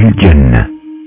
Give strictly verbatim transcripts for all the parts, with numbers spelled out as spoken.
الجنة.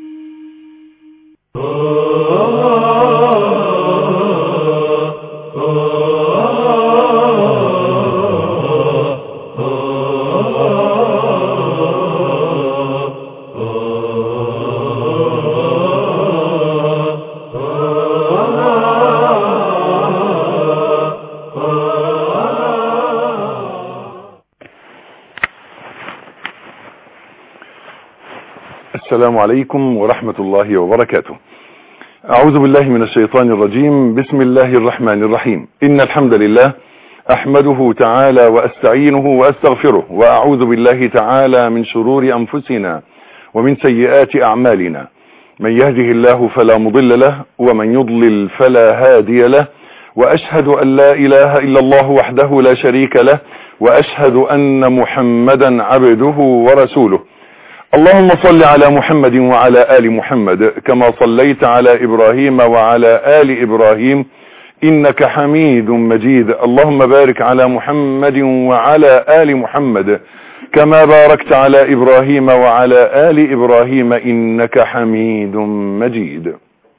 السلام عليكم ورحمة الله وبركاته. أعوذ بالله من الشيطان الرجيم. بسم الله الرحمن الرحيم. إن الحمد لله أحمده تعالى وأستعينه وأستغفره، وأعوذ بالله تعالى من شرور أنفسنا ومن سيئات أعمالنا. من يهده الله فلا مضل له، ومن يضلل فلا هادي له، وأشهد أن لا إله إلا الله وحده لا شريك له، وأشهد أن محمدا عبده ورسوله. اللهم صل على محمد وعلى آل محمد كما صليت على إبراهيم وعلى آل إبراهيم إنك حميد مجيد. اللهم بارك على محمد وعلى آل محمد كما باركت على إبراهيم وعلى آل إبراهيم إنك حميد مجيد.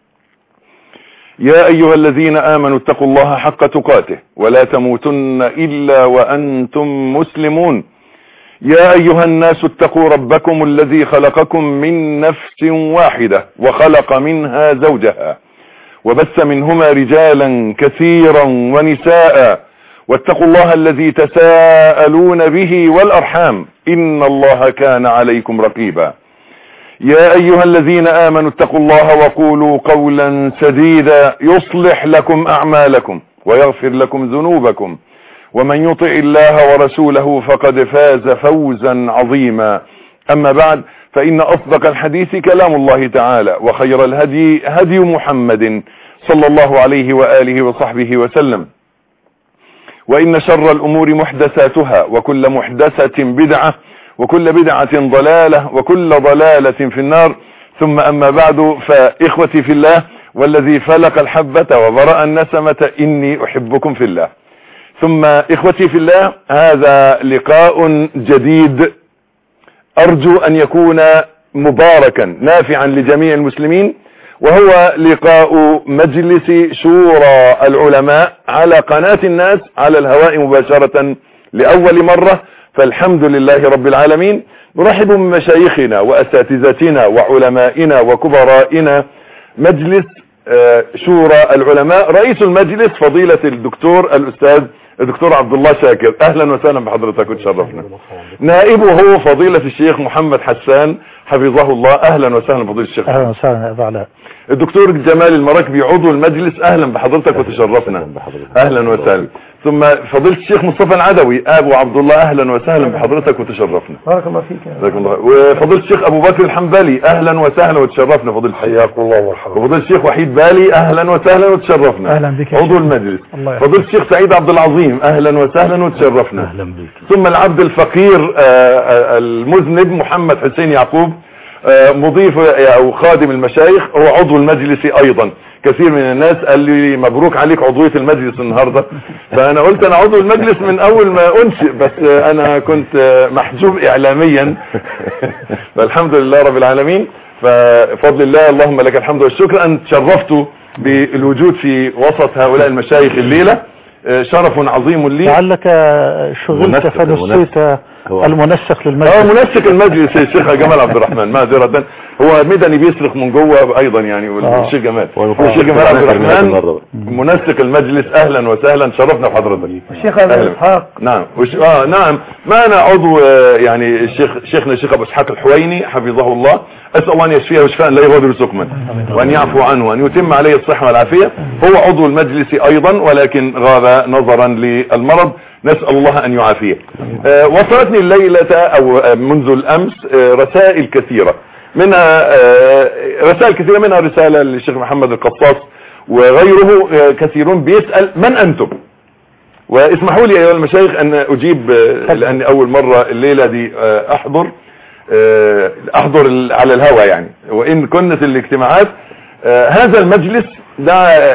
يا أيها الذين آمنوا اتقوا الله حق تقاته ولا تموتن إلا وأنتم مسلمون. يا أيها الناس اتقوا ربكم الذي خلقكم من نفس واحدة وخلق منها زوجها وبث منهما رجالا كثيرا ونساء، واتقوا الله الذي تساءلون به والأرحام إن الله كان عليكم رقيبا. يا أيها الذين آمنوا اتقوا الله وقولوا قولا سديدا يصلح لكم أعمالكم ويغفر لكم ذنوبكم، ومن يطع الله ورسوله فقد فاز فوزا عظيما. أما بعد، فإن أصدق الحديث كلام الله تعالى، وخير الهدي هدي محمد صلى الله عليه وآله وصحبه وسلم، وإن شر الأمور محدثاتها، وكل محدثة بدعة، وكل بدعة ضلالة، وكل ضلالة في النار. ثم أما بعد، فإخوتي في الله والذي فلق الحبة وبرأ النسمة إني أحبكم في الله. ثم إخوتي في الله، هذا لقاء جديد أرجو أن يكون مباركا نافعا لجميع المسلمين، وهو لقاء مجلس شورى العلماء على قناة الناس على الهواء مباشرة لأول مرة، فالحمد لله رب العالمين. نرحب بمشايخنا وأساتذتنا وعلمائنا وكبرائنا مجلس شورى العلماء. رئيس المجلس فضيلة الدكتور الأستاذ الدكتور عبد الله شاكر، اهلا وسهلا بحضرتك وتشرفنا. نائبه فضيلة الشيخ محمد حسان حفظه الله، اهلا وسهلا بفضيلة الشيخ. اهلا وسهلا يا ابو علاء. الدكتور جمال المراكبي عضو المجلس، اهلا بحضرتك وتشرفنا. اهلا وسهلا. ثم فضيلة الشيخ مصطفى العدوي ابو عبد الله، اهلا وسهلا بحضرتك وتشرفنا. بارك الله فيك. بارك الله. وفضيلة الشيخ ابو بكر الحنبلي، اهلا وسهلا وتشرفنا فضيلة الشيخ. حياكم الله ومرحبا. وفضيلة الشيخ وحيد بالي، اهلا وسهلا وتشرفنا. اهلا بك عضو المجلس. فضيلة الشيخ سعيد عبد العظيم، اهلا وسهلا وتشرفنا. اهلا بك. ثم العبد الفقير المذنب محمد حسين يعقوب، مضيف او خادم المشايخ، هو عضو المجلس ايضا. كثير من الناس قال لي مبروك عليك عضوية المجلس النهاردة، فانا قلت انا عضو المجلس من اول ما انشئ، بس انا كنت محجوب اعلاميا فالحمد لله رب العالمين. ففضل الله اللهم لك الحمد والشكر ان تشرفتوا بالوجود في وسط هؤلاء المشايخ الليلة. شرف عظيم لي. لعلك شغلت فنسيت المنسق للمجلس. اه منسق المجلس يا شيخ جمال عبد الرحمن، معذرة هو مدني بيصرخ من جوه ايضا يعني. والشيخ جمال الشيخ جمال عبد الرحمن منسق المجلس، اهلا وسهلا، شرفنا بحضرتك. الشيخ ابو اسحاق، نعم وش... اه نعم معنا عضو آه يعني الشيخ شيخنا الشيخ ابو اسحاق الحويني حفظه الله، اسال الله ان يشفيه وشفاء لا يغادر سقما، وان يعفو عنه وان يتم عليه الصحه والعافيه. هو عضو المجلس ايضا ولكن غاب نظرا للمرض، نسال الله ان يعافيه. آه وصلتني الليله او منذ الامس آه رسائل كثيره، منها آه رسائل كثيره منها رساله للشيخ محمد القصاص وغيره. آه كثيرون بيسال من انتم، واسمحوا لي ايها المشايخ ان اجيب آه لان اول مره الليله دي آه احضر آه احضر على الهوى يعني، وان كنت الاجتماعات آه هذا المجلس ده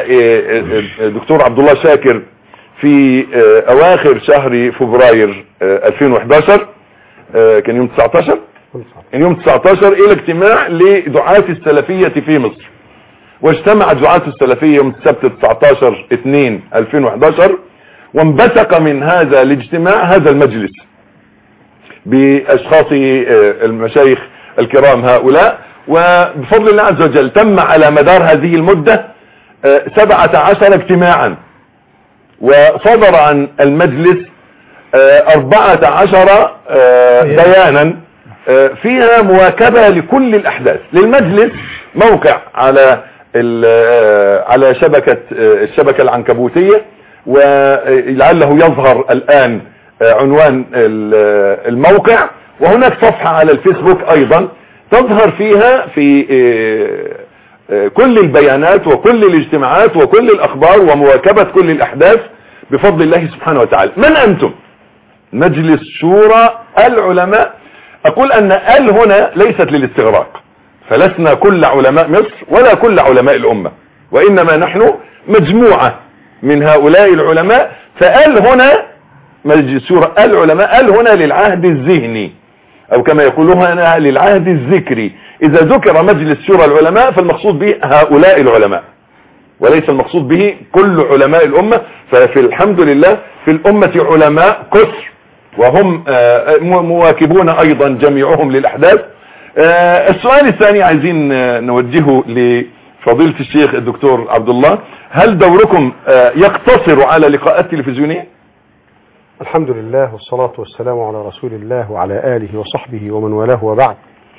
دكتور عبد الله شاكر في اواخر شهر فبراير الفين وحداشر، كان يوم تسعتاشر يوم تسعة عشر الى اجتماع لدعاة السلفية في مصر، واجتمعت دعاة السلفية يوم السبت تسعة عشر اثنين ألفين وإحدى عشر، وانبثق من هذا الاجتماع هذا المجلس باشخاص المشايخ الكرام هؤلاء، وبفضل الله عز وجل تم على مدار هذه المدة سبعة عشر اجتماعا، وصدر عن المجلس أربعة عشر بيانا فيها مواكبة لكل الأحداث. للمجلس موقع على على شبكة الشبكة العنكبوتية، ولعله يظهر الآن عنوان الموقع، وهناك صفحة على الفيسبوك أيضا تظهر فيها في كل البيانات وكل الاجتماعات وكل الأخبار ومواكبة كل الأحداث بفضل الله سبحانه وتعالى. من أنتم؟ مجلس شورى العلماء. أقول أن ال هنا ليست للاستغراق، فلسنا كل علماء مصر ولا كل علماء الأمة، وإنما نحن مجموعة من هؤلاء العلماء. فال هنا مجلس شورى العلماء، ال هنا للعهد الذهني، أو كما يقولون هنا للعهد الذكري. إذا ذكر مجلس شورى العلماء فالمقصود به هؤلاء العلماء، وليس المقصود به كل علماء الأمة. ففي الحمد لله في الأمة علماء كثر، وهم مواكبون أيضا جميعهم للأحداث. السؤال الثاني عايزين نوجهه لفضيلة الشيخ الدكتور عبد الله، هل دوركم يقتصر على لقاءات تلفزيونية؟ الحمد لله والصلاة والسلام على رسول الله وعلى آله وصحبه ومن والاه، وبعد.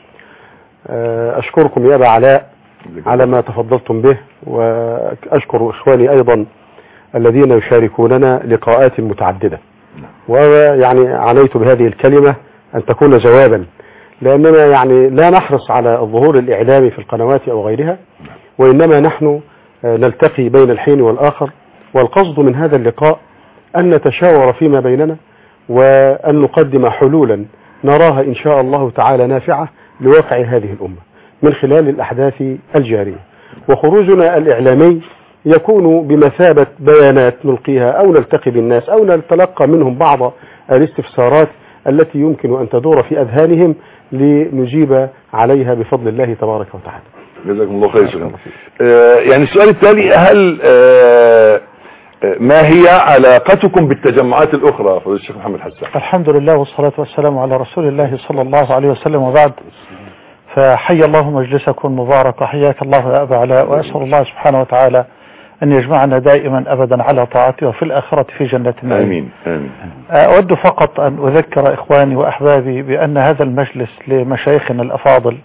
أشكركم يا أبا علاء على ما تفضلتم به، وأشكر إخواني أيضا الذين يشاركوننا لقاءات متعددة. ويعني عنيت بهذه الكلمة أن تكون جوابا، لأننا يعني لا نحرص على الظهور الإعلامي في القنوات أو غيرها، وإنما نحن نلتقي بين الحين والآخر، والقصد من هذا اللقاء أن نتشاور فيما بيننا، وأن نقدم حلولا نراها إن شاء الله تعالى نافعة لواقع هذه الأمة من خلال الأحداث الجارية. وخروجنا الإعلامي يكون بمثابة بيانات نلقيها، أو نلتقي بالناس، أو نتلقى منهم بعض الاستفسارات التي يمكن أن تدور في أذهانهم لنجيب عليها بفضل الله تبارك وتعالى. جزاكم الله خير. آه يعني السؤال التالي، هل آه ما هي علاقتكم بالتجمعات الأخرى فضيلة الشيخ محمد حسان؟ الحمد لله والصلاة والسلام على رسول الله صلى الله عليه وسلم، وبعد. فحي الله مجلسكم مبارك، وحياك الله يا أبا علاء، وأسأل الله سبحانه وتعالى أن يجمعنا دائما أبدا على طاعته، وفي الآخرة في جنة النعيم. آمين آمين. أود فقط أن أذكر إخواني وأحبابي بأن هذا المجلس لمشايخنا الأفاضل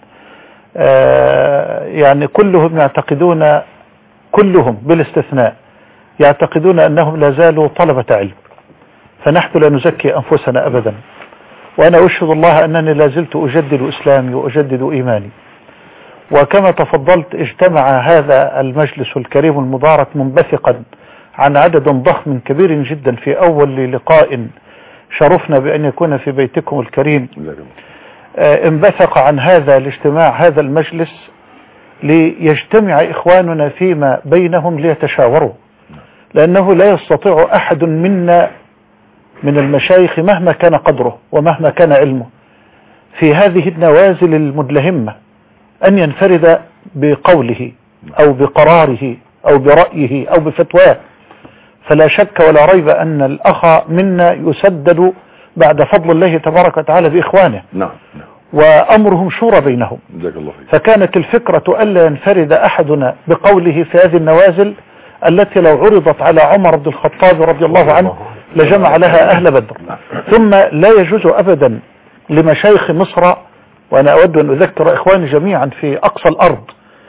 يعني كلهم يعتقدون، كلهم بالاستثناء يعتقدون أنهم لا زالوا طلبة علم، فنحن لا نزكي أنفسنا أبدا. وأنا أشهد الله أنني لا زلت أجدد إسلامي وأجدد إيماني. وكما تفضلت اجتمع هذا المجلس الكريم المبارك منبثقا عن عدد ضخم كبير جدا في أول لقاء شرفنا بأن يكون في بيتكم الكريم. انبثق عن هذا الاجتماع هذا المجلس ليجتمع إخواننا فيما بينهم ليتشاوروا، لأنه لا يستطيع أحد منا من المشايخ مهما كان قدره ومهما كان علمه في هذه النوازل المدلهمة أن ينفرد بقوله أو بقراره أو برأيه أو بفتواه. فلا شك ولا ريب أن الأخ منا يسدد بعد فضل الله تبارك وتعالى بإخوانه، نعم، وأمرهم شورى بينهم. فكانت الفكرة ألا ينفرد أحدنا بقوله في هذه النوازل التي لو عرضت على عمر بن الخطاب رضي الله عنه لجمع لها أهل بدر. ثم لا يجوز أبدا لمشايخ مصر، وأنا أود أن أذكر إخواني جميعا في أقصى الأرض،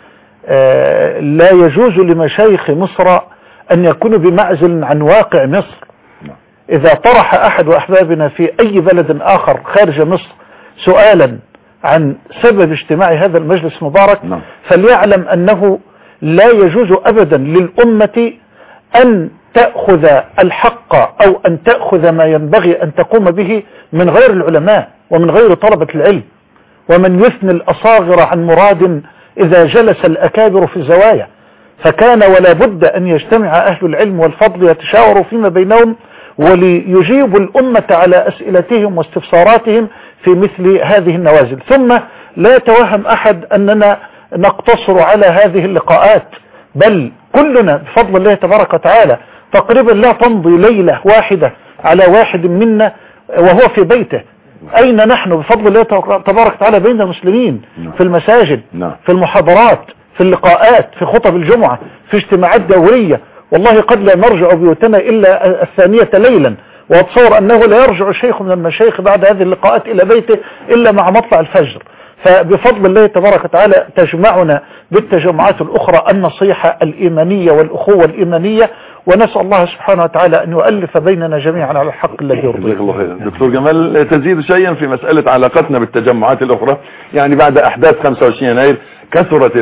لا يجوز لمشايخ مصر أن يكونوا بمعزل عن واقع مصر. إذا طرح أحد أحبابنا في أي بلد آخر خارج مصر سؤالا عن سبب اجتماع هذا المجلس المبارك فليعلم أنه لا يجوز أبدا للأمة أن تأخذ الحق أو أن تأخذ ما ينبغي أن تقوم به من غير العلماء ومن غير طلبة العلم، ومن يثني الأصاغر عن مراد إذا جلس الأكابر في الزوايا. فكان ولا بد أن يجتمع أهل العلم والفضل يتشاوروا فيما بينهم وليجيبوا الأمة على أسئلتهم واستفساراتهم في مثل هذه النوازل. ثم لا يتوهم أحد أننا نقتصر على هذه اللقاءات، بل كلنا بفضل الله تبارك وتعالى تقريبا لا تمضي ليلة واحدة على واحد منا وهو في بيته. أين نحن بفضل الله تبارك وتعالى؟ بين المسلمين، في المساجد، في المحاضرات، في اللقاءات، في خطب الجمعة، في اجتماعات دورية. والله قد لا نرجع بيوتنا إلا الثانية ليلا، وأتصور أنه لا يرجع الشيخ من المشايخ بعد هذه اللقاءات إلى بيته إلا مع مطلع الفجر. فبفضل الله تبارك وتعالى تجمعنا بالتجمعات الأخرى النصيحة الإيمانية والأخوة الإيمانية، ونسأل الله سبحانه وتعالى أن يؤلف بيننا جميعا على الحق الذي يرضيه. الله خير. دكتور جمال، تزيد شيئا في مسألة علاقتنا بالتجمعات الأخرى؟ يعني بعد أحداث خمسة وعشرين يناير كثرت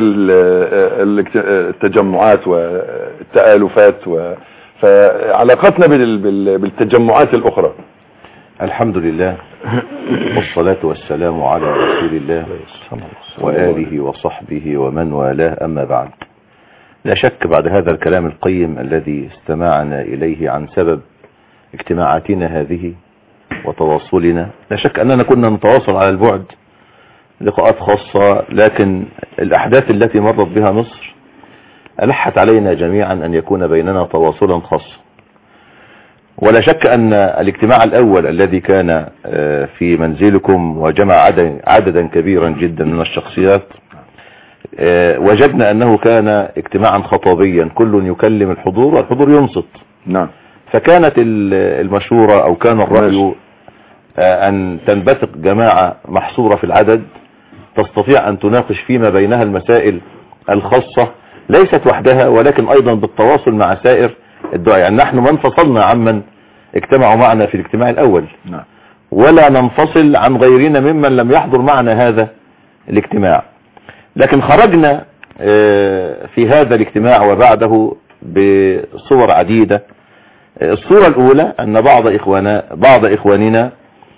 التجمعات والتآلفات، فعلاقتنا بالتجمعات الأخرى. الحمد لله والصلاة والسلام على رسول الله وآله وصحبه ومن والاه، أما بعد. لا شك بعد هذا الكلام القيم الذي استمعنا إليه عن سبب اجتماعاتنا هذه وتواصلنا، لا شك أننا كنا نتواصل على البعد لقاءات خاصة، لكن الأحداث التي مرت بها مصر ألحت علينا جميعا أن يكون بيننا تواصلا خاصا. ولا شك أن الاجتماع الأول الذي كان في منزلكم وجمع عددا كبيرا جدا من الشخصيات، وجدنا أنه كان اجتماعا خطابيا، كل يكلم الحضور والحضور ينصت. نعم. فكانت المشورة أو كان الرأي أن تنبثق جماعة محصورة في العدد تستطيع أن تناقش فيما بينها المسائل الخاصة، ليست وحدها ولكن أيضا بالتواصل مع سائر الدعاء. يعني نحن ما انفصلنا عمن اجتمعوا معنا في الاجتماع الأول، نعم، ولا ننفصل عن غيرنا ممن لم يحضر معنا هذا الاجتماع، لكن خرجنا في هذا الاجتماع وبعده بصور عديدة. الصورة الأولى أن بعض إخوانا بعض إخواننا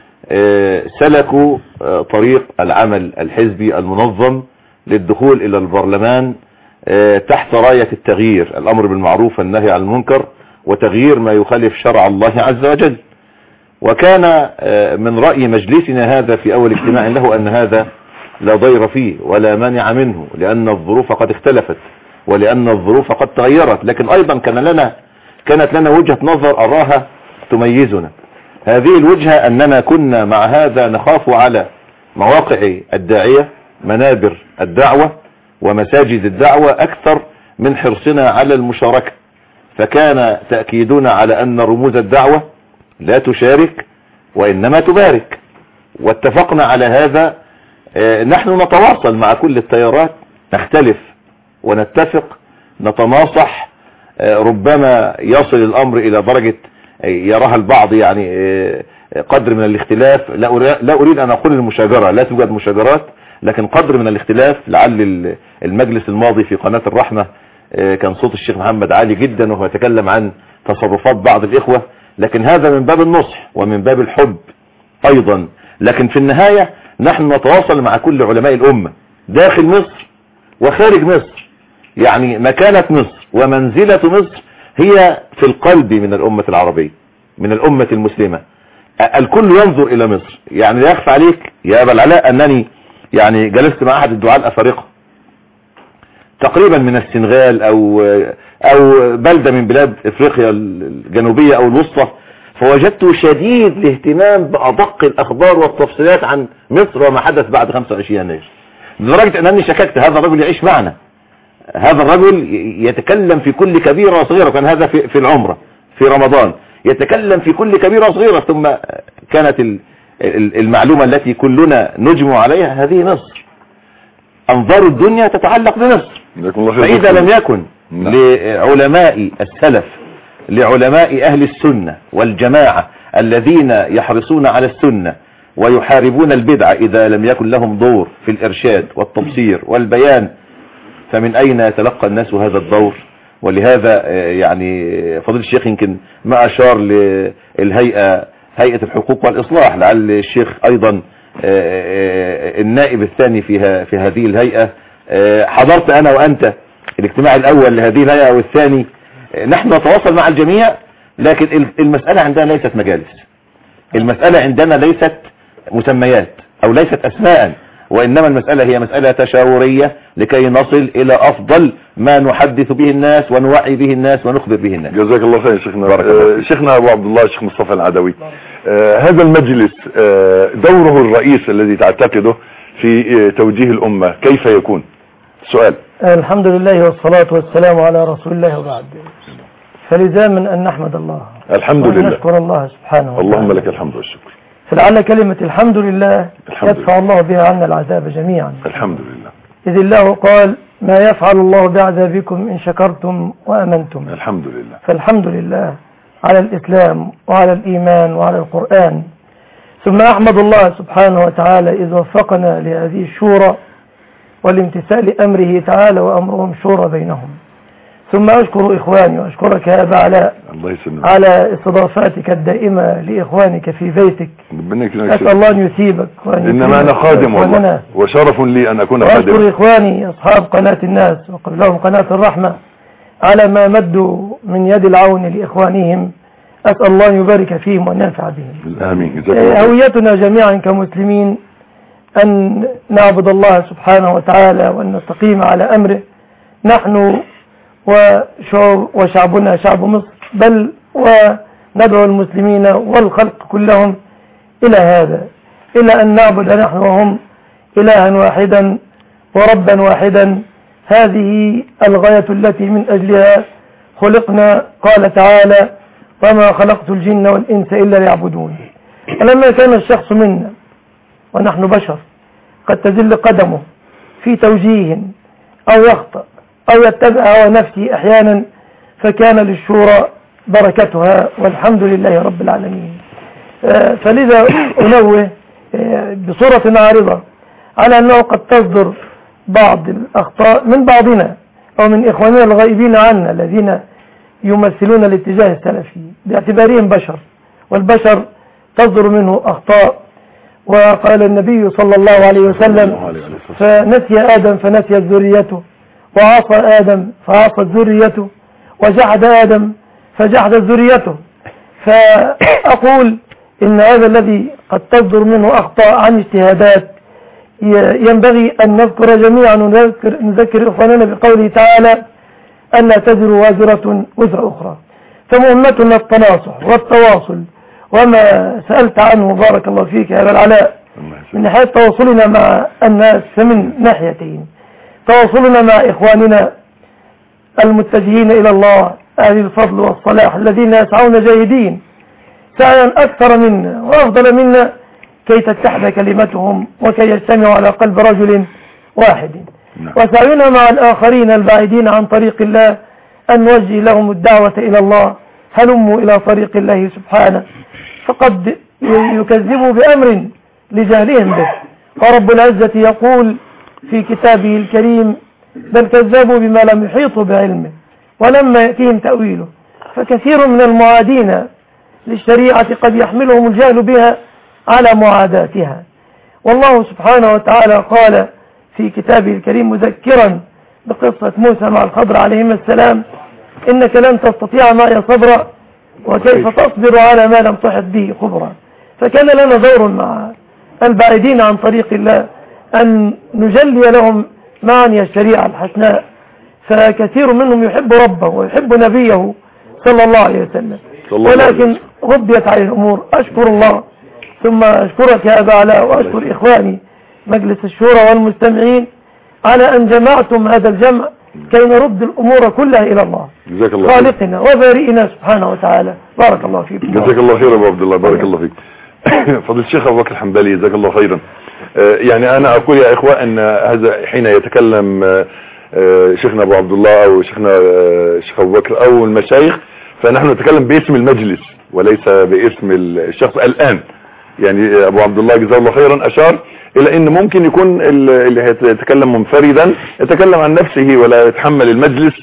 سلكوا طريق العمل الحزبي المنظم للدخول إلى البرلمان تحت راية التغيير، الأمر بالمعروف والنهي عن المنكر، وتغيير ما يخالف شرع الله عز وجل. وكان من رأي مجلسنا هذا في أول اجتماع له أن هذا لا ضير فيه ولا مانع منه، لأن الظروف قد اختلفت ولأن الظروف قد تغيرت، لكن أيضا كان لنا كانت لنا وجهة نظر أراها تميزنا. هذه الوجهة أننا كنا مع هذا نخاف على مواقع الداعية، منابر الدعوة ومساجد الدعوة، أكثر من حرصنا على المشاركة. فكان تأكيدنا على أن رموز الدعوة لا تشارك وإنما تبارك، واتفقنا على هذا. نحن نتواصل مع كل التيارات، نختلف ونتفق، نتناصح، ربما يصل الأمر إلى درجة يراها البعض يعني قدر من الاختلاف، لا أريد أن أقول المشاجرة، لا توجد مشاجرات، لكن قدر من الاختلاف. لعل المجلس الماضي في قناة الرحمة كان صوت الشيخ محمد عالي جدا وهو يتكلم عن تصرفات بعض الإخوة، لكن هذا من باب النصح ومن باب الحب أيضا. لكن في النهاية نحن نتواصل مع كل علماء الأمة داخل مصر وخارج مصر. يعني مكانة مصر ومنزلة مصر هي في القلب من الأمة العربية، من الأمة المسلمة. الكل ينظر إلى مصر. يعني لا يخفى عليك يا أبا العلاء أنني يعني جلست مع أحد الدعاة الأفارقة تقريبا من السنغال أو أو بلدة من بلاد إفريقيا الجنوبية أو الوسطى، فوجدته شديد الاهتمام بأدق الأخبار والتفصيلات عن مصر وما حدث بعد خمسة وعشرين يناير، لدرجة أنني شككت هذا الرجل يعيش معنا، هذا الرجل يتكلم في كل كبيرة وصغيرة. كان هذا في, في العمرة في رمضان، يتكلم في كل كبيرة وصغيرة. ثم كانت المعلومة التي كلنا نجمع عليها، هذه مصر، أنظار الدنيا تتعلق بمصر. فإذا لم يكن لعلماء السلف، لعلماء أهل السنة والجماعة الذين يحرصون على السنة ويحاربون البدعة، إذا لم يكن لهم دور في الإرشاد والتبصير والبيان، فمن أين يتلقى الناس هذا الدور؟ ولهذا يعني فضيلة الشيخ يمكن ما أشار للهيئة، هيئة الحقوق والإصلاح، لعل الشيخ أيضا النائب الثاني فيها في هذه الهيئة. حضرت أنا وأنت الاجتماع الأول لهذه الهيئة والثاني. نحن نتواصل مع الجميع، لكن المسألة عندنا ليست مجالس، المسألة عندنا ليست مسميات او ليست اسماء، وانما المسألة هي مسألة تشاورية لكي نصل الى افضل ما نحدث به الناس ونوعي به الناس ونخبر به الناس. جزاك الله خير شيخنا. آه شيخنا ابو عبد الله الشيخ مصطفى العدوي، آه هذا المجلس آه دوره الرئيس الذي تعتقده في آه توجيه الامة كيف يكون؟ سؤال. الحمد لله والصلاة والسلام على رسول الله وبعد. فلزاما ان نحمد الله الحمد لله ونشكر الله سبحانه وتعالى. اللهم لك الحمد والشكر. فلعل كلمة الحمد لله الحمد يدفع لله. الله بها عنا العذاب جميعا. الحمد لله. إذ الله قال ما يفعل الله بعذابكم إن شكرتم وأمنتم. الحمد لله. فالحمد لله على الإسلام وعلى الإيمان وعلى القرآن. ثم أحمد الله سبحانه وتعالى إذ وفقنا لهذه الشورى والامتثال أمره تعالى وأمرهم شورى بينهم. ثم أشكر إخواني وأشكرك يا أبا علاء الله يسلمك على استضافاتك الدائمة لإخوانك في بيتك. أسأل الله أن يثيبك وأن إنما أنا خادم والله وشرف لي أن أكون خادم. وأشكر إخواني أصحاب قناة الناس وقبلهم قناة الرحمة على ما مدوا من يد العون لإخوانهم. أسأل الله أن يبارك فيهم وأن ينفع بهم. آمين. هويتنا جميعا كمسلمين أن نعبد الله سبحانه وتعالى وأن نستقيم على أمره، نحن وشعبنا شعب مصر، بل وندعو المسلمين والخلق كلهم إلى هذا، إلى أن نعبد نحن وهم إلها واحدا وربا واحدا. هذه الغاية التي من أجلها خلقنا. قال تعالى وما خلقت الجن والإنس إلا ليعبدون. ولما كان الشخص منا ونحن بشر قد تزل قدمه في توجيه أو يخطأ أو يتبع هوى نفسه أحيانا، فكان للشورى بركتها والحمد لله رب العالمين. فلذا أنوه بصورة عارضة على أنه قد تصدر بعض الأخطاء من بعضنا أو من إخواننا الغائبين عنا الذين يمثلون الاتجاه السلفي باعتبارهم بشر، والبشر تصدر منه أخطاء. وقال النبي صلى الله عليه وسلم فنسي آدم فنسيت ذريته، وعصى آدم فعصت ذريته، وجحد آدم فجحدت ذريته. فأقول إن هذا الذي قد تصدر منه أخطاء عن اجتهادات ينبغي أن نذكر جميعا ونذكر نذكر إخواننا بقوله تعالى أن لا تزر وازرة وزر أخرى. فمهمتنا التناصح والتواصل، وما سألت عنه بارك الله فيك يا أبا العلاء من ناحية تواصلنا مع الناس، فمن ناحيتين: تواصلنا مع إخواننا المتجهين إلى الله أهل الفضل والصلاح الذين يسعون جاهدين سعيا أكثر منا وأفضل منا كي تتحد كلمتهم وكي يجتمعوا على قلب رجل واحد. وسعينا مع الآخرين البعيدين عن طريق الله أن نوجه لهم الدعوة إلى الله، هلموا إلى طريق الله سبحانه. فقد يكذبوا بأمر لجهلهم به، ورب العزة يقول في كتابه الكريم بل كذبوا بما لم يحيطوا بعلمه ولما يأتيهم تأويله. فكثير من المعادين للشريعة قد يحملهم الجهل بها على معاداتها. والله سبحانه وتعالى قال في كتابه الكريم مذكرا بقصة موسى مع الخضر عليهما السلام إنك لن تستطيع معي صبرا وكيف تصبر على ما لم تحط به خبرا. فكان لنا دور مع البعيدين عن طريق الله أن نجلي لهم معاني الشريعة الحسناء. فكثير منهم يحب ربه ويحب نبيه صلى الله عليه وسلم، ولكن غضيت عليه الأمور. أشكر الله ثم أشكرك يا أبا علاء وأشكر إخواني مجلس الشورى والمستمعين على أن جمعتم هذا الجمع كي نرد الأمور كلها إلى الله خالقنا وبارئنا سبحانه وتعالى. بارك الله فيك. جزاك الله خيرا أبو عبد الله. بارك الله فيك. فضل الشيخ أبو بكر الحنبلي جزاك الله خيرا. يعني أنا أقول يا إخوة أن هذا حين يتكلم شيخنا أبو عبد الله أو شيخنا الشيخ أبو بكر أو المشايخ فنحن نتكلم باسم المجلس وليس باسم الشخص. الآن يعني أبو عبد الله جزاه الله خيرا أشار إلى أن ممكن يكون اللي يتكلم منفردا يتكلم عن نفسه ولا يتحمل المجلس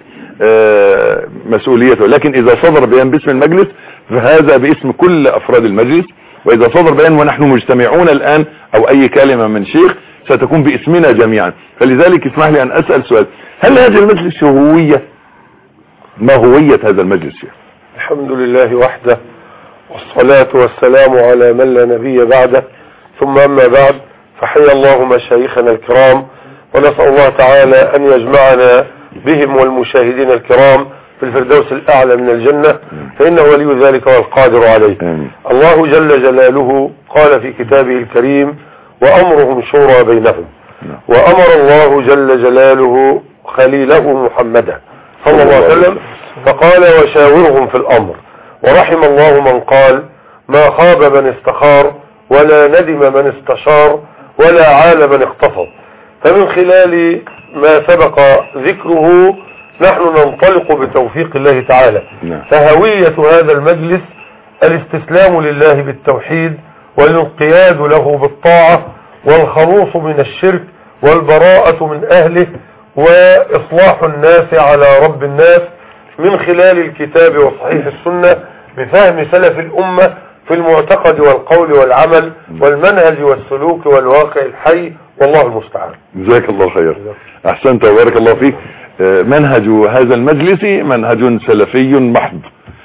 مسؤوليته، لكن إذا صدر بيان باسم المجلس فهذا باسم كل أفراد المجلس، وإذا صدر بيان ونحن مجتمعون الآن أو أي كلمة من شيخ ستكون باسمنا جميعا. فلذلك اسمح لي أن أسأل سؤال: هل هذا المجلس هوية؟ ما هوية هذا المجلس؟ الحمد لله وحده، والصلاة والسلام على من لا نبي بعده، ثم أما بعد، فحيا الله مشايخنا الكرام، ونسأل الله تعالى أن يجمعنا بهم والمشاهدين الكرام في الفردوس الأعلى من الجنة، فإنه ولي ذلك والقادر عليه. الله جل جلاله قال في كتابه الكريم: وأمرهم شورى بينهم. وأمر الله جل جلاله خليله محمدا صلى الله عليه وسلم فقال: وشاورهم في الأمر. ورحم الله من قال: ما خاب من استخار، ولا ندم من استشار، ولا عال من اقتصد. فمن خلال ما سبق ذكره نحن ننطلق بتوفيق الله تعالى. فهوية هذا المجلس الاستسلام لله بالتوحيد، والانقياد له بالطاعة، والخلوص من الشرك، والبراءة من أهله، وإصلاح الناس على رب الناس من خلال الكتاب وصحيح السنة بفهم سلف الأمة في المعتقد والقول والعمل والمنهج والسلوك والواقع الحي، والله المستعان. جزاك الله خير، أحسنت وبارك الله فيك. منهج هذا المجلس منهج سلفي محض،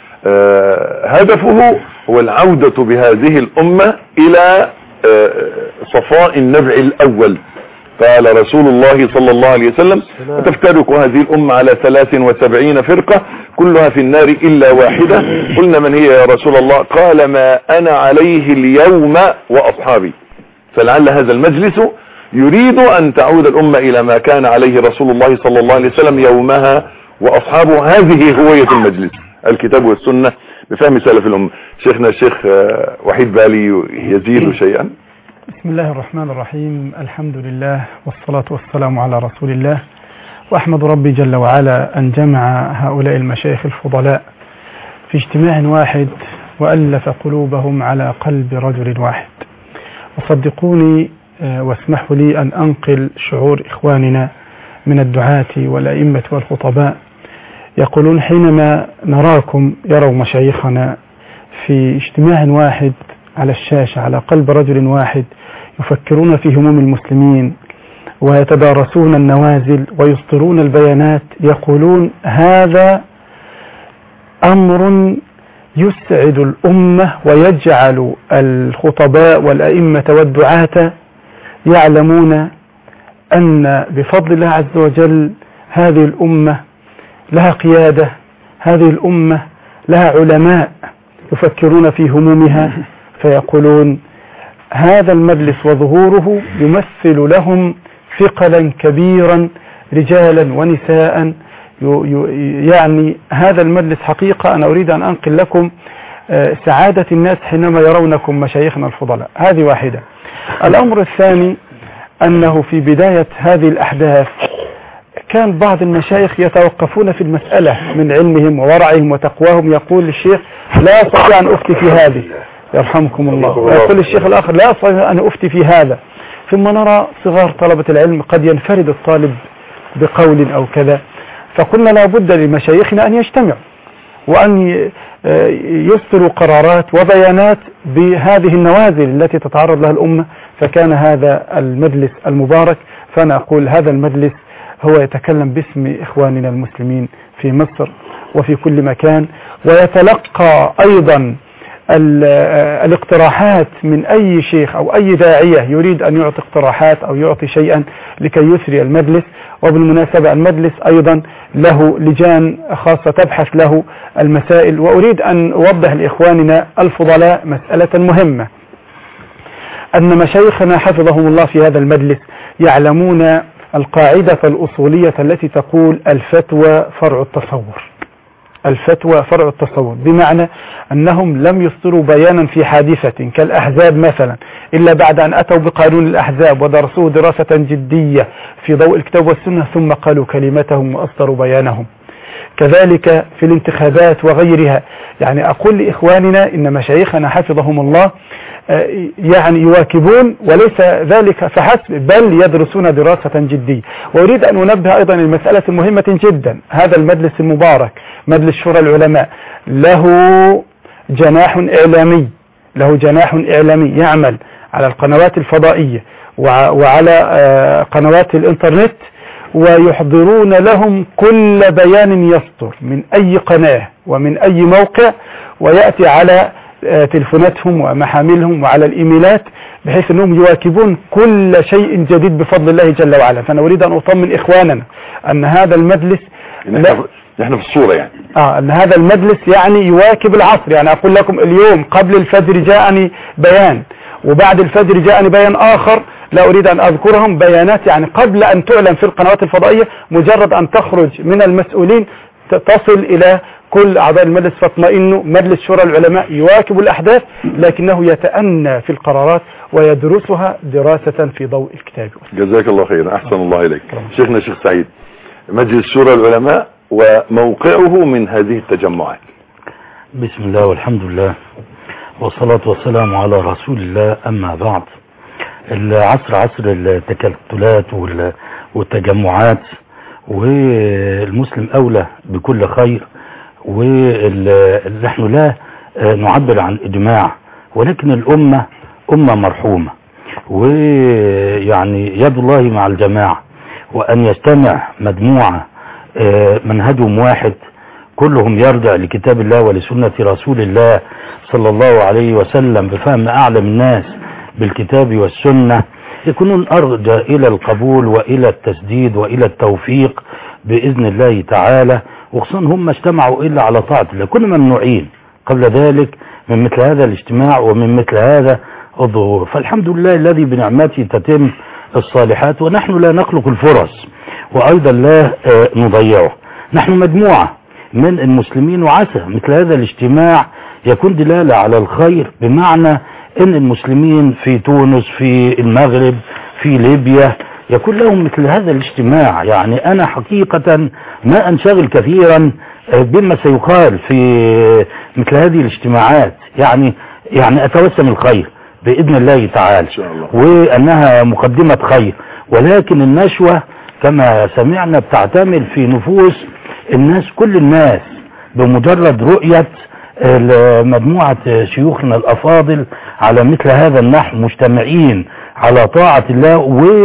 هدفه هو العودة بهذه الأمة إلى صفاء النبع الأول. قال رسول الله صلى الله عليه وسلم: وتفترق هذه الأمة على ثلاث وسبعين فرقة كلها في النار إلا واحدة. قلنا: من هي يا رسول الله؟ قال: ما أنا عليه اليوم وأصحابي. فلعل هذا المجلس يريد أن تعود الأمة إلى ما كان عليه رسول الله صلى الله عليه وسلم يومها وأصحابه. هذه هوية المجلس، الكتاب والسنة بفهم سلف الأمة. شيخنا الشيخ وحيد بالي يزيد شيئا. بسم الله الرحمن الرحيم، الحمد لله والصلاة والسلام على رسول الله، وأحمد ربي جل وعلا أن جمع هؤلاء المشايخ الفضلاء في اجتماع واحد وألف قلوبهم على قلب رجل واحد. وصدقوني واسمحوا لي أن أنقل شعور إخواننا من الدعاة والأئمة والخطباء، يقولون: حينما نراكم يروا مشايخنا في اجتماع واحد على الشاشة على قلب رجل واحد يفكرون في هموم المسلمين ويتدارسون النوازل ويصدرون البيانات، يقولون: هذا أمر يسعد الأمة ويجعل الخطباء والأئمة والدعاة يعلمون أن بفضل الله عز وجل هذه الأمة لها قيادة، هذه الأمة لها علماء يفكرون في همومها، فيقولون: هذا المجلس وظهوره يمثل لهم ثقلا كبيرا رجالا ونساء. يعني هذا المجلس حقيقة أنا أريد أن أنقل لكم سعادة الناس حينما يرونكم مشايخنا الفضلاء. هذه واحدة. الأمر الثاني أنه في بداية هذه الأحداث كان بعض المشايخ يتوقفون في المسألة من علمهم وورعهم وتقواهم، يقول للشيخ: لا أستطيع أن أفتي في هذه، يرحمكم الله، ويقول للشيخ الآخر: لا أستطيع أن أفتي في هذا. ثم نرى صغار طلبة العلم قد ينفرد الطالب بقول أو كذا، فقلنا: لا بد لمشايخنا أن يجتمعوا وأن يصدروا قرارات وبيانات بهذه النوازل التي تتعرض لها الأمة. فكان هذا المجلس المبارك. فأنا أقول: هذا المجلس هو يتكلم باسم إخواننا المسلمين في مصر وفي كل مكان، ويتلقى أيضا الاقتراحات من أي شيخ أو أي داعية يريد أن يعطي اقتراحات أو يعطي شيئا لكي يسري المجلس. وبالمناسبة المجلس أيضا له لجان خاصة تبحث له المسائل. وأريد أن أوضح لإخواننا الفضلاء مسألة مهمة، أن مشايخنا حفظهم الله في هذا المجلس يعلمون القاعدة الأصولية التي تقول: الفتوى فرع التصور. الفتوى فرع التصور، بمعنى أنهم لم يصدروا بيانا في حادثة كالأحزاب مثلا إلا بعد أن أتوا بقانون الأحزاب ودرسوه دراسة جدية في ضوء الكتاب والسنة ثم قالوا كلمتهم وأصدروا بيانهم. كذلك في الانتخابات وغيرها. يعني أقول لإخواننا إن مشايخنا حفظهم الله يعني يواكبون، وليس ذلك فحسب بل يدرسون دراسة جدية. وأريد أن أنبه أيضا المسألة مهمة جدا. هذا المجلس المبارك مجلس شورى العلماء له جناح إعلامي، له جناح إعلامي يعمل على القنوات الفضائية وعلى قنوات الإنترنت ويحضرون لهم كل بيان يصدر من أي قناة ومن أي موقع، ويأتي على تلفوناتهم ومحاملهم وعلى الإيميلات، بحيث أنهم يواكبون كل شيء جديد بفضل الله جل وعلا. فأنا أريد أن أطمن إخواننا أن هذا المجلس نحن في الصورة يعني آه أن هذا المجلس يعني يواكب العصر. يعني أقول لكم اليوم قبل الفجر جاءني بيان، وبعد الفجر جاءني بيان آخر لا أريد أن أذكرهم، بيانات يعني قبل أن تعلن في القنوات الفضائية، مجرد أن تخرج من المسؤولين تصل إلى كل أعضاء المجلس، فاطمئنوا. مجلس شورى العلماء يواكب الأحداث، لكنه يتأنى في القرارات ويدرسها دراسة في ضوء الكتاب. جزاك الله خيرا، أحسن الله إليك. شيخنا الشيخ سعيد، مجلس شورى العلماء وموقعه من هذه التجمعات. بسم الله والحمد لله والصلاة والسلام على رسول الله. أما بعد، العصر عصر التكتلات والتجمعات، والمسلم أولى بكل خير، ونحن لا نعبر عن إجماع، ولكن الأمة أمة مرحومة، ويعني يد الله مع الجماعة، وأن يجتمع مجموعة منهجهم واحد كلهم يرجع لكتاب الله ولسنة رسول الله صلى الله عليه وسلم بفهم أعلم الناس بالكتاب والسنة، يكونون أرجى إلى القبول وإلى التسديد وإلى التوفيق بإذن الله تعالى، وخصوصا هم اجتمعوا إلا على طاعة الله. كنا ممنوعين قبل ذلك من مثل هذا الاجتماع ومن مثل هذا الظهور، فالحمد لله الذي بنعمته تتم الصالحات، ونحن لا نخلق الفرص وأيضا لا نضيعه. نحن مجموعة من المسلمين، وعسى مثل هذا الاجتماع يكون دلالة على الخير، بمعنى ان المسلمين في تونس، في المغرب، في ليبيا، يكون لهم مثل هذا الاجتماع. يعني انا حقيقة ما انشغل كثيرا بما سيقال في مثل هذه الاجتماعات، يعني يعني اتوسم الخير باذن الله تعالى، وانها مقدمة خير، ولكن النشوة كما سمعنا بتعتمد في نفوس الناس، كل الناس بمجرد رؤية مجموعة شيوخنا الأفاضل على مثل هذا النحو مجتمعين على طاعة الله،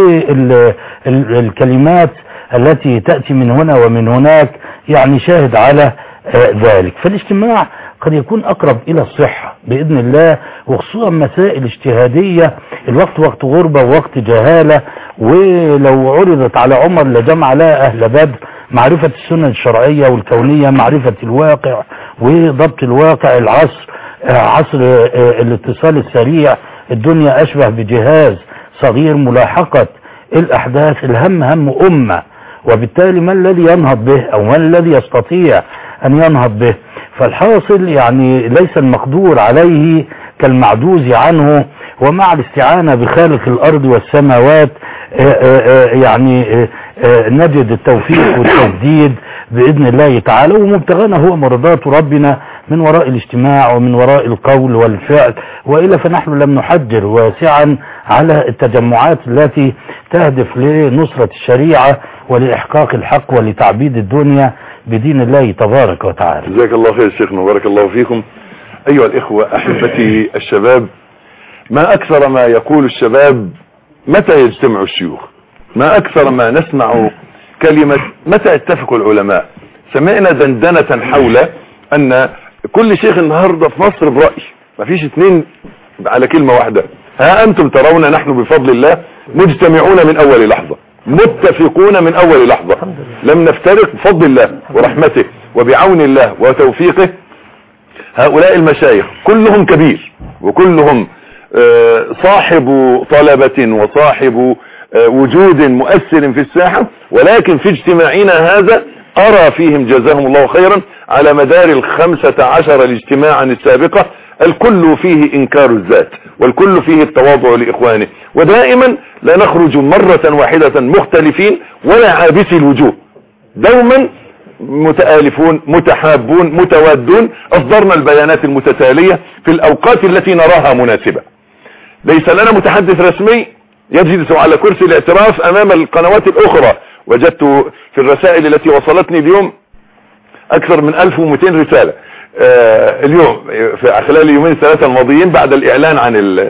والكلمات التي تأتي من هنا ومن هناك يعني شاهد على ذلك. فالاجتماع قد يكون أقرب إلى الصحة بإذن الله، وخصوصا مسائل اجتهادية، الوقت وقت غربة ووقت جهالة، ولو عرضت على عمر لجمع لها أهل بدر معرفة السنن الشرعية والكونية، معرفة الواقع وضبط الواقع. العصر عصر الاتصال السريع، الدنيا أشبه بجهاز صغير، ملاحقة الأحداث الهم هم أمة، وبالتالي ما الذي ينهض به أو ما الذي يستطيع أن ينهض به؟ فالحاصل يعني ليس المقدور عليه كالمعجوز عنه، ومع الاستعانة بخالق الأرض والسماوات يعني نجد التوفيق والتسديد بإذن الله تعالى، ومبتغانا هو مرضات ربنا من وراء الاجتماع ومن وراء القول والفعل، وإلا فنحن لم نحجر واسعا على التجمعات التي تهدف لنصرة الشريعة ولإحقاق الحق ولتعبيد الدنيا بدين الله تبارك وتعالى. جزاك الله خير شيخنا وبارك الله فيكم. أيها الإخوة أحبتي الشباب، ما أكثر ما يقول الشباب متى يجتمع الشيوخ، ما أكثر ما نسمع كلمة متى اتفق العلماء. سمعنا دندنة حول أن كل شيخ النهاردة في مصر برأي، ما فيش اتنين على كلمة واحدة. ها أنتم ترون نحن بفضل الله مجتمعون من أول لحظة، متفقون من أول لحظة، لم نفترق بفضل الله ورحمته وبعون الله وتوفيقه. هؤلاء المشايخ كلهم كبير، وكلهم صاحب طلبة وصاحب وجود مؤثر في الساحة، ولكن في اجتماعنا هذا أرى فيهم جزاهم الله خيرا على مدار الخمسة عشر الاجتماعا السابقة الكل فيه إنكار الذات، والكل فيه التواضع لإخوانه، ودائما لا نخرج مرة واحدة مختلفين ولا عابسي الوجوه، دوما متآلفون متحابون متوادون. أصدرنا البيانات المتتالية في الأوقات التي نراها مناسبة. ليس لنا متحدث رسمي يجلس على كرسي الاعتراف أمام القنوات الأخرى. وجدت في الرسائل التي وصلتني اليوم أكثر من ألف ومئتين رسالة آه اليوم في خلال اليومين الثلاثة الماضيين بعد الإعلان عن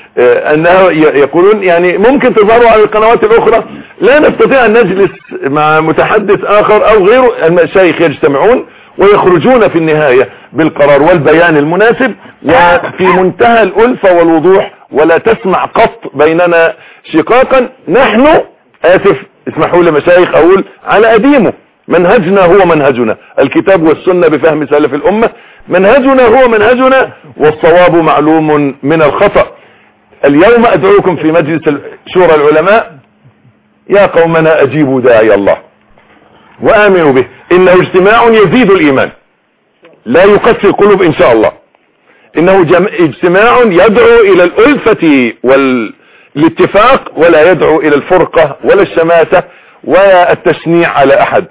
انه يقولون يعني ممكن تظهروا على القنوات الاخرى، لا نستطيع ان نجلس مع متحدث اخر او غيره، المشايخ يجتمعون ويخرجون في النهاية بالقرار والبيان المناسب وفي منتهى الألفة والوضوح، ولا تسمع قط بيننا شقاقا. نحن آسف اسمحوا لي مشايخ اقول على قديمه، منهجنا هو منهجنا، الكتاب والسنة بفهم سلف الامة، منهجنا هو منهجنا، والصواب معلوم من الخطأ. اليوم ادعوكم في مجلس شورى العلماء، يا قومنا اجيبوا داعي الله وامنوا به، انه اجتماع يزيد الايمان لا يقسي القلوب ان شاء الله، انه اجتماع يدعو الى الالفة والاتفاق ولا يدعو الى الفرقة ولا الشماتة ولا التشنيع على احد.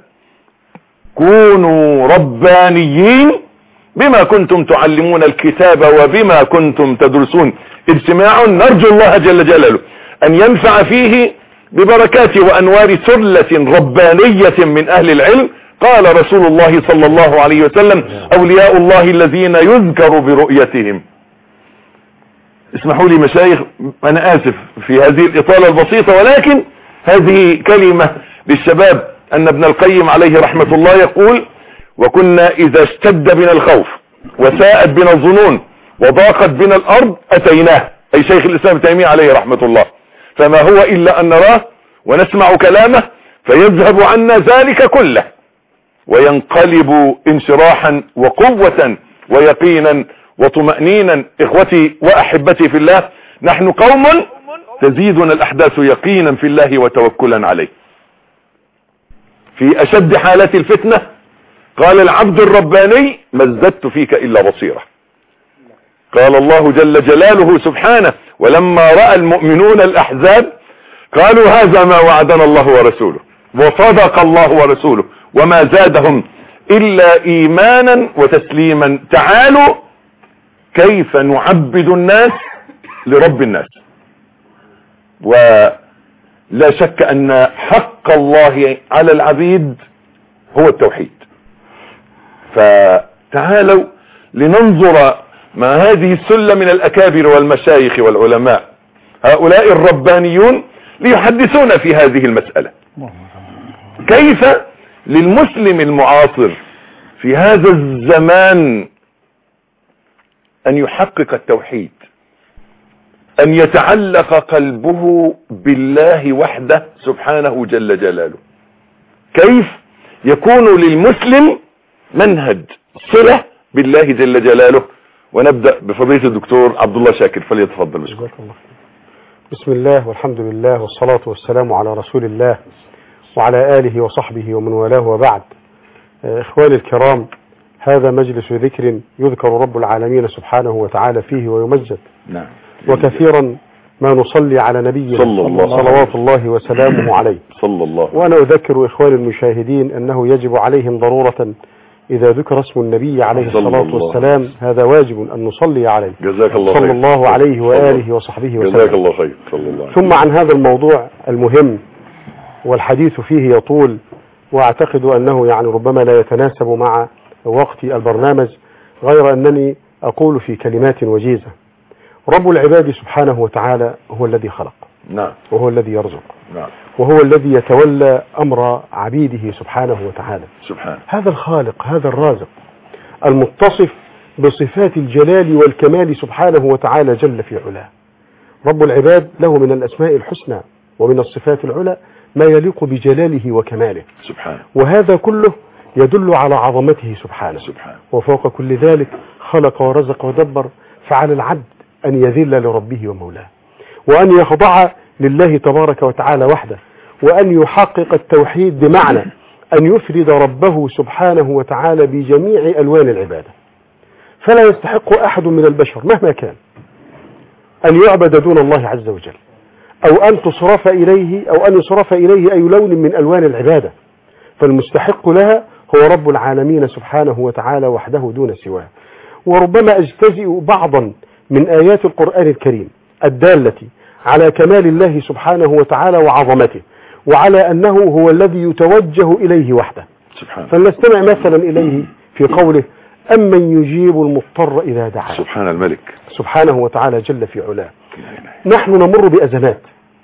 كونوا ربانيين بما كنتم تعلمون الكتاب وبما كنتم تدرسون. اجتماع نرجو الله جل جلاله ان ينفع فيه ببركات وانوار سلة ربانية من اهل العلم. قال رسول الله صلى الله عليه وسلم: اولياء الله الذين يذكر برؤيتهم. اسمحوا لي مشايخ انا اسف في هذه الاطالة البسيطة، ولكن هذه كلمة للشباب، ان ابن القيم عليه رحمة الله يقول: وكنا اذا اشتد بنا الخوف وساءت بنا الظنون وضاقت بنا الارض اتيناه، اي شيخ الاسلام ابن تيمية عليه رحمة الله، فما هو الا ان نراه ونسمع كلامه فيذهب عنا ذلك كله وينقلب انشراحا وقوة ويقينا وطمأنينا. اخوتي واحبتي في الله، نحن قوم تزيدنا الاحداث يقينا في الله وتوكلا عليه. في اشد حالات الفتنة قال العبد الرباني: ما ازددت فيك الا بصيرة. قال الله جل جلاله سبحانه: ولما رأى المؤمنون الاحزاب قالوا هذا ما وعدنا الله ورسوله وصدق الله ورسوله وما زادهم الا ايمانا وتسليما. تعالوا كيف نعبد الناس لرب الناس. ولا شك ان حق الله على العبيد هو التوحيد. فتعالوا لننظر مع هذه السلة من الاكابر والمشايخ والعلماء، هؤلاء الربانيون، ليحدثونا في هذه المسألة. كيف للمسلم المعاصر في هذا الزمان ان يحقق التوحيد، ان يتعلق قلبه بالله وحده سبحانه جل جلاله. كيف يكون للمسلم منهج صلة بالله جل جلاله. ونبدأ بفضيلة الدكتور عبد الله شاكر، فليتفضل مشكور. بسم الله والحمد لله والصلاة والسلام على رسول الله وعلى آله وصحبه ومن والاه، وبعد. إخواني الكرام، هذا مجلس ذكر يذكر رب العالمين سبحانه وتعالى فيه ويمجد. نعم. وكثيرا ما نصلي على نبينا صلى الله صلوات الله وسلامه عليه صلى الله. وأنا أذكر إخواني المشاهدين أنه يجب عليهم ضرورة إذا ذكر اسم النبي عليه الصلاة والسلام هذا واجب أن نصلي عليه. جزاك الله صلى خير. الله عليه وآله وصحبه وسلم. جزاك الله خير. صلى الله. ثم عن هذا الموضوع المهم والحديث فيه يطول، واعتقد انه يعني ربما لا يتناسب مع وقت البرنامج، غير انني اقول في كلمات وجيزة: رب العباد سبحانه وتعالى هو الذي خلق، نعم، وهو الذي يرزق، نعم، وهو الذي يتولى امر عبيده سبحانه وتعالى. سبحانه. هذا الخالق، هذا الرازق المتصف بصفات الجلال والكمال سبحانه وتعالى جل في علاه. رب العباد له من الاسماء الحسنى ومن الصفات العلى ما يليق بجلاله وكماله سبحانه، وهذا كله يدل على عظمته سبحانه. سبحانه. وفوق كل ذلك خلق ورزق ودبر، فعلى العبد أن يذل لربه ومولاه، وأن يخضع لله تبارك وتعالى وحده، وأن يحقق التوحيد بمعنى أن يفرد ربه سبحانه وتعالى بجميع ألوان العبادة. فلا يستحق أحد من البشر مهما كان أن يعبد دون الله عز وجل، أو أن تصرف إليه أو أن يصرف إليه أي لون من ألوان العبادة، فالمستحق لها هو رب العالمين سبحانه وتعالى وحده دون سواه. وربما أجتزئ بعضا من آيات القرآن الكريم الدالة على كمال الله سبحانه وتعالى وعظمته، وعلى أنه هو الذي يتوجه إليه وحده. سبحانه. فلنستمع مثلا إليه في قوله: أمن يجيب المضطر إذا دعاه. سبحان الملك سبحانه وتعالى جل في علاه. نحن نمر بأزمات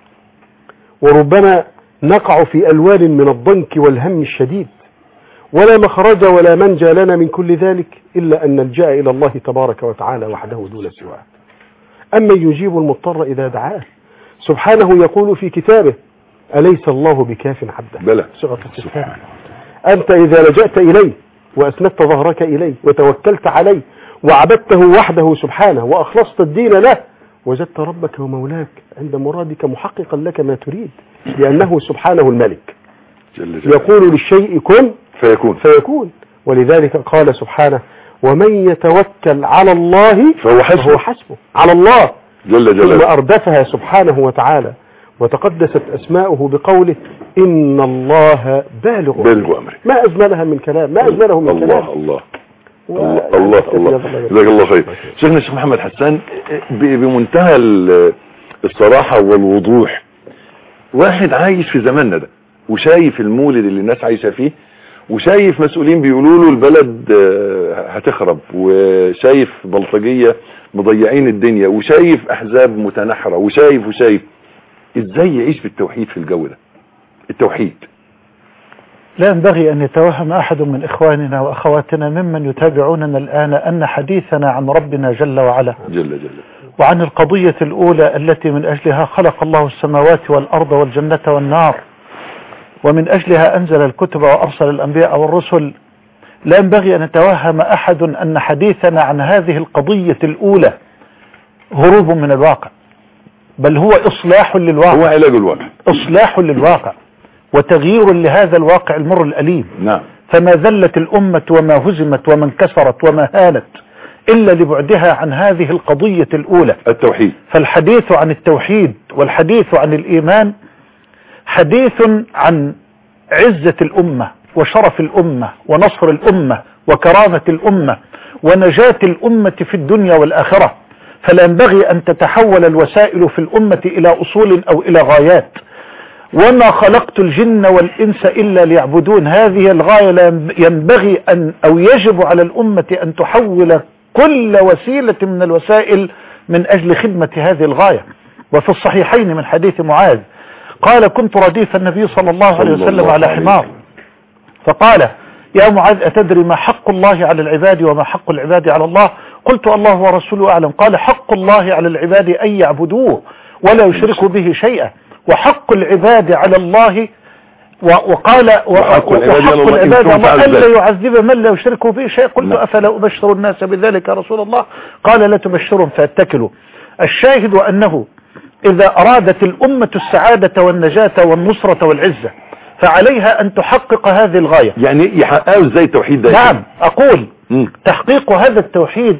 وربما نقع في ألوان من الضنك والهم الشديد، ولا مخرج ولا منجى لنا من كل ذلك إلا أن نلجأ إلى الله تبارك وتعالى وحده دون سواه. أما يجيب المضطر إذا دعاه سبحانه، يقول في كتابه: أليس الله بكاف عبده؟ بلى. سبحانه. أنت إذا لجأت إليه وأسندت ظهرك إليه وتوكلت عليه وعبدته وحده سبحانه وأخلصت الدين له، وجدت ربك ومولاك عند مرادك محققا لك ما تريد، لأنه سبحانه الملك جل جل. يقول للشيء كن فيكون فيكون ولذلك قال سبحانه: ومن يتوكل على الله فهو حسبه, فهو حسبه. على الله جل جل. ثم أردفها سبحانه وتعالى وتقدست أسماؤه بقوله: إن الله بالغ بالغ أمره. ما أجملها من كلام، ما أجمله من الله كلام. الله الله الله الله جزاك الله خير. شيخنا الشيخ محمد حسان بمنتهى الصراحة والوضوح، واحد عايش في زماننا ده وشايف المولد اللي الناس عايشة فيه، وشايف مسؤولين بيقولوا له البلد هتخرب، وشايف بلطجية مضيعين الدنيا، وشايف أحزاب متنحرة، وشايف وشايف ازاي يعيش بالتوحيد في الجو ده؟ التوحيد لا ينبغي أن يتوهم أحد من إخواننا وأخواتنا ممن يتابعوننا الآن أن حديثنا عن ربنا جل وعلا جل جل وعن القضية الأولى التي من أجلها خلق الله السماوات والأرض والجنة والنار، ومن أجلها أنزل الكتب وأرسل الأنبياء والرسل، لا ينبغي أن يتوهم أحد أن حديثنا عن هذه القضية الأولى هروب من الواقع، بل هو إصلاح للواقع، هو علاج الواقع، إصلاح للواقع وتغيير لهذا الواقع المر الأليم. نعم. فما ذلت الأمة وما هزمت وما انكسرت وما هانت إلا لبعدها عن هذه القضية الأولى، التوحيد. فالحديث عن التوحيد والحديث عن الإيمان حديث عن عزة الأمة وشرف الأمة ونصر الأمة وكرامة الأمة ونجاة الأمة في الدنيا والآخرة. فلا ينبغي أن تتحول الوسائل في الأمة إلى أصول أو إلى غايات. وما خلقت الجن والإنس إلا ليعبدون، هذه الغاية لا ينبغي أن أو يجب على الأمة أن تحول كل وسيلة من الوسائل من أجل خدمة هذه الغاية. وفي الصحيحين من حديث معاذ قال: كنت رديف النبي صلى الله عليه وسلم على حمار، فقال: يا معاذ أتدري ما حق الله على العباد وما حق العباد على الله؟ قلت: الله ورسوله أعلم. قال: حق الله على العباد أن يعبدوه ولا يشركوا به شيئا، وحق العباد على الله وقال وحق العباد الله ألا يعذب من لا يشركوا به شيئا. قلت: أفلا أبشر الناس بذلك يا رسول الله؟ قال: لا تبشرهم فاتكلوا. الشاهد أنه إذا أرادت الأمة السعادة والنجاة والنصرة والعزة فعليها أن تحقق هذه الغاية. يعني يحققوا ازاي التوحيد ده؟ نعم، أقول م. تحقيق هذا التوحيد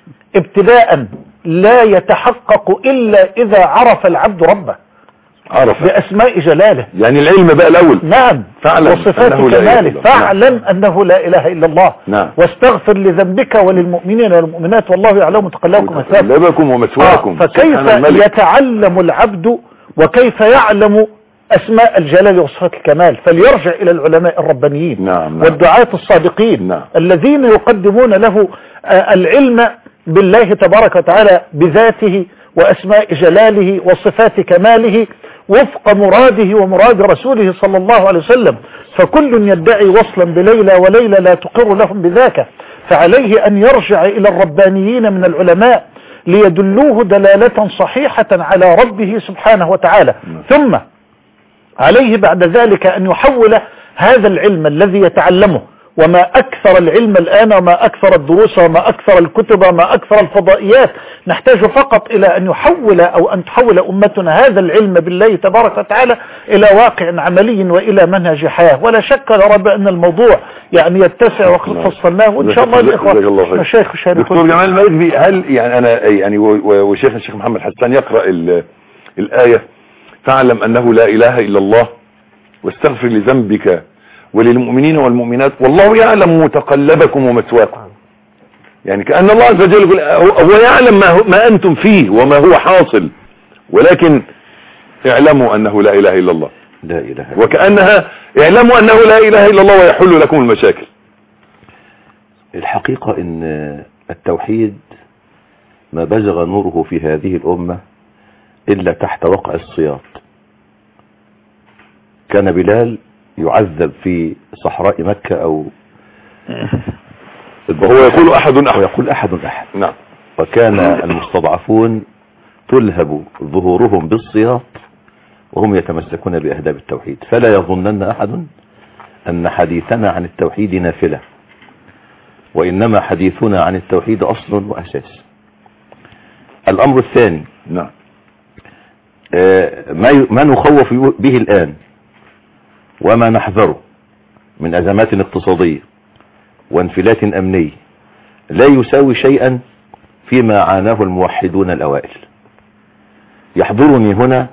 ابتداء لا يتحقق إلا إذا عرف العبد ربه، عرف بأسماء جلاله، يعني العلم بقى الأول. نعم، وصفات كماله، فاعلم أنه لا إله إلا الله. نعم. واستغفر لذنبك وللمؤمنين والمؤمنات والله يعلم متقلبكم ومثواكم ومثواكم. آه. فكيف يتعلم العبد وكيف يعلم أسماء الجلال وصفات الكمال؟ فليرجع إلى العلماء الربانيين. نعم. نعم. والدعاة الصادقين. نعم. الذين يقدمون له العلم بالله تبارك وتعالى بذاته وأسماء جلاله وصفات كماله وفق مراده ومراد رسوله صلى الله عليه وسلم. فكل يدعي وصلا بليلى وليلى لا تقر لهم بذاك، فعليه أن يرجع إلى الربانيين من العلماء ليدلوه دلالة صحيحة على ربه سبحانه وتعالى. ثم عليه بعد ذلك أن يحول هذا العلم الذي يتعلمه، وما أكثر العلم الآن وما أكثر الدروس وما أكثر الكتب وما أكثر الفضائيات، نحتاج فقط إلى أن يحول أو أن تحول أمتنا هذا العلم بالله تبارك وتعالى إلى واقع عملي وإلى منهج حياة. ولا شك يا رب أن الموضوع يعني يتسع وقد فصلناه، وإن شاء الله الإخوة مشايخ الشارع. دكتور جمال مجدي، هل يعني أنا يعني وشيخ الشيخ محمد حسان يقرأ الآية: فاعلم أنه لا إله إلا الله واستغفر لذنبك وللمؤمنين والمؤمنات والله يعلم متقلبكم ومثواكم، يعني كأن الله عز وجل يقول هو يعلم ما, ما أنتم فيه وما هو حاصل، ولكن اعلموا أنه لا إله إلا الله. لا إله. وكأنها اعلموا أنه لا إله إلا الله ويحل لكم المشاكل. الحقيقة إن التوحيد ما بزغ نوره في هذه الأمة إلا تحت وقع الصياط. كان بلال يعذب في صحراء مكة أو هو يقول أحد أحد ويقول أحد أحد. نعم. وكان المستضعفون تلهب ظهورهم بالصياط وهم يتمسكون بأهداب التوحيد. فلا يظنن أحد أن حديثنا عن التوحيد نافلة، وإنما حديثنا عن التوحيد أصل وأساس. الأمر الثاني، نعم، ما نخوف به الآن وما نحذره من أزمات اقتصادية وانفلات أمني لا يساوي شيئا فيما عاناه الموحدون الأوائل. يحضرني هنا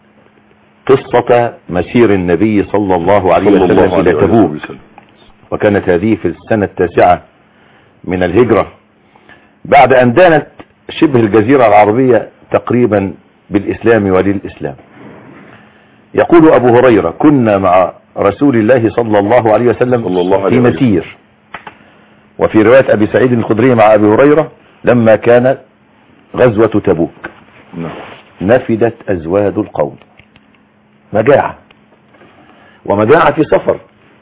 قصة مسير النبي صلى الله عليه وسلم إلى تبوك، وكانت هذه في السنة التاسعة من الهجرة بعد أن دانت شبه الجزيرة العربية تقريبا بالإسلام وللإسلام. يقول أبو هريرة: كنا مع رسول الله صلى الله عليه وسلم في مسير. وفي رواية أبي سعيد الخدري مع أبي هريرة: لما كانت غزوة تبوك نفدت أزواد القوم. مجاعة، ومجاعة في سفر،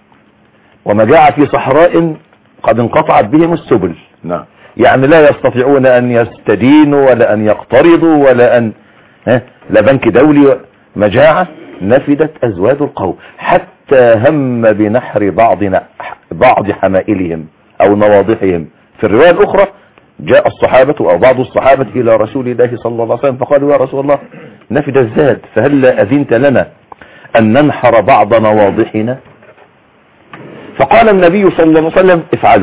ومجاعة في صحراء قد انقطعت بهم السبل. نعم. يعني لا يستطيعون أن يستدينوا ولا أن يقترضوا ولا أن لا بنك دولي. مجاعة، نفدت أزواد القوم حتى هم بنحر بعض بعض حمائلهم أو نواضحهم. في الرواية الأخرى: جاء الصحابة أو بعض الصحابة إلى رسول الله صلى الله عليه وسلم فقالوا: يا رسول الله، نفد الزاد، فهل أذنت لنا أن ننحر بعض نواضحنا؟ فقال النبي صلى الله عليه وسلم: افعلوا.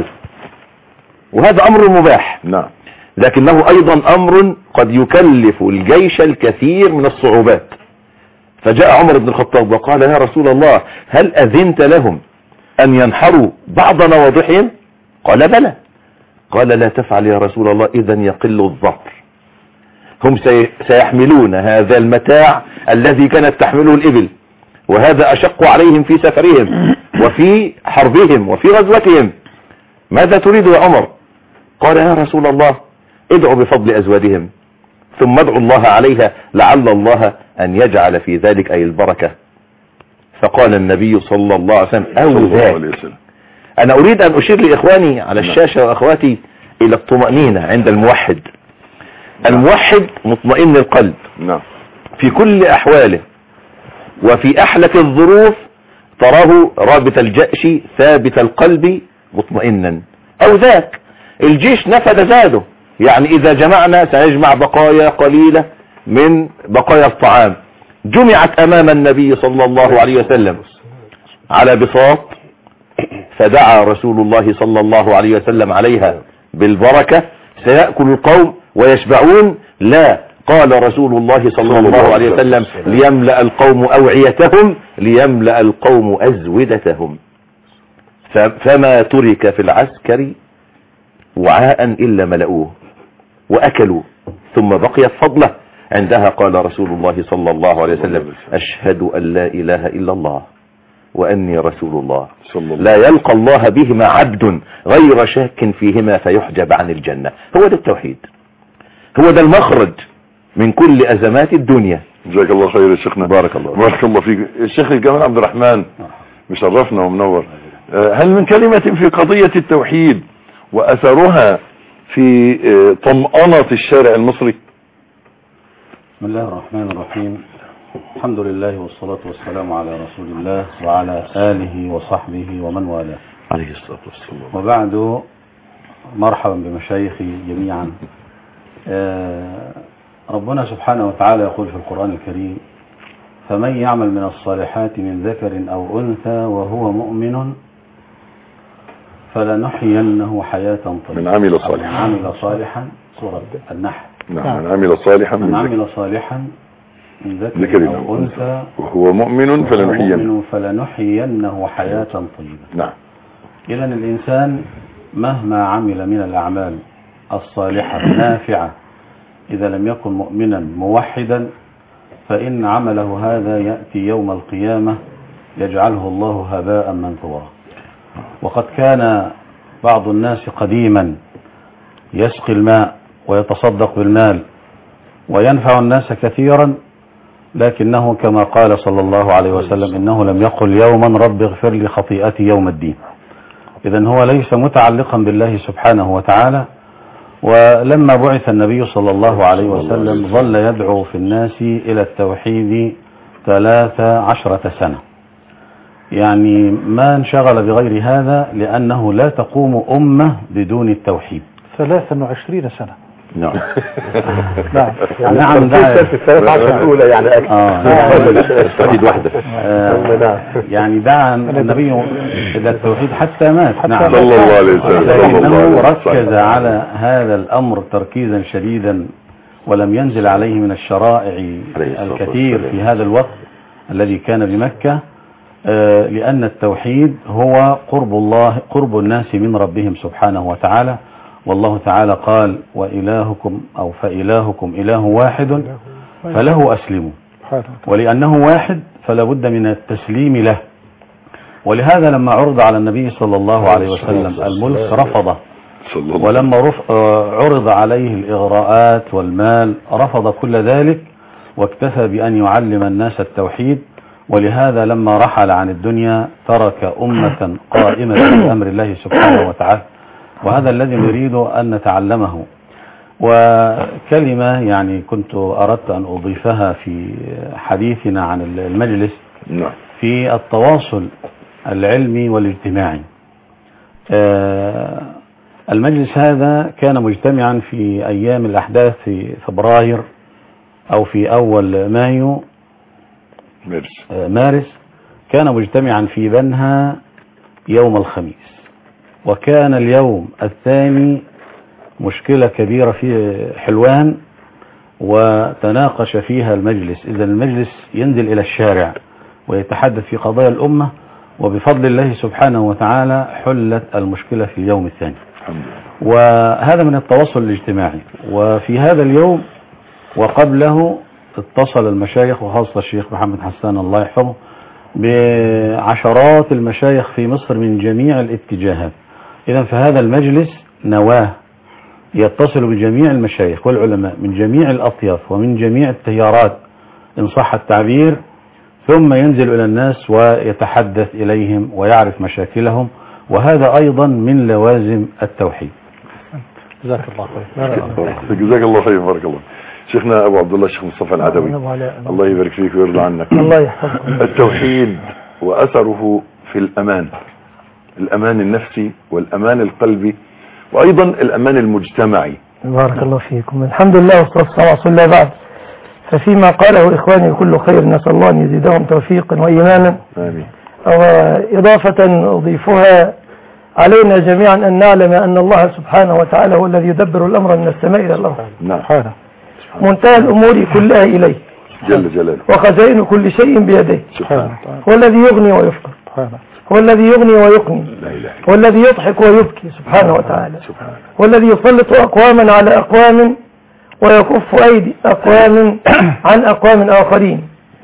وهذا أمر مباح، نعم، لكنه أيضا أمر قد يكلف الجيش الكثير من الصعوبات. فجاء عمر بن الخطاب وقال: يا رسول الله، هل أذنت لهم أن ينحروا بعض نواضحهم؟ قال: بلى. قال: لا تفعل يا رسول الله، إذا يقل الظهر. هم سيحملون هذا المتاع الذي كانت تحمله الإبل، وهذا أشق عليهم في سفرهم وفي حربهم وفي غزوتهم. ماذا تريد يا عمر؟ قال: يا رسول الله، ادعوا بفضل أزوادهم ثم ادعوا الله عليها لعل الله أن يجعل في ذلك أي البركة. فقال النبي صلى الله عليه وسلم: أو ذاك. أنا أريد أن أشير لإخواني على الشاشة وأخواتي إلى الطمأنينة عند الموحد. الموحد مطمئن القلب في كل أحواله، وفي أحلك الظروف تراه رابط الجأش ثابت القلب مطمئنا. أو ذاك، الجيش نفد زاده، يعني إذا جمعنا سنجمع بقايا قليلة من بقايا الطعام. جمعت أمام النبي صلى الله عليه وسلم على بساط، فدعا رسول الله صلى الله عليه وسلم عليها بالبركة. سيأكل القوم ويشبعون؟ لا، قال رسول الله صلى الله عليه وسلم: ليملأ القوم أوعيتهم، ليملأ القوم أزودتهم. فما ترك في العسكر وعاء إلا ملأوه وأكلوا، ثم بقيت فضله. عندها قال رسول الله صلى الله عليه وسلم: أشهد أن لا إله إلا الله وأني رسول الله، لا يلقى الله بهما عبد غير شاك فيهما فيحجب عن الجنة. هو ده التوحيد، هو ده المخرج من كل أزمات الدنيا. جزاك الله خير يا شيخنا. بارك الله بارك الله فيك. الشيخ الجمال عبد الرحمن مشرفنا ومنور. هل من كلمة في قضية التوحيد وأثرها في طمأنة الشارع المصري؟ بسم الله الرحمن الرحيم. الحمد لله والصلاة والسلام على رسول الله وعلى آله وصحبه ومن والاه عليه الصلاة والسلام. وبعد، مرحبا بمشايخي جميعا. ربنا سبحانه وتعالى يقول في القرآن الكريم: فمن يعمل من الصالحات من ذكر أو أنثى وهو مؤمن فلنحيينه حياة طيبة. من عمل صالحا. من عمل صالحا، سورة النحل. نعم. من عمل صالحا من عمل صالحا من ذكر أو أنثى وهو مؤمن فلنحيينه فلنحيينه حياة طيبة. نعم. إذن الإنسان مهما عمل من الأعمال الصالحة النافعة إذا لم يكن مؤمنا موحدا، فإن عمله هذا يأتي يوم القيامة يجعله الله هباء منثورا. وقد كان بعض الناس قديما يسقي الماء ويتصدق بالمال وينفع الناس كثيرا، لكنه كما قال صلى الله عليه وسلم إنه لم يقل يوما رب اغفر لي خطيئتي يوم الدين. إذن هو ليس متعلقا بالله سبحانه وتعالى. ولما بعث النبي صلى الله عليه وسلم ظل يدعو في الناس إلى التوحيد ثلاث عشرة سنة، يعني ما انشغل بغير هذا، لأنه لا تقوم أمة بدون التوحيد. ثلاثا وعشرين سنة. نعم نعم يعني نعم في الثلاث عشر الأولى يعني توحيد واحدة. يعني دعا النبي إلى التوحيد حتى مات. نعم صلى الله عليه وسلم. لكنه ركز على هذا الأمر تركيزا شديدا، ولم ينزل عليه من الشرائع الكثير في هذا الوقت الذي كان بمكة، لأن التوحيد هو قرب الله، قرب الناس من ربهم سبحانه وتعالى. والله تعالى قال وإلهكم أو فإلهكم إله واحد فله أسلموا، ولأنه واحد فلا بد من التسليم له. ولهذا لما عرض على النبي صلى الله عليه وسلم الملك رفضه، ولما عرض عليه الإغراءات والمال رفض كل ذلك، واكتفى بأن يعلم الناس التوحيد. ولهذا لما رحل عن الدنيا ترك أمة قائمة بأمر الله سبحانه وتعالى، وهذا الذي نريد أن نتعلمه. وكلمة يعني كنت أردت أن أضيفها في حديثنا عن المجلس في التواصل العلمي والاجتماعي. المجلس هذا كان مجتمعا في أيام الأحداث في فبراير أو في أول مايو مارس, مارس كان مجتمعا في بنها يوم الخميس، وكان اليوم الثاني مشكلة كبيرة في حلوان وتناقش فيها المجلس. إذا المجلس ينزل إلى الشارع ويتحدث في قضايا الأمة، وبفضل الله سبحانه وتعالى حلت المشكلة في اليوم الثاني، وهذا من التواصل الاجتماعي. وفي هذا اليوم وقبله اتصل المشايخ وخاصة الشيخ محمد حسان الله يحفظه بعشرات المشايخ في مصر من جميع الاتجاهات. إذا فهذا المجلس نواه يتصل بجميع المشايخ والعلماء من جميع الأطياف ومن جميع التيارات إن صح التعبير، ثم ينزل إلى الناس ويتحدث إليهم ويعرف مشاكلهم، وهذا أيضا من لوازم التوحيد. جزاك الله خير. جزاك الله خير. بارك الله. شيخنا أبو عبد الله الشيخ مصطفى العدوي، الله يبارك فيك ويرضى عنك. الله يحفظك. التوحيد وأثره في الأمان، الأمان النفسي والأمان القلبي وأيضا الأمان المجتمعي. بارك الله فيكم. الحمد لله والصلاة والسلام على رسول الله. بعد، ففيما قاله إخواني كل خير نسأل الله أن يزيدهم توفيقا وإيمانا. آمين. وإضافة أضيفها علينا جميعا أن نعلم أن الله سبحانه وتعالى هو الذي يدبر الأمر من السماء إلى الأرض. نعم. منتهى الأمور كلها إليه جل جلاله، وخزائن كل شيء بيده. هو الذي يغني ويفقر، هو الذي يغني ويقني، هو الذي يضحك ويبكي سبحانه وتعالى، هو الذي يسلط أقواما على أقوام ويكف أيدي أقوام عن أقوام آخرين.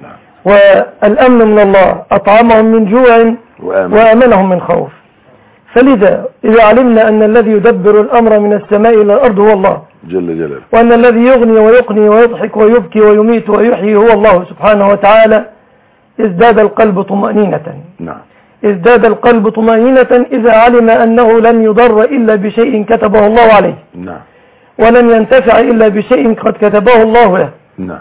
والأمن من الله أطعمهم من جوع وأمنهم من خوف. فلذا إذا علمنا أن الذي يدبر الأمر من السماء إلى الأرض هو الله جل جلاله، وأن الذي يغني ويقني ويضحك ويبكي ويميت ويحيي هو الله سبحانه وتعالى، ازداد القلب طمأنينة. نعم. ازداد القلب طمأنينة إذا علم أنه لن يضر إلا بشيء كتبه الله عليه. نعم. ولن ينتفع إلا بشيء قد كتبه الله له. نعم.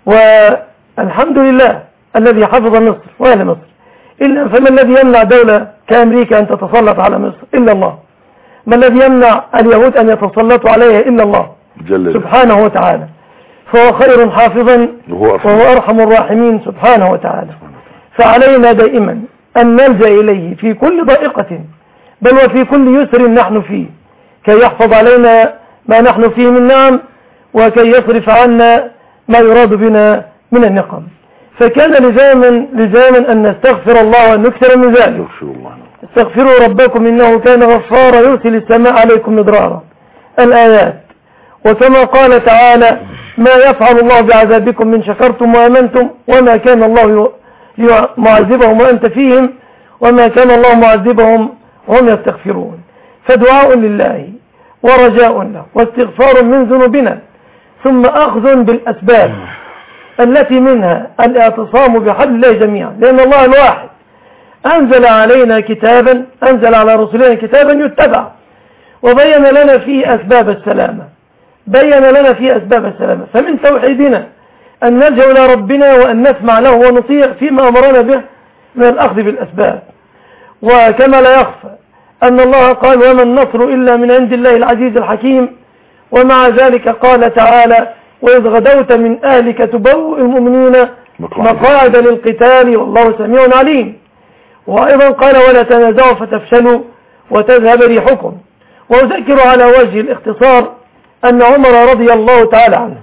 والحمد لله الذي حفظ مصر وأهل مصر. إلا فما الذي يمنع دولة كأمريكا أن تتسلط على مصر إلا الله؟ ما الذي يمنع اليهود أن يتسلطوا عليها إلا الله جل سبحانه وتعالى؟ فهو خير حافظا وهو أرحم الراحمين سبحانه وتعالى. فعلينا دائما أن نلجأ إليه في كل ضائقة بل وفي كل يسر نحن فيه، كي يحفظ علينا ما نحن فيه من نعم، وكي يصرف عنا ما يراد بنا من النقم. فكان لزاما لزاما أن نستغفر الله وأن نكثر من ذلك. استغفروا ربكم إنه كان غفارا يرسل السماء عليكم مدرارا. الآيات. وكما قال تعالى ما يفعل الله بعذابكم من شكرتم وآمنتم وما كان الله معذبهم وأنت فيهم وما كان الله معذبهم وهم يستغفرون. فدعاء لله ورجاء له واستغفار من ذنوبنا، ثم أخذ بالأسباب التي منها الاعتصام بحبل الله جميعا، لأن الله الواحد أنزل علينا كتابا، أنزل على رسولنا كتابا يتبع، وبين لنا فيه أسباب السلامة، بين لنا فيه أسباب السلامة. فمن توحيدنا أن نلجأ إلى ربنا وأن نسمع له ونطيع فيما أمرنا به من الأخذ بالأسباب. وكما لا يخفى أن الله قال وما النصر إلا من عند الله العزيز الحكيم، ومع ذلك قال تعالى وإذ غدوت من أهلك تبوئ المؤمنين مقاعد للقتال والله سميع عليم. وأيضا قال ولا تنازعوا فتفشلوا وتذهب ريحكم. وأذكر على وجه الاختصار أن عمر رضي الله تعالى عنه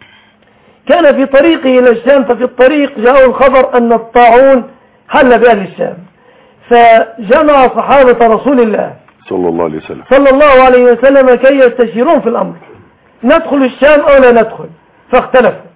كان في طريقه إلى الشام، ففي الطريق جاءه الخبر أن الطاعون حل بأهل الشام، فجمع صحابة رسول الله صلى الله عليه وسلم صلى الله عليه وسلم كي يستشيرون في الأمر، ندخل الشام أو لا ندخل، فاختلفوا.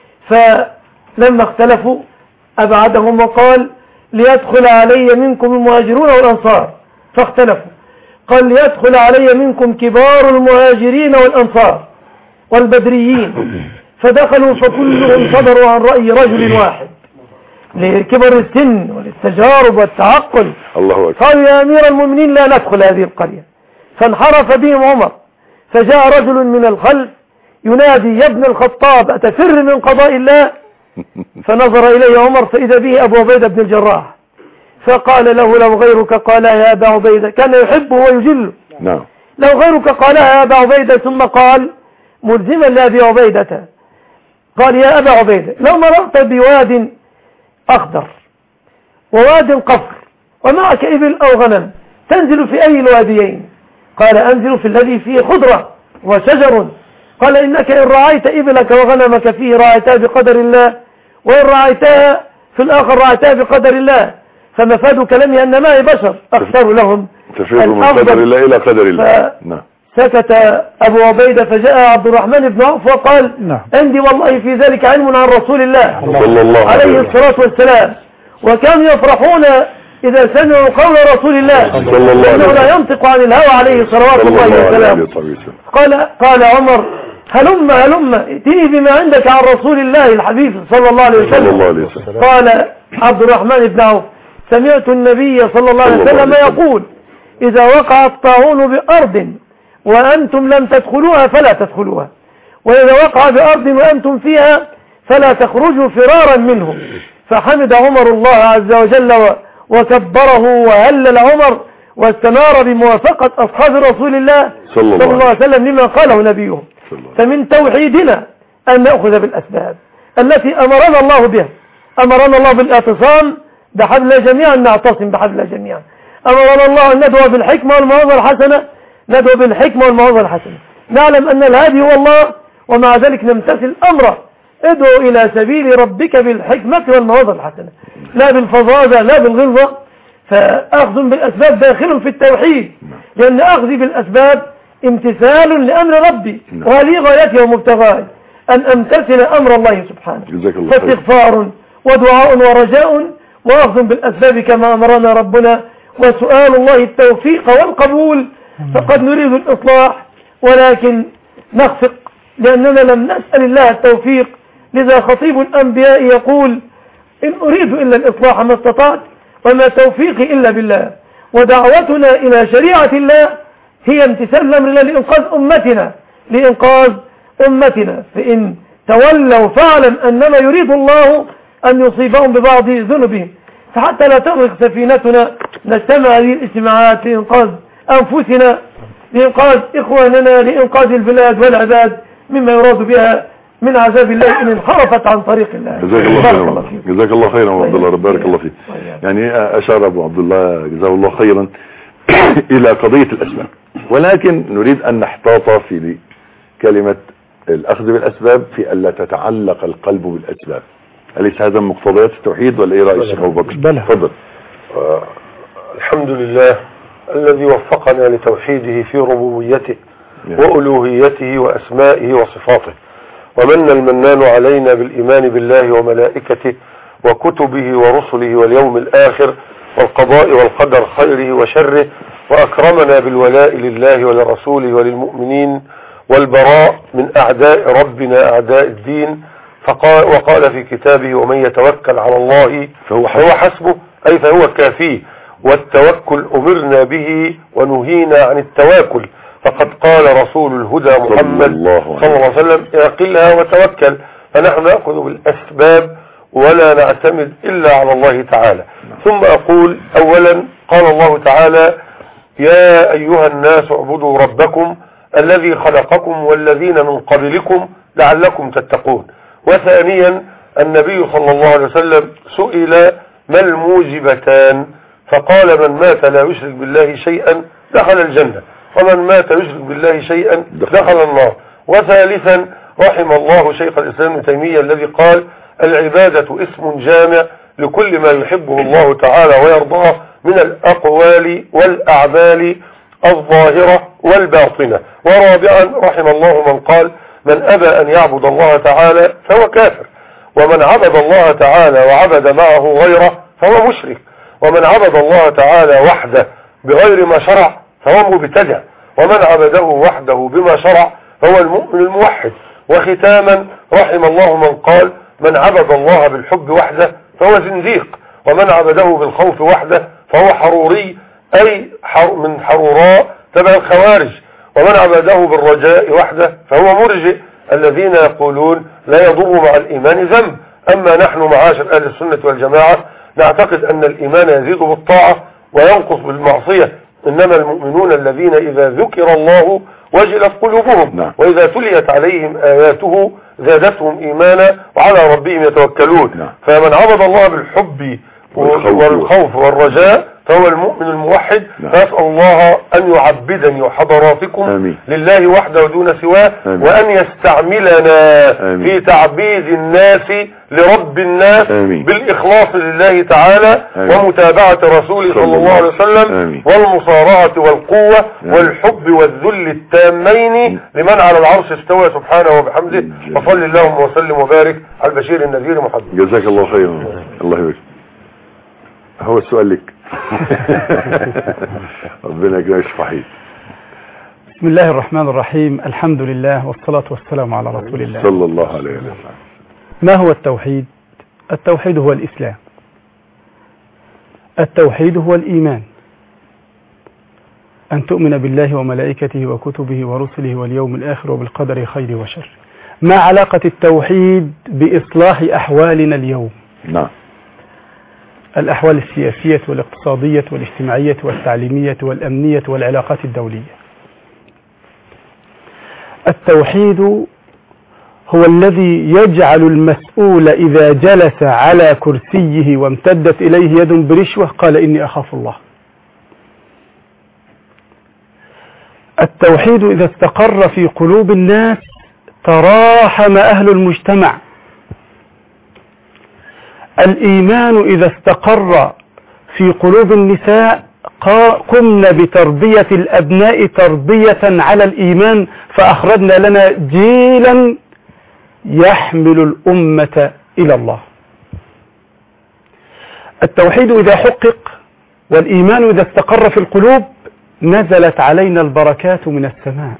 فلما اختلفوا أبعدهم وقال ليدخل علي منكم المهاجرون والأنصار، فاختلفوا قال ليدخل علي منكم كبار المهاجرين والأنصار والبدريين، فدخلوا فكلهم صدروا عن رأي رجل واحد لكبر السن وللتجارب والتعقل. الله أكبر. قالوا يا أمير المؤمنين لا ندخل هذه القرية، فانحرف بهم عمر، فجاء رجل من الخلف ينادي يا ابن الخطاب أتفر من قضاء الله؟ فنظر إليه عمر فإذا به أبو عبيدة بن الجراح، فقال له لو غيرك قالها يا أبا عبيدة، كان يحبه ويجله. نعم. لو غيرك قالها يا أبا عبيدة، ثم قال ملزما لأبي عبيدة قال يا أبا عبيدة لو مررت بواد أخضر وواد قفر ومعك إبل أو غنم تنزل في أي الواديين؟ قال أنزل في الذي فيه خضرة وشجر. قال إنك إن رعيت إبلك وغنمك فيه رعيتها بقدر الله، وإن رعيتها في الآخر رعيتها بقدر الله، فمفاد كلامي أن معي بشر أختار لهم تفيض من قدر الله إلى قدر الله. نعم. سكت أبو عبيدة، فجاء عبد الرحمن بن عوف وقال نعم. عندي والله في ذلك علم عن رسول الله صلى الله عليه الصلاة والسلام، وكانوا يفرحون إذا سمعوا قول رسول الله صلى الله عليه وسلم لا ينطق عن الهوى عليه صلوات الله وسلامه. قال قال عمر هلم هلم ائتني بما عندك عن رسول الله الحبيب صلى الله عليه وسلم. قال عبد الرحمن بن عوف سمعت النبي صلى الله عليه وسلم يقول إذا وقع الطاعون بأرض وأنتم لم تدخلوها فلا تدخلوها، وإذا وقع بأرض وأنتم فيها فلا تخرجوا فرارا منه. فحمد عمر الله عز وجل وكبره وهلل عمر واستنار بموافقة أصحاب رسول الله صلى الله عليه وسلم لما قاله نبيه. فمن توحيدنا أن نأخذ بالأسباب التي أمرنا الله بها. أمرنا الله بالاعتصام بحبل الله جميعا، نعتصم بحبل الله جميعا. أمرنا الله أن ندعو بالحكمة والموعظة الحسنة، ندعو بالحكمة والموعظة الحسنة. نعلم أن الهادي هو الله، ومع ذلك نمتثل أمره ادعو إلى سبيل ربك بالحكمة والموعظة الحسنة، لا بالفظاظة لا بالغلظة. فأخذ بالأسباب داخل في التوحيد، لأن أخذ بالأسباب امتثال لأمر ربي، وهذه غايتي ومبتغاي أن أمتثل أمر الله سبحانه. فاستغفار ودعاء ورجاء وأخذ بالأسباب كما أمرنا ربنا، وسؤال الله التوفيق والقبول. فقد نريد الإصلاح ولكن نخفق لأننا لم نسأل الله التوفيق. لذا خطيب الأنبياء يقول إن أريد إلا الإصلاح ما استطعت وما توفيقي إلا بالله. ودعوتنا إلى شريعة الله هي امتثال الأمر الله لإنقاذ أمتنا لإنقاذ أمتنا. فإن تولوا فاعلم أنما يريد الله أن يصيبهم ببعض ذنوبهم. فحتى لا تغرق سفينتنا نجتمع هذه الاجتماعات لإنقاذ أنفسنا، لإنقاذ إخواننا، لإنقاذ البلاد والعباد مما يراد بها من عذاب الله إن انحرفت عن طريق الله. جزاك الله خيرا. جزاك الله خيرا وعبد الله، بارك الله فيك. يعني أشار أبو عبد الله جزاه الله خيرا إلى قضية الأسباب، ولكن نريد أن نحتاط في كلمة الأخذ بالأسباب في ألا تتعلق القلب بالأسباب. أليس هذا من مقتضيات التوحيد ولا إيه رأي الشيخ أبو بكر؟ تفضل. آه الحمد لله الذي وفقنا لتوحيده في ربوبيته وألوهيته وأسمائه وصفاته، ومن المنان علينا بالإيمان بالله وملائكته وكتبه ورسله واليوم الآخر والقضاء والقدر خيره وشره، وأكرمنا بالولاء لله ولرسوله وللمؤمنين، والبراء من أعداء ربنا أعداء الدين. فقال وقال في كتابه ومن يتوكل على الله فهو حسبه، أي فهو كافيه. والتوكل أمرنا به ونهينا عن التواكل، فقد قال رسول الهدى محمد صلى الله عليه وسلم اعقلها وتوكل. فنحن نأخذ بالأسباب ولا نعتمد إلا على الله تعالى. ثم أقول أولا قال الله تعالى يا أيها الناس اعبدوا ربكم الذي خلقكم والذين من قبلكم لعلكم تتقون. وثانيا النبي صلى الله عليه وسلم سئل ما الموجبتان فقال من مات لا يشرك بالله شيئا دخل الجنة، ومن مات يشرك بالله شيئا دخل النار. وثالثا رحم الله شيخ الإسلام ابن تيمية الذي قال العبادة اسم جامع لكل ما يحبه الله تعالى ويرضاه من الأقوال والأعمال الظاهرة والباطنة. ورابعا رحم الله من قال من أبى أن يعبد الله تعالى فهو كافر، ومن عبد الله تعالى وعبد معه غيره فهو مشرك، ومن عبد الله تعالى وحده بغير ما شرع فهو مبتدع، ومن عبده وحده بما شرع فهو المؤمن الموحد. وختاما رحم الله من قال من عبد الله بالحب وحده فهو زنديق، ومن عبده بالخوف وحده فهو حروري، أي حر من حروراء تبع الخوارج، ومن عبده بالرجاء وحده فهو مرجئ الذين يقولون لا يضر مع الإيمان ذنب. أما نحن معاشر أهل السنة والجماعة نعتقد أن الإيمان يزيد بالطاعة وينقص بالمعصية، إنما المؤمنون الذين إذا ذكر الله وجلت قلوبهم نعم. وإذا تليت عليهم آياته زادتهم إيمانا وعلى ربهم يتوكلون نعم. فمن عبد الله بالحب والخوف والرجاء فهو المؤمن الموحد نعم. فأسأل الله أن يعبدني وحضراتكم آمين. لله وحده دون سواه آمين. وأن يستعملنا آمين. في تعبيد الناس لرب الناس آمين. بالإخلاص لله تعالى آمين. ومتابعة رسوله صلى الله عليه وسلم آمين. والمصارعة والقوة آمين. والحب والذل التامين لمن على العرش استوى سبحانه وبحمده. وصل اللهم وسلم وبارك على البشير النذير محمد. جزاك الله خيرا. الله يبارك. هو السؤال لك. ربنا يجزاك صحيح. بسم الله الرحمن الرحيم، الحمد لله والصلاة والسلام على رسول الله صلى الله عليه وسلم. ما هو التوحيد؟ التوحيد هو الإسلام، التوحيد هو الإيمان، أن تؤمن بالله وملائكته وكتبه ورسله واليوم الآخر وبالقدر خير وشر. ما علاقة التوحيد بإصلاح أحوالنا اليوم؟ نعم. الأحوال السياسية والاقتصادية والاجتماعية والتعليمية والأمنية والعلاقات الدولية. التوحيد هو الذي يجعل المسؤول إذا جلس على كرسيه وامتدت إليه يد برشوة قال إني أخاف الله. التوحيد إذا استقر في قلوب الناس تراحم أهل المجتمع. الإيمان إذا استقر في قلوب النساء قمنا بتربية الأبناء تربية على الإيمان فأخرجنا لنا جيلا يحمل الأمة إلى الله. التوحيد إذا حقق والإيمان إذا استقر في القلوب نزلت علينا البركات من السماء،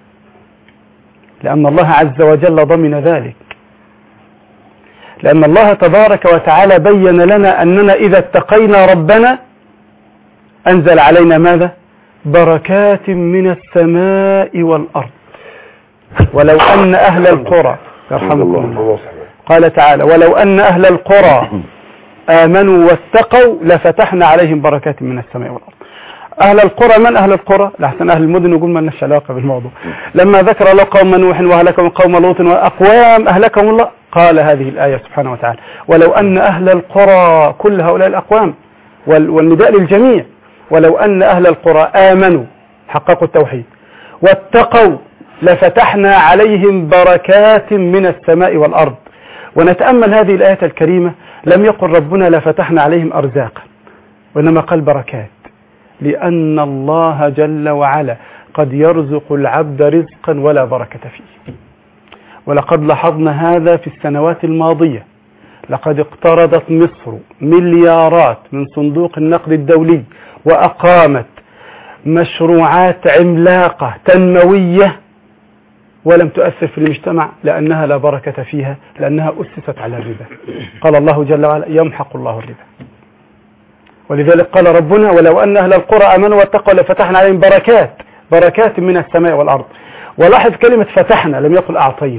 لأن الله عز وجل ضمن ذلك، لأن الله تبارك وتعالى بين لنا أننا إذا اتقينا ربنا أنزل علينا ماذا؟ بركات من السماء والأرض. ولو أن أهل القرى يرحمكم الله قال تعالى ولو أن أهل القرى آمنوا واتقوا لفتحنا عليهم بركات من السماء والأرض. أهل القرى من أهل القرى؟ لحسن أهل المدن يقول ما لناش علاقة بالموضوع. لما ذكر الله قوم نوح وأهلكهم قوم لوط وأقوام أهلكهم الله قال هذه الآية سبحانه وتعالى ولو أن أهل القرى كل هؤلاء الأقوام والنداء للجميع ولو أن أهل القرى آمنوا حققوا التوحيد واتقوا لفتحنا عليهم بركات من السماء والأرض. ونتأمل هذه الآية الكريمة لم يقل ربنا لفتحنا عليهم أرزاقا وإنما قال بركات، لأن الله جل وعلا قد يرزق العبد رزقا ولا بركة فيه. ولقد لاحظنا هذا في السنوات الماضية، لقد اقترضت مصر مليارات من صندوق النقد الدولي وأقامت مشروعات عملاقة تنموية ولم تؤثر في المجتمع لأنها لا بركة فيها، لأنها أسست على الربا. قال الله جل وعلا يمحق الله الربا. ولذلك قال ربنا ولو أن أهل القرى آمنوا واتقوا لفتحنا عليهم بركات بركات من السماء والأرض. ولاحظ كلمة فتحنا، لم يقل أعطينا.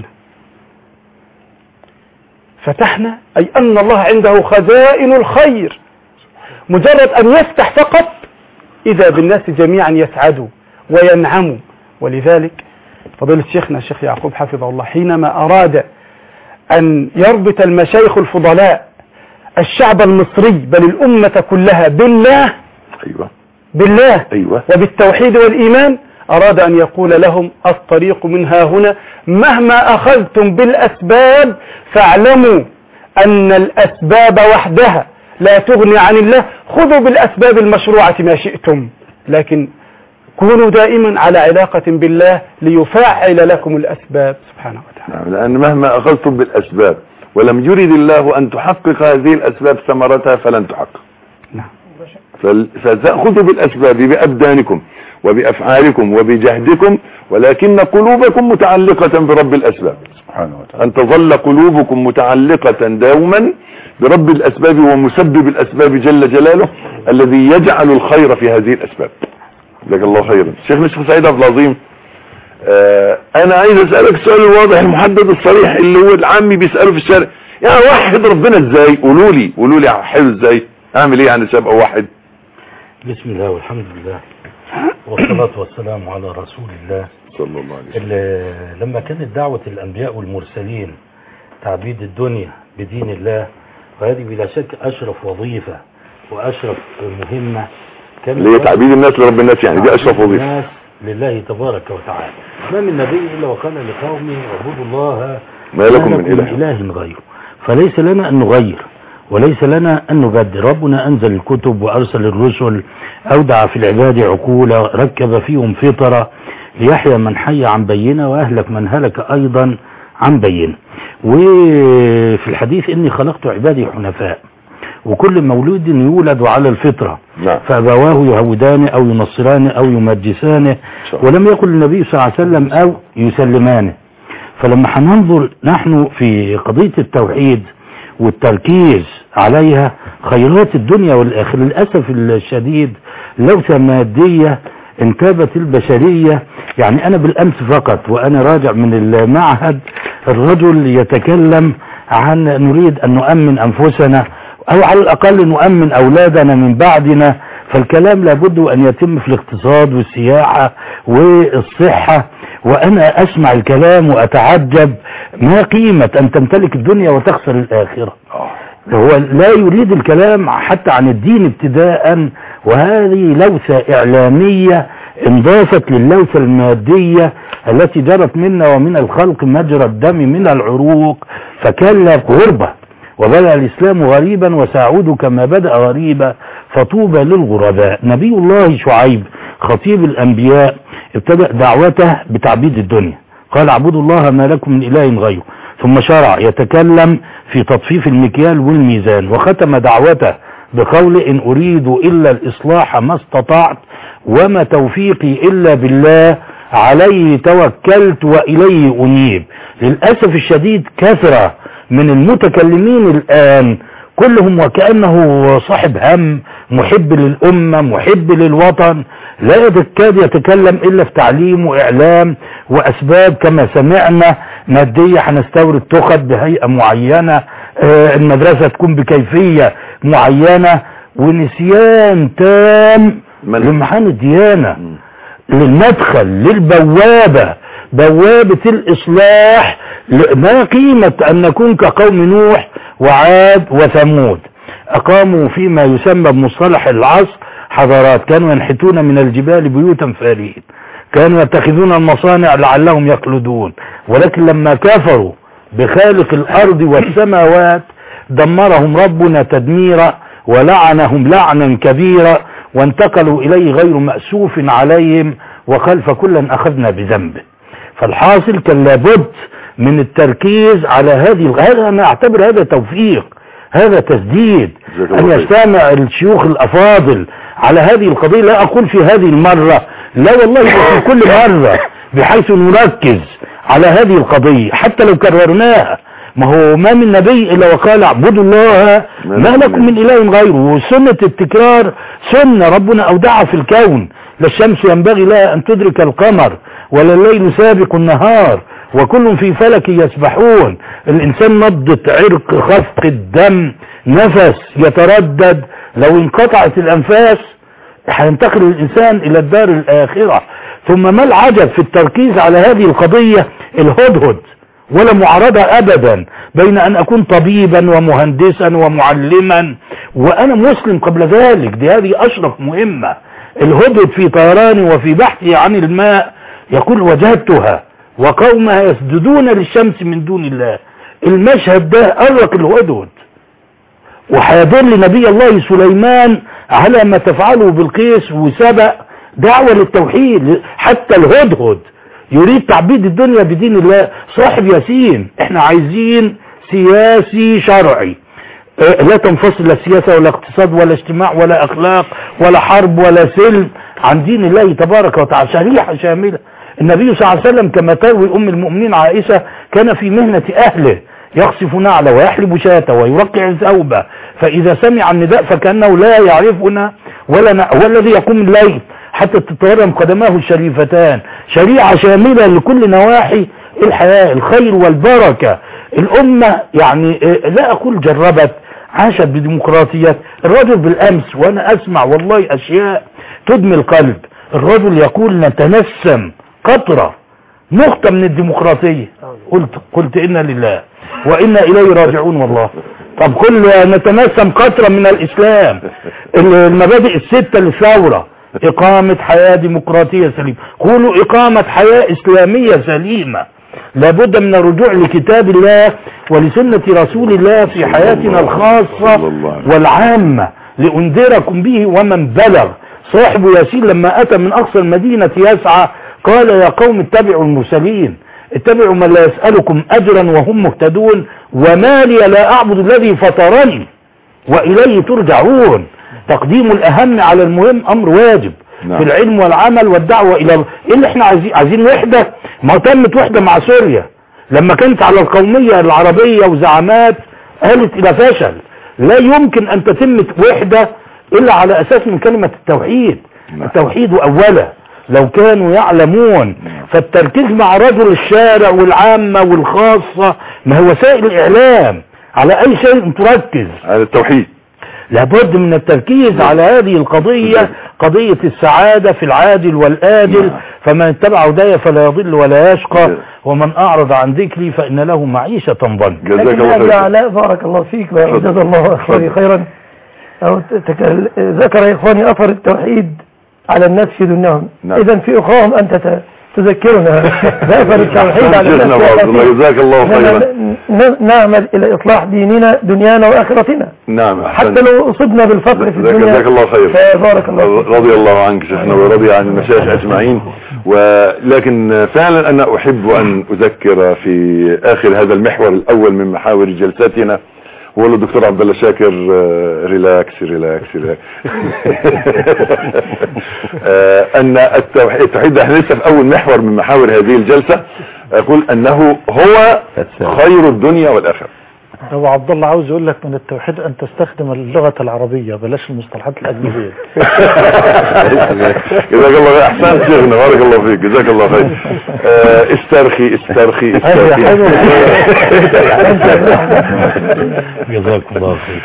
فتحنا أي أن الله عنده خزائن الخير، مجرد أن يفتح فقط إذا بالناس جميعا يسعدوا وينعموا. ولذلك فضيلة شيخنا الشيخ يعقوب حفظه الله حينما أراد أن يربط المشايخ الفضلاء الشعب المصري بل الأمة كلها بالله أيوة بالله أيوة وبالتوحيد والإيمان، أراد أن يقول لهم الطريق من ها هنا، مهما أخذتم بالأسباب فاعلموا أن الأسباب وحدها لا تغني عن الله، خذوا بالأسباب المشروعة ما شئتم، لكن كونوا دائما على علاقة بالله ليفعل لكم الأسباب سبحانه وتعالى. لأن مهما أخذتم بالأسباب ولم يرد الله أن تحقق هذه الأسباب ثمرتها فلن تحقق. نعم. فستأخذوا بالأسباب بأبدانكم وبأفعالكم وبجهدكم، ولكن قلوبكم متعلقة برب الأسباب سبحانه وتعالى. أن تظل قلوبكم متعلقة دوما برب الأسباب ومسبب الأسباب جل جلاله الذي يجعل الخير في هذه الأسباب. جزاك الله خيرا. شيخنا الشيخ سعيد عبد العظيم، آه أنا عايز أسألك السؤال الواضح المحدد الصريح اللي هو العامي بيسأله في الشارع، يعني واحد ربنا ازاي؟ قولوا لي قولوا لي حلو ازاي؟ اعمل ايه يعني سابقه واحد؟ بسم الله والحمد لله والصلاة والسلام على رسول الله صلى الله عليه وسلم. لما كانت دعوة الأنبياء والمرسلين تعبيد الدنيا بدين الله، وهذه بلا شك أشرف وظيفة وأشرف مهمة، كان اللي هي تعبيد الناس لرب الناس، يعني دي أشرف وظيفة الناس لله تبارك وتعالى. ما من نبي إلا وقال لقومه اعبدوا الله ما لكم من إله, إله غيره. فليس لنا أن نغير وليس لنا أن نبدل. ربنا أنزل الكتب وأرسل الرسل، أودع في العباد عقولا، ركب فيهم فطرة ليحيى من حي عن بينة وأهلك من هلك أيضا عن بينة. وفي الحديث إني خلقت عبادي حنفاء، وكل مولود يولد على الفطرة، نعم. فأبواه يهودان أو ينصران أو يمجسانه، ولم يقل النبي صلى الله عليه وسلم أو يسلمانه. فلما هننظر نحن في قضية التوحيد والتركيز عليها، خيرات الدنيا والآخرة للأسف الشديد لوثة مادية انتابت البشرية. يعني أنا بالأمس فقط وأنا راجع من المعهد الرجل يتكلم عن نريد أن نؤمن أنفسنا أو على الأقل نؤمن أولادنا من بعدنا، فالكلام لابد أن يتم في الاقتصاد والسياحة والصحة. وأنا أسمع الكلام وأتعجب، ما قيمة أن تمتلك الدنيا وتخسر الآخرة؟ هو لا يريد الكلام حتى عن الدين ابتداء، وهذه لوثة إعلامية انضافت للوثة المادية التي جرت منا ومن الخلق مجرى الدم من العروق، فكان غربة. وبدأ الإسلام غريبا وسيعود كما بدأ غريبا، فطوبى للغرباء. نبي الله شعيب خطيب الأنبياء ابتدأ دعوته بتعبيد الدنيا، قال اعبدوا الله ما لكم من إله غيره، ثم شرع يتكلم في تطفيف المكيال والميزان، وختم دعوته بقول إن أريد إلا الإصلاح ما استطعت وما توفيقي إلا بالله عليه توكلت وإليه أنيب. للأسف الشديد كثرة من المتكلمين الآن كلهم وكأنه صاحب هم، محب للأمة محب للوطن، لا يكاد يتكلم إلا في تعليم وإعلام وأسباب كما سمعنا مادية، هنستورد تخت بهيئة معينة، آه المدرسة تكون بكيفية معينة، ونسيان تام لمحان الديانة، للمدخل للبوابة، بوابة الإصلاح. ما قيمة أن نكون كقوم نوح وعاد وثمود، أقاموا فيما يسمى بمصطلح العصر حضارات، كانوا ينحتون من الجبال بيوتا فارهين، كانوا يتخذون المصانع لعلهم يخلدون، ولكن لما كفروا بخالق الأرض والسماوات دمرهم ربنا تدميرا ولعنهم لعنا كبيرا، وانتقلوا إليه غير مأسوف عليهم، وخلف كلا أخذنا بذنبه. فالحاصل كان لابد من التركيز على هذه. هذا أنا أعتبر هذا توفيق، هذا تسديد، أن يستمع الشيوخ الأفاضل على هذه القضية. لا أقول في هذه المرة، لا والله في كل مرة، بحيث نركز على هذه القضية حتى لو كررناها. ما هو ما من نبي إلا وقال اعبدوا الله ما لكم من إله غيره. وسنة التكرار سنة ربنا أودعها في الكون. لا الشمس ينبغي لها أن تدرك القمر ولا الليل سابق النهار وكل في فلك يسبحون. الإنسان نبضة عرق خفق الدم نفس يتردد، لو انقطعت الأنفاس هينتقل الإنسان إلى الدار الآخرة. ثم ما العجب في التركيز على هذه القضية الهدهد ولا معارضة أبدا بين أن أكون طبيبا ومهندسا ومعلما وأنا مسلم قبل ذلك. دي هذه أشرف مهمة. الهدهد في طيراني وفي بحثي عن الماء يقول وجدتها وقومها يسجدون للشمس من دون الله. المشهد ده أرق الهدهد وحيدل نبي الله سليمان على ما تفعله بالقيس وسبق دعوة للتوحيد. حتى الهدهد يريد تعبيد الدنيا بدين الله. صاحب ياسين احنا عايزين سياسي شرعي اه لا تنفصل لا سياسة ولا اقتصاد ولا اجتماع ولا اخلاق ولا حرب ولا سلم عن دين الله تبارك وتعالى. شريحة شاملة. النبي صلى الله عليه وسلم كما تروي ام المؤمنين عائشة كان في مهنة اهله يقصف نعله ويحلب شاته ويرقع ثوبه فاذا سمع النداء فكأنه لا يعرفنا ولا هو الذي يقوم الليل حتى تتورم قدماه الشريفتان. شريعة شاملة لكل نواحي الحياة الخير والبركة. الأمة يعني لا أقول جربت عاشت بديمقراطية. الرجل بالأمس وأنا أسمع والله أشياء تدمي القلب. الرجل يقول نتنسم قطرة نقطة من الديمقراطية. قلت قلت إنا لله وإنا إليه راجعون والله. طب كل نتنسم قطرة من الإسلام. المبادئ الستة للثورة إقامة حياة ديمقراطية سليمة. قولوا إقامة حياة إسلامية سليمة. لابد من الرجوع لكتاب الله ولسنة رسول الله في حياتنا الخاصة والعامة لأنذركم به ومن بلغ. صاحب ياسين لما أتى من أقصى المدينة يسعى قال يا قوم اتبعوا المرسلين اتبعوا من لا يسألكم أجرا وهم مهتدون وما لي لا أعبد الذي فطرني وإليه ترجعون. تقديم الأهم على المهم أمر واجب نعم. في العلم والعمل والدعوة إلى الله. إيه اللي احنا عايزين عايزين وحدة. ما تمت وحدة مع سوريا لما كانت على القومية العربية وزعامات قالت إلى فشل. لا يمكن أن تتم وحدة إلا على أساس من كلمة التوحيد نعم. التوحيد أولا لو كانوا يعلمون. فالتركيز مع رجل الشارع والعامة والخاصة ما هو وسائل الإعلام على أي شيء تركز على التوحيد. لابد من التركيز على هذه القضية قضية السعادة في العاجل والآجل. فمن اتبع هدايا فلا يضل ولا يشقى ومن أعرض عن ذكري فإن له معيشة ضنكا. جزاك الله خيرا. بارك الله فيك وجزا الله أخواني خيرا. ذكر يا إخواني أثر التوحيد على الناس في دنياهم. إذا في أخراهم أنت تذكرنا ذكر التوحيد على الناس. جزاك الله خيرا. نعمل إلى إصلاح ديننا دنيانا وآخرتنا. نعم حتى لو أصبنا بالفقر في الدنيا. جزاك الله خير. بارك الله فيك. رضي الله عنك شيخنا ورضي عن المشايخ أجمعين. ولكن فعلا أنا أحب أن أذكر في آخر هذا المحور الأول من محاور جلساتنا وقال له الدكتور عبد الله شاكر ريلاكس ريلاكس ريلاكس ان التوحيد التوحيد احنا لسه في اول محور من محاور هذه الجلسة. اقول انه هو خير الدنيا والاخره. هو عبد الله عاوز يقول لك من التوحيد ان تستخدم اللغة العربية بلاش المصطلحات الاجنبية. جزاك الله خير. احسنت شيخنا بارك الله فيك جزاك الله خير. استرخي استرخي استرخي. جزاكم الله خير.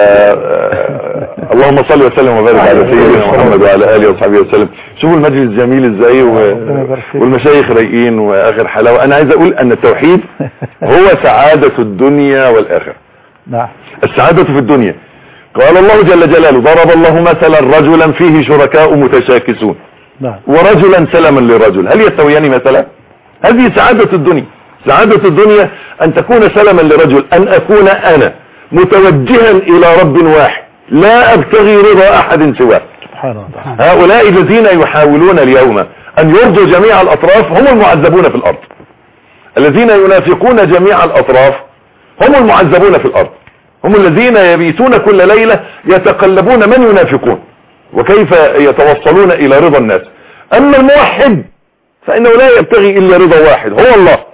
اللهم صل وسلم وبارك على سيدنا محمد وعلى اله وصحبه وسلم. شوفوا المجلس الجميل ازاي والمشايخ رايقين واخر حلاوه. انا عايز اقول ان التوحيد هو سعادة الدنيا والآخرة. نعم. السعادة في الدنيا قال الله جل جلاله ضرب الله مثلا رجلا فيه شركاء متشاكسون نعم. ورجلا سلما لرجل هل يستويان مثلا؟ هذه سعادة الدنيا. سعادة الدنيا أن تكون سلما لرجل أن أكون أنا متوجها إلى رب واحد لا أبتغي رضا أحد سواه. سبحان الله. هؤلاء الذين يحاولون اليوم أن يرضوا جميع الأطراف هم المعذبون في الأرض. الذين ينافقون جميع الأطراف هم المعذبون في الأرض. هم الذين يبيتون كل ليلة يتقلبون من ينافقون وكيف يتوصلون إلى رضا الناس. أما الموحد فإنه لا يبتغي إلا رضا واحد هو الله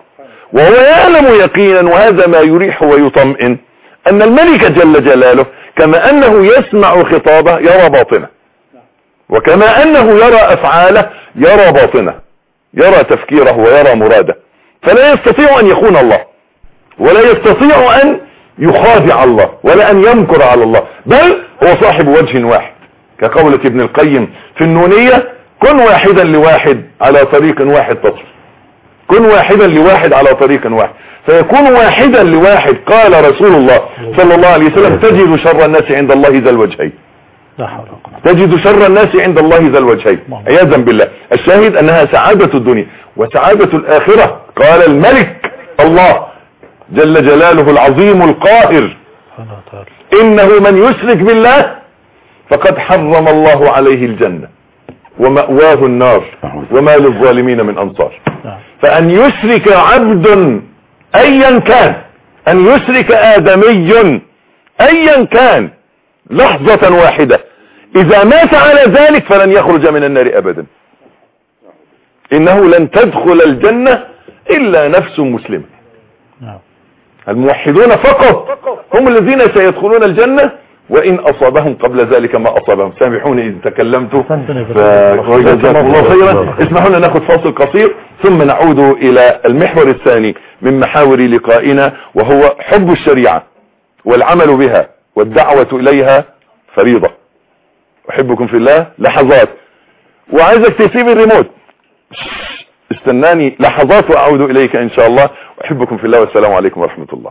وهو يعلم يقينا، وهذا ما يريح ويطمئن، أن الملك جل جلاله كما أنه يسمع خطابه يرى باطنه، وكما أنه يرى أفعاله يرى باطنه، يرى تفكيره ويرى مراده، فلا يستطيع أن يخون الله، ولا يستطيع أن يخادع الله، ولا أن يمكر على الله، بل هو صاحب وجه واحد، كقولة ابن القيم في النونية: كن واحدا لواحد على طريق واحد تصل، كن واحدا لواحد على طريق واحد، فيكون واحدا لواحد. قال رسول الله صلى الله عليه وسلم: تجد شر الناس عند الله ذا الوجهين، تجد شر الناس عند الله ذا الوجهين، عياذا بالله. الشاهد أنها سعادة الدنيا وسعادة الآخرة. قال الملك الله جل جلاله العظيم القاهر: إنه من يشرك بالله فقد حرم الله عليه الجنة ومأواه النار وما للظالمين من أنصار. فأن يشرك عبد أيا كان، أن يشرك آدمي أيا كان لحظة واحدة، إذا مات على ذلك فلن يخرج من النار أبدا. إنه لن تدخل الجنة إلا نفس مسلمة. الموحدون فقط هم الذين سيدخلون الجنة، وإن أصابهم قبل ذلك ما أصابهم. سامحوني إذا تكلمت، فجزاكم الله خيرا. اسمحوا لنا ناخذ فاصل قصير ثم نعود إلى المحور الثاني من محاور لقائنا، وهو حب الشريعة والعمل بها والدعوة إليها فريضة. أحبكم في الله. لحظات، وعايزك تسيب الريموت، استناني لحظات وأعود إليك إن شاء الله. أحبكم في الله، والسلام عليكم ورحمة الله.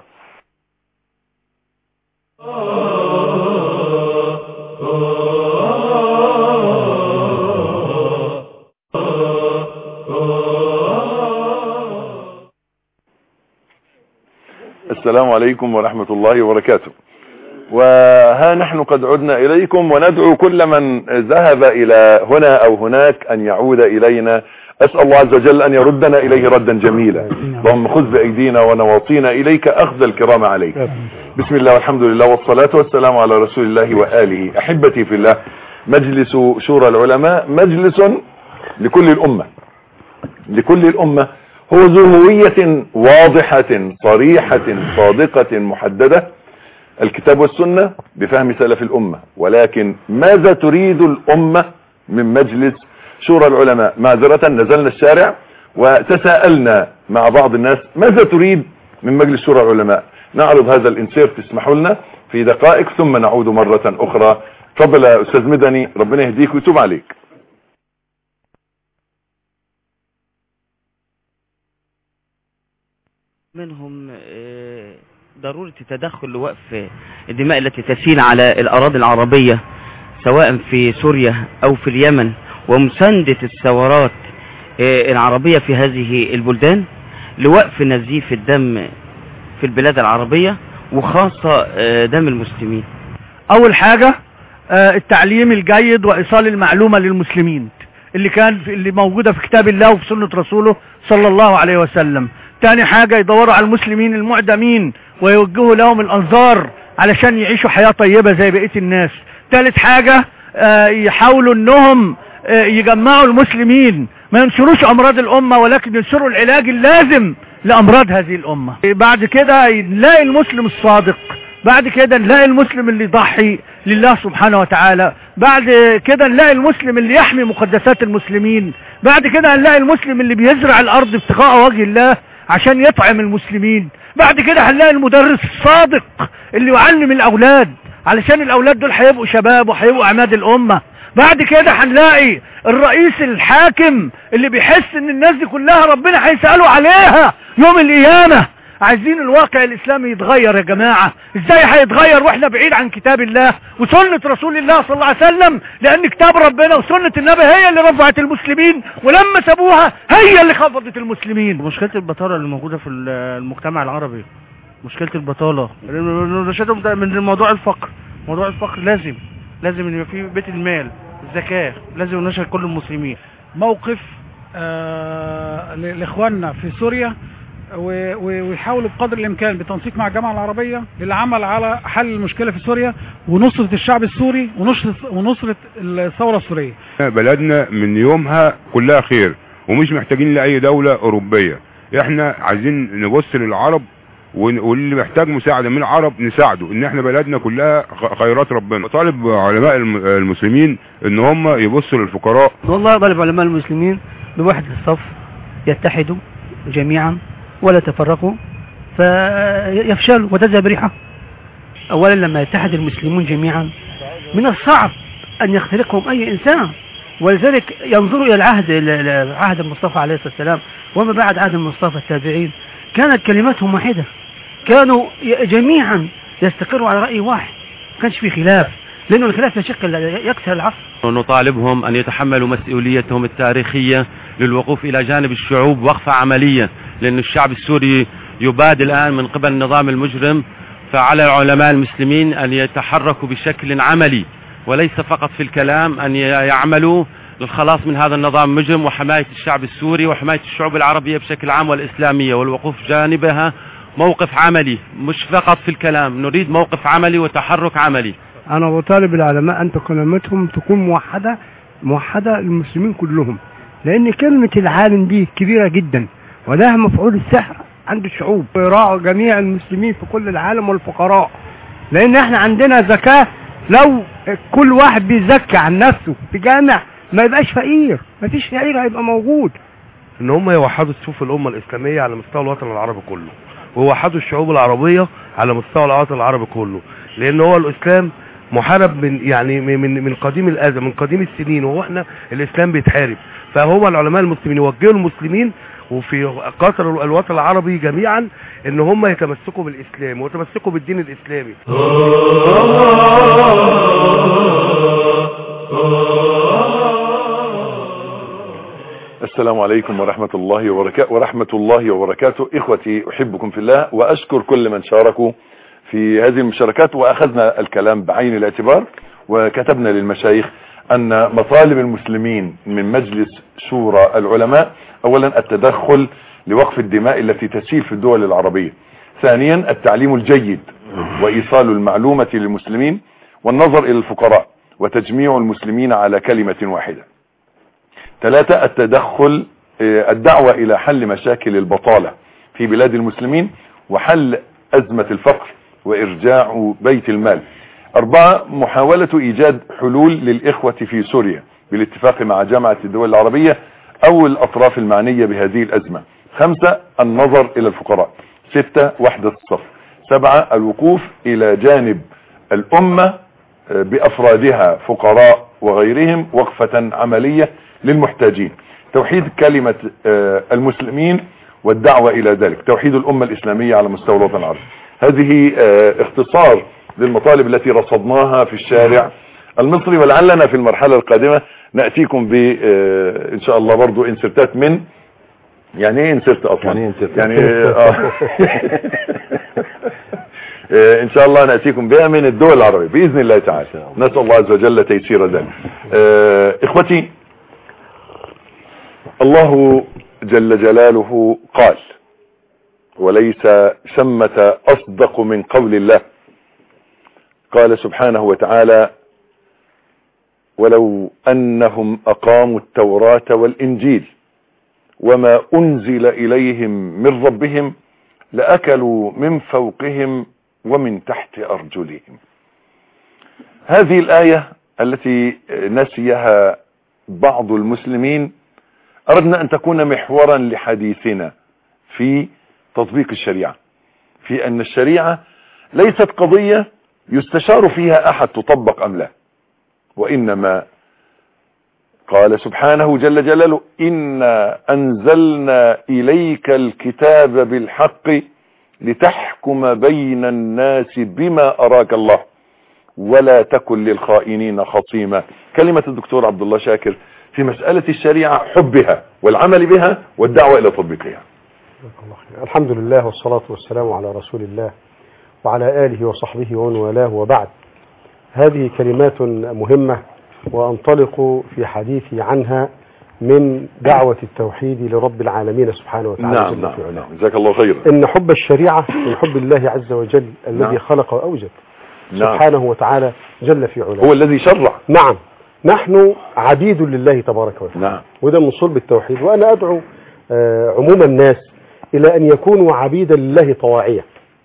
السلام عليكم ورحمة الله وبركاته. وها نحن قد عدنا إليكم، وندعو كل من ذهب إلى هنا أو هناك أن يعود إلينا. أسأل الله عز وجل أن يردنا إليه ردا جميلا. اللهم خذ بأيدينا ونواصينا إليك أخذ الكرام عليك. بسم الله والحمد لله والصلاة والسلام على رسول الله وآله. أحبتي في الله، مجلس شورى العلماء مجلس لكل الأمة، لكل الأمة، هو ذو هوية واضحة صريحة صادقة محددة، الكتاب والسنة بفهم سلف الأمة. ولكن ماذا تريد الأمة من مجلس شورى العلماء؟ معذرة نزلنا الشارع وتساءلنا مع بعض الناس ماذا تريد من مجلس شورى العلماء. نعرض هذا الانسير تسمحوا لنا في دقائق ثم نعود مرة أخرى. تفضل يا أستاذ مدني، ربنا يهديك ويتوب عليك. منهم ضرورة التدخل لوقف الدماء التي تسيل على الأراضي العربية سواء في سوريا أو في اليمن، ومساندة الثورات العربية في هذه البلدان لوقف نزيف الدم في البلاد العربية، وخاصة دم المسلمين. أول حاجة التعليم الجيد وإيصال المعلومة للمسلمين اللي كان في اللي موجودة في كتاب الله وفي سنة رسوله صلى الله عليه وسلم. تاني حاجة يدوروا على المسلمين المعدمين ويوجهوا لهم الأنظار علشان يعيشوا حياة طيبة زي بقية الناس. تالت حاجة يحاولوا انهم يجمعوا المسلمين، ما ينشروش امراض الامة ولكن ينشروا العلاج اللازم لامراض هذه الامة. بعد كده نلاقي المسلم الصادق، بعد كده نلاقي المسلم اللي يضحي لله سبحانه وتعالى، بعد كده نلاقي المسلم اللي يحمي مقدسات المسلمين، بعد كده هنلاقي المسلم اللي بيزرع الارض ابتغاء وجه الله عشان يطعم المسلمين، بعد كده هنلاقي المدرس الصادق اللي يعلم الاولاد علشان الاولاد دول هيبقوا شباب وهيبقوا عماد الامة، بعد كده هنلاقي الرئيس الحاكم اللي بيحس ان الناس دي كلها ربنا هيسأله عليها يوم القيامة. عايزين الواقع الاسلامي يتغير يا جماعة. ازاي هيتغير واحنا بعيد عن كتاب الله وسنة رسول الله صلى الله عليه وسلم؟ لان كتاب ربنا وسنة النبي هي اللي رفعت المسلمين، ولما سابوها هي اللي خفضت المسلمين. مشكلة البطالة اللي موجودة في المجتمع العربي، مشكلة البطالة من موضوع الفقر. موضوع الفقر لازم لازم ان يبقى في بيت المال، الزكاة لازم نشر كل المسلمين. موقف آه لاخواننا في سوريا، ويحاولوا بقدر الامكان بتنسيق مع الجامعة العربية للعمل على حل المشكلة في سوريا ونصرة الشعب السوري ونصرة, ونصرة الثورة السورية. بلدنا من يومها كلها خير ومش محتاجين لأي دولة أوروبية. احنا عايزين نبص للعرب واللي محتاج مساعدة من العرب نساعده، ان احنا بلدنا كلها خيرات ربنا. طالب علماء المسلمين ان هم يبصوا للفقراء. والله طالب علماء المسلمين بوحدة الصف يتحدوا جميعا ولا تفرقوا فيفشلوا وتذهب ريحه. اولا لما يتحد المسلمون جميعا من الصعب ان يخترقهم اي انسان، ولذلك ينظروا الى العهد عهد المصطفى عليه الصلاة والسلام وما بعد عهد المصطفى التابعين كانت كلماتهم واحدة، كانوا جميعا يستقروا على رأي واحد، ما كانش في خلاف، لأنه الخلاف يشق يكسر العصر. ونطالبهم أن يتحملوا مسؤوليتهم التاريخية للوقوف إلى جانب الشعوب وقفة عملية، لأن الشعب السوري يباد الآن من قبل النظام المجرم، فعلى العلماء المسلمين أن يتحركوا بشكل عملي وليس فقط في الكلام، أن يعملوا للخلاص من هذا النظام المجرم وحماية الشعب السوري وحماية الشعوب العربية بشكل عام والإسلامية، والوقوف جانبها موقف عملي مش فقط في الكلام، نريد موقف عملي وتحرك عملي. أنا بطالب العلماء أن كلمتهم تكون موحدة موحدة للمسلمين كلهم، لأن كلمة العالم دي كبيرة جدا ولها مفعول السحر عند الشعوب. يراعوا جميع المسلمين في كل العالم والفقراء، لأن احنا عندنا زكاة، لو كل واحد بيزكي عن نفسه في جامع ما يبقاش فقير، ما فيش فقير هيبقى موجود. ان هم يوحدوا صفوف الامه الاسلاميه على مستوى الوطن العربي كله، ويوحدوا الشعوب العربيه على مستوى الوطن العربي كله، لان هو الاسلام محارب من يعني من من قديم الازل، من قديم السنين، وهو احنا الاسلام بيتحارب. فهو العلماء المسلمين يوجهوا المسلمين وفي قطر الوطن العربي جميعا ان هم يتمسكوا بالاسلام ويتمسكوا بالدين الاسلامي. السلام عليكم ورحمة الله وبركاته ورحمة الله وبركاته. إخوتي أحبكم في الله وأشكر كل من شاركوا في هذه المشاركات، وأخذنا الكلام بعين الاعتبار وكتبنا للمشايخ أن مطالب المسلمين من مجلس شورى العلماء أولا التدخل لوقف الدماء التي تسيل في الدول العربية، ثانيا التعليم الجيد وإيصال المعلومة للمسلمين، والنظر إلى الفقراء وتجميع المسلمين على كلمة واحدة، ثلاثة التدخل الدعوة إلى حل مشاكل البطالة في بلاد المسلمين وحل أزمة الفقر وإرجاع بيت المال، أربعة محاولة إيجاد حلول للإخوة في سوريا بالاتفاق مع جامعة الدول العربية أو الأطراف المعنية بهذه الأزمة، خمسة النظر إلى الفقراء، ستة وحدة الصف، سبعة الوقوف إلى جانب الأمة بأفرادها فقراء وغيرهم وقفة عملية للمحتاجين، توحيد كلمة المسلمين والدعوة إلى ذلك، توحيد الأمة الإسلامية على مستوى الوطن العربي. هذه اختصار للمطالب التي رصدناها في الشارع المصري، ولعلنا في المرحلة القادمة نأتيكم ب إن شاء الله برضو انسرتات من يعني ايه انسرت أصلا يعني, يعني آه ان شاء الله نأتيكم بها من الدول العربية بإذن الله تعالى، نسأل الله عز وجل تيسير ذلك. اخوتي، الله جل جلاله قال: وليس ثمة أصدق من قول الله. قال سبحانه وتعالى: ولو أنهم أقاموا التوراة والإنجيل وما أنزل إليهم من ربهم لأكلوا من فوقهم ومن تحت أرجلهم. هذه الآية التي نسيها بعض المسلمين أردنا أن تكون محورا لحديثنا في تطبيق الشريعة، في أن الشريعة ليست قضية يستشار فيها أحد تطبق أم لا، وإنما قال سبحانه جل جلاله: إنا أنزلنا إليك الكتاب بالحق لتحكم بين الناس بما أراك الله ولا تكن للخائنين خصيما. كلمة الدكتور عبد الله شاكر في مسألة الشريعة، حبها والعمل بها والدعوة إلى تطبيقها. الحمد لله والصلاة والسلام على رسول الله وعلى آله وصحبه ومن والاه، وبعد. هذه كلمات مهمة وأنطلق في حديثي عنها من دعوة التوحيد لرب العالمين سبحانه وتعالى. نعم نعم نعم جزاك الله خيرا. إن حب الشريعة من حب الله عز وجل الذي نعم. خلق وأوجد نعم. سبحانه وتعالى جل في علاه، هو الذي شرع. نعم، نحن عبيد لله تبارك وتعالى. نعم. وده من صلب التوحيد. وأنا أدعو آه عموم الناس إلى أن يكونوا عبيدا لله طواعية،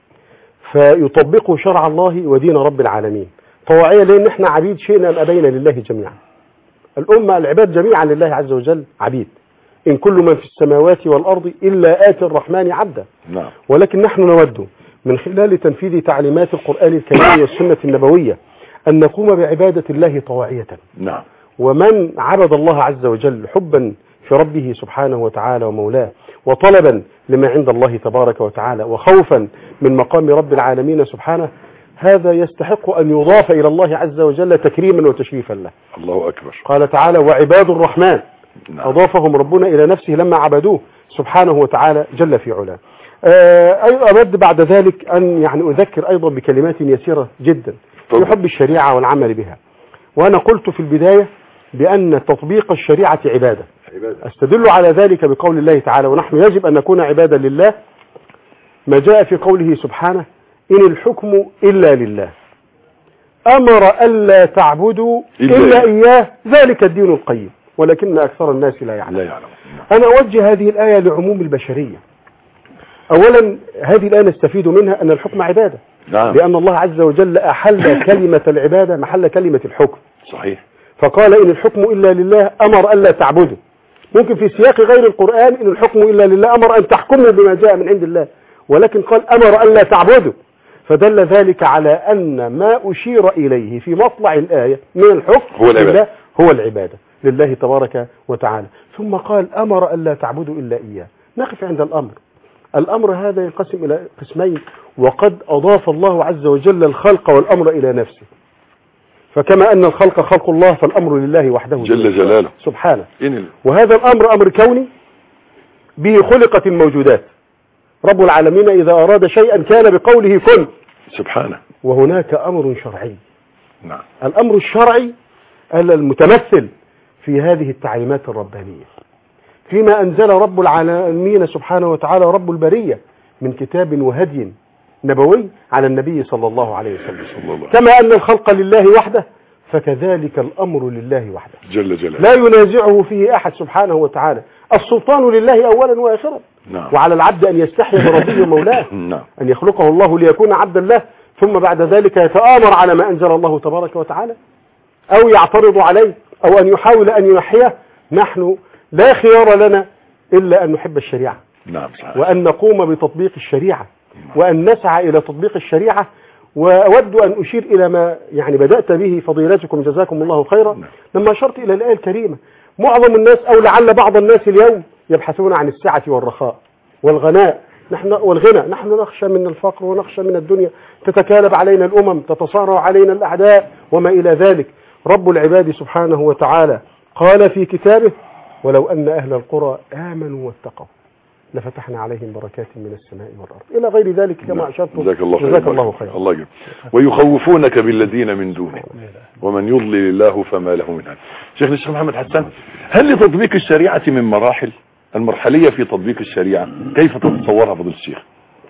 فيطبقوا شرع الله ودين رب العالمين طواعية، لأن احنا عبيد شئنا أم أبينا لله جميعا. الأمة العباد جميعا لله عز وجل عبيد، إن كل من في السماوات والأرض إلا آتي الرحمن عبدا. نعم. ولكن نحن نود من خلال تنفيذ تعليمات القرآن الكريم والسنة النبوية أن نقوم بعبادة الله طواعية. نعم. ومن عبد الله عز وجل حبا في ربه سبحانه وتعالى ومولاه، وطلبا لما عند الله تبارك وتعالى، وخوفا من مقام رب العالمين سبحانه، هذا يستحق أن يضاف إلى الله عز وجل تكريما وتشريفا له. الله أكبر. قال تعالى: وعباد الرحمن. نعم. أضافهم ربنا إلى نفسه لما عبدوه سبحانه وتعالى جل في علاه. أيضا أود بعد ذلك أن يعني أذكر أيضا بكلمات يسيرة جدا في حب الشريعة والعمل بها. وأنا قلت في البداية بأن تطبيق الشريعة عبادة. أستدل على ذلك بقول الله تعالى: ونحن يجب أن نكون عبادا لله، ما جاء في قوله سبحانه: إن الحكم إلا لله أمر ألا تعبدوا إلا إياه ذلك الدين القيم ولكن أكثر الناس لا يعلمون. أنا أوجه هذه الآية لعموم البشرية. أولا هذه الآية نستفيد منها أن الحكم عبادة. نعم. لأن الله عز وجل أحل كلمة العبادة محل كلمة الحكم. صحيح. فقال: إن الحكم إلا لله أمر ألا تعبدوا. ممكن في سياق غير القرآن: إن الحكم إلا لله أمر أن تحكموا بما جاء من عند الله، ولكن قال أمر ألا تعبدوا، فدل ذلك على أن ما أشير إليه في مطلع الآية من الحكم هو العبادة. هو العبادة لله تبارك وتعالى. ثم قال: أمر ألا تعبدوا إلا إياه. نقف عند الأمر. الأمر هذا ينقسم إلى قسمين، وقد أضاف الله عز وجل الخلق والأمر إلى نفسه، فكما أن الخلق خلق الله فالأمر لله وحده جل جلاله سبحانه. إن وهذا الأمر أمر كوني به خلقت الموجودات. رب العالمين إذا أراد شيئا كان بقوله كن سبحانه. وهناك أمر شرعي. نعم. الأمر الشرعي المتمثل في هذه التعليمات الربانية فيما أنزل رب العالمين سبحانه وتعالى رب البرية من كتاب وهدي نبوي على النبي صلى الله عليه وسلم. كما أن الخلق لله وحده فكذلك الأمر لله وحده جل جلاله، لا ينازعه فيه أحد سبحانه وتعالى. السلطان لله أولا وآخرا. نعم. وعلى العبد أن يستحي بربه مولاه، نعم. أن يخلقه الله ليكون عبدا له، ثم بعد ذلك يتآمر على ما أنزل الله تبارك وتعالى أو يعترض عليه أو أن يحاول أن ينحيه. نحن لا خيار لنا إلا أن نحب الشريعة. نعم صحيح. وأن نقوم بتطبيق الشريعة وأن نسعى إلى تطبيق الشريعة. وأود أن أشير إلى ما يعني بدأت به فضيلتكم جزاكم الله خيرا لما أشرت إلى الآية الكريمة. معظم الناس أو لعل بعض الناس اليوم يبحثون عن السعة والرخاء والغناء نحن والغنى. نحن نخشى من الفقر ونخشى من الدنيا تتكالب علينا الأمم، تتصارع علينا الأعداء وما إلى ذلك. رب العباد سبحانه وتعالى قال في كتابه: ولو أن أهل القرى آمنوا واتقوا لفتحنا عليهم بركات من السماء والأرض إلى غير ذلك كما أشرت. جزاك الله خير. جزاك الله خير. الله يجزاك. ويخوفونك بالذين من دونه ومن يضلل الله فما له من هاد. شيخنا الشيخ محمد حسان، هل لتطبيق الشريعة من مراحل؟ المرحلية في تطبيق الشريعة كيف تتصورها فضيلة الشيخ؟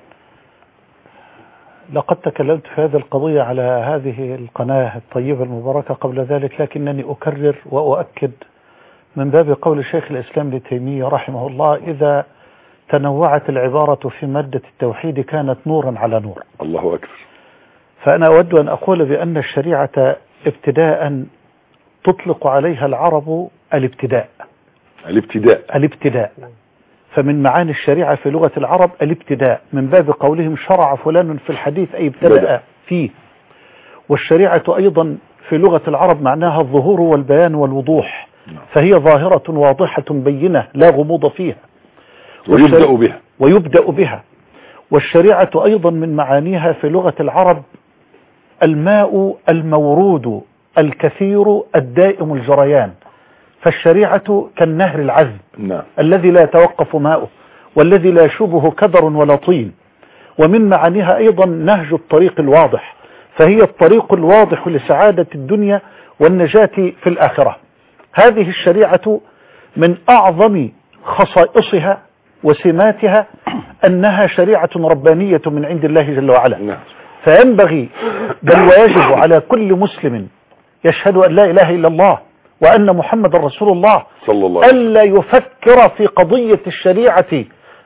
لقد تكلمت في هذه القضية على هذه القناة الطيبة المباركة قبل ذلك، لكنني أكرر وأؤكد من باب قول شيخ الإسلام ابن تيمية رحمه الله: إذا تنوعت العبارة في مادة التوحيد كانت نورا على نور. الله أكبر. فأنا أود أن أقول بأن الشريعة ابتداء تطلق عليها العرب الابتداء. الابتداء الابتداء فمن معاني الشريعة في لغة العرب الابتداء، من باب قولهم شرع فلان في الحديث أي ابتدأ فيه. والشريعة أيضا في لغة العرب معناها الظهور والبيان والوضوح، فهي ظاهرة واضحة بينة لا غموض فيها ويبدأ بها ويبدأ بها. والشريعة أيضا من معانيها في لغة العرب الماء المورود الكثير الدائم الجريان، فالشريعة كالنهر العذب نعم. الذي لا يتوقف ماؤه والذي لا يشوبه كدر ولا طين. ومن معانيها أيضا نهج الطريق الواضح، فهي الطريق الواضح لسعادة الدنيا والنجاة في الآخرة. هذه الشريعة من أعظم خصائصها وسماتها أنها شريعة ربانية من عند الله جل وعلا. فينبغي بل ويجب على كل مسلم يشهد أن لا إله إلا الله وأن محمد رسول الله صلى الله عليه وسلم ألا يفكر في قضية الشريعة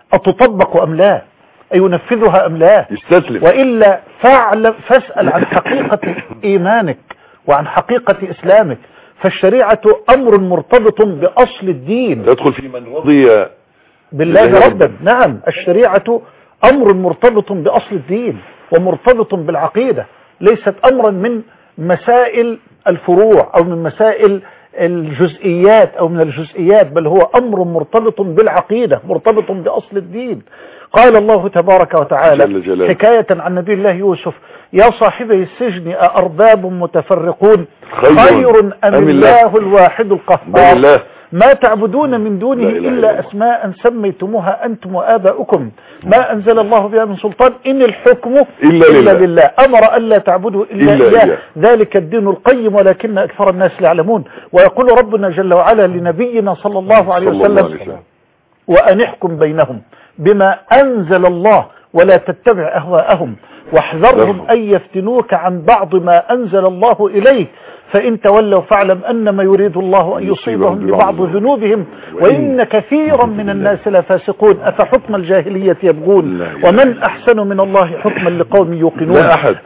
أتطبق أم لا، أينفذها أم لا، يستسلم. وإلا فاعلم فاسأل عن حقيقة إيمانك وعن حقيقة إسلامك. فالشريعة أمر مرتبط بأصل الدين، تدخل في من رضي بالله ربا. نعم، الشريعة أمر مرتبط بأصل الدين ومرتبط بالعقيدة، ليست أمرا من مسائل الفروع أو من مسائل الجزئيات أو من الجزئيات، بل هو أمر مرتبط بالعقيدة، مرتبط بأصل الدين. قال الله تبارك وتعالى جل جلاله حكاية عن نبي الله يوسف: يا صاحبي السجن أأرباب متفرقون خير أم الله الواحد القهار ما تعبدون من دونه إلا أسماء سميتموها أنتم وآباؤكم ما أنزل الله بها من سلطان إن الحكم إلا, إلا لله. لله أمر ألا تعبدوا إلا, إلا إياه إياه. ذلك الدين القيم ولكن أكثر الناس لا يعلمون. ويقول ربنا جل وعلا لنبينا صلى الله عليه وسلم: وأن احكم بينهم بما أنزل الله ولا تتبع أهواءهم واحذرهم أن يفتنوك عن بعض ما أنزل الله إليك فإن تولوا فاعلم أنما يريد الله أن يصيبهم ببعض ذنوبهم وإن كثيرا من الناس لفاسقون أفحكم الجاهلية يبغون ومن أحسن من الله حكما لقوم يوقنون.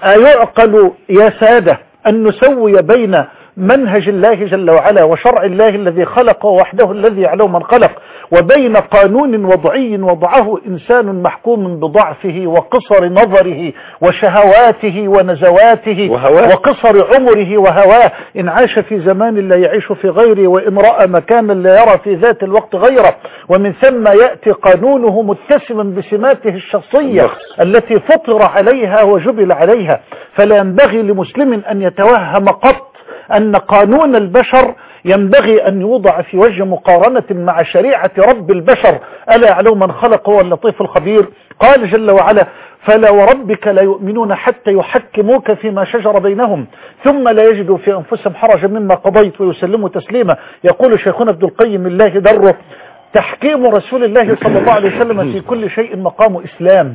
أيعقل يا سادة أن نسوي بين منهج الله جل وعلا وشرع الله الذي خلق وحده الذي يعلم من خلق وبين قانون وضعي وضعه إنسان محكوم بضعفه وقصر نظره وشهواته ونزواته وهواه وقصر عمره وهواه إن عاش في زمان لا يعيش في غيره وإن رأى مكانا لا يرى في ذات الوقت غيره ومن ثم يأتي قانونه متسما بسماته الشخصية التي فطر عليها وجبل عليها. فلا ينبغي لمسلم أن يتوهم قط أن قانون البشر ينبغي أن يوضع في وجه مقارنة مع شريعة رب البشر ألا يعلم من خلق هو اللطيف الخبير. قال جل وعلا: فلا وربك لا يؤمنون حتى يحكموك فيما شجر بينهم ثم لا يجدوا في أنفسهم حرجا مما قضيت ويسلموا تسليما. يقول شيخنا ابن القيم الله دره: تحكيم رسول الله صلى الله عليه وسلم في كل شيء مقام إسلام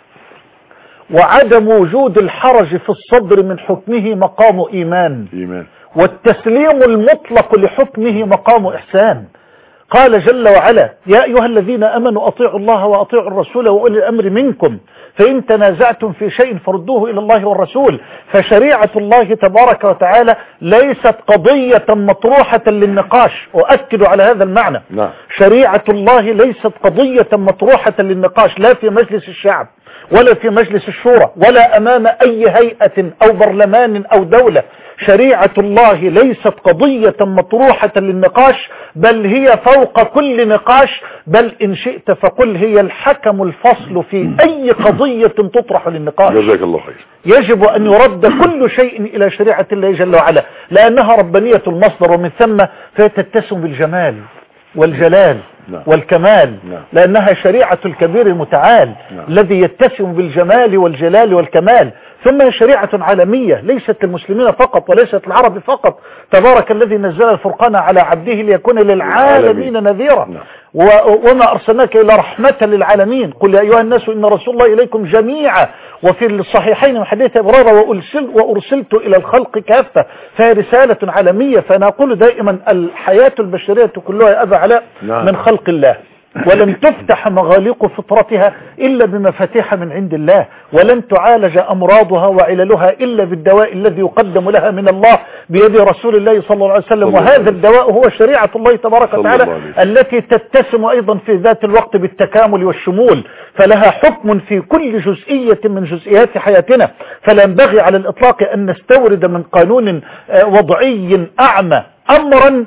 وعدم وجود الحرج في الصدر من حكمه مقام إيمان, إيمان. والتسليم المطلق لحكمه مقام إحسان. قال جل وعلا: يا أيها الذين أمنوا أطيعوا الله وأطيعوا الرسول وأولي الأمر منكم فإن تنازعتم في شيء فردوه إلى الله والرسول. فشريعة الله تبارك وتعالى ليست قضية مطروحة للنقاش، أؤكد على هذا المعنى. لا. شريعة الله ليست قضية مطروحة للنقاش لا في مجلس الشعب ولا في مجلس الشورى ولا أمام أي هيئة أو برلمان أو دولة. شريعة الله ليست قضية مطروحة للنقاش بل هي فوق كل نقاش، بل إن شئت فقل هي الحكم الفصل في أي قضية تطرح للنقاش. جزاك الله خير. يجب أن يرد كل شيء إلى شريعة الله جل وعلا لأنها ربانية المصدر ومن ثم فتتسم بالجمال والجلال نعم. والكمال نعم. لأنها شريعة الكبير المتعال نعم. الذي يتسم بالجمال والجلال والكمال. ثم شريعة عالمية ليست للمسلمين فقط وليست العرب فقط. تبارك الذي نزل الفرقان على عبده ليكون للعالمين نذيرا نعم. وما أرسلناك إلا رحمة للعالمين. قل يا أيها الناس إن رسول الله إليكم جميعا. وفي الصحيحين من حديث أبي هريرة وأرسل وأرسلت إلى الخلق كافة. فهي رسالة عالمية. فأنا أقول دائما الحياة البشرية كلها يا أبا علاء نعم. من خلق الله ولن تفتح مغاليق فطرتها إلا بمفاتيح من عند الله ولن تعالج أمراضها وعللها إلا بالدواء الذي يقدم لها من الله بيد رسول الله صلى الله عليه وسلم. وهذا الدواء هو شريعة الله تبارك وتعالى التي تتسم أيضا في ذات الوقت بالتكامل والشمول فلها حكم في كل جزئية من جزئيات حياتنا. فلا ينبغي على الإطلاق أن نستورد من قانون وضعي أعمى أمرا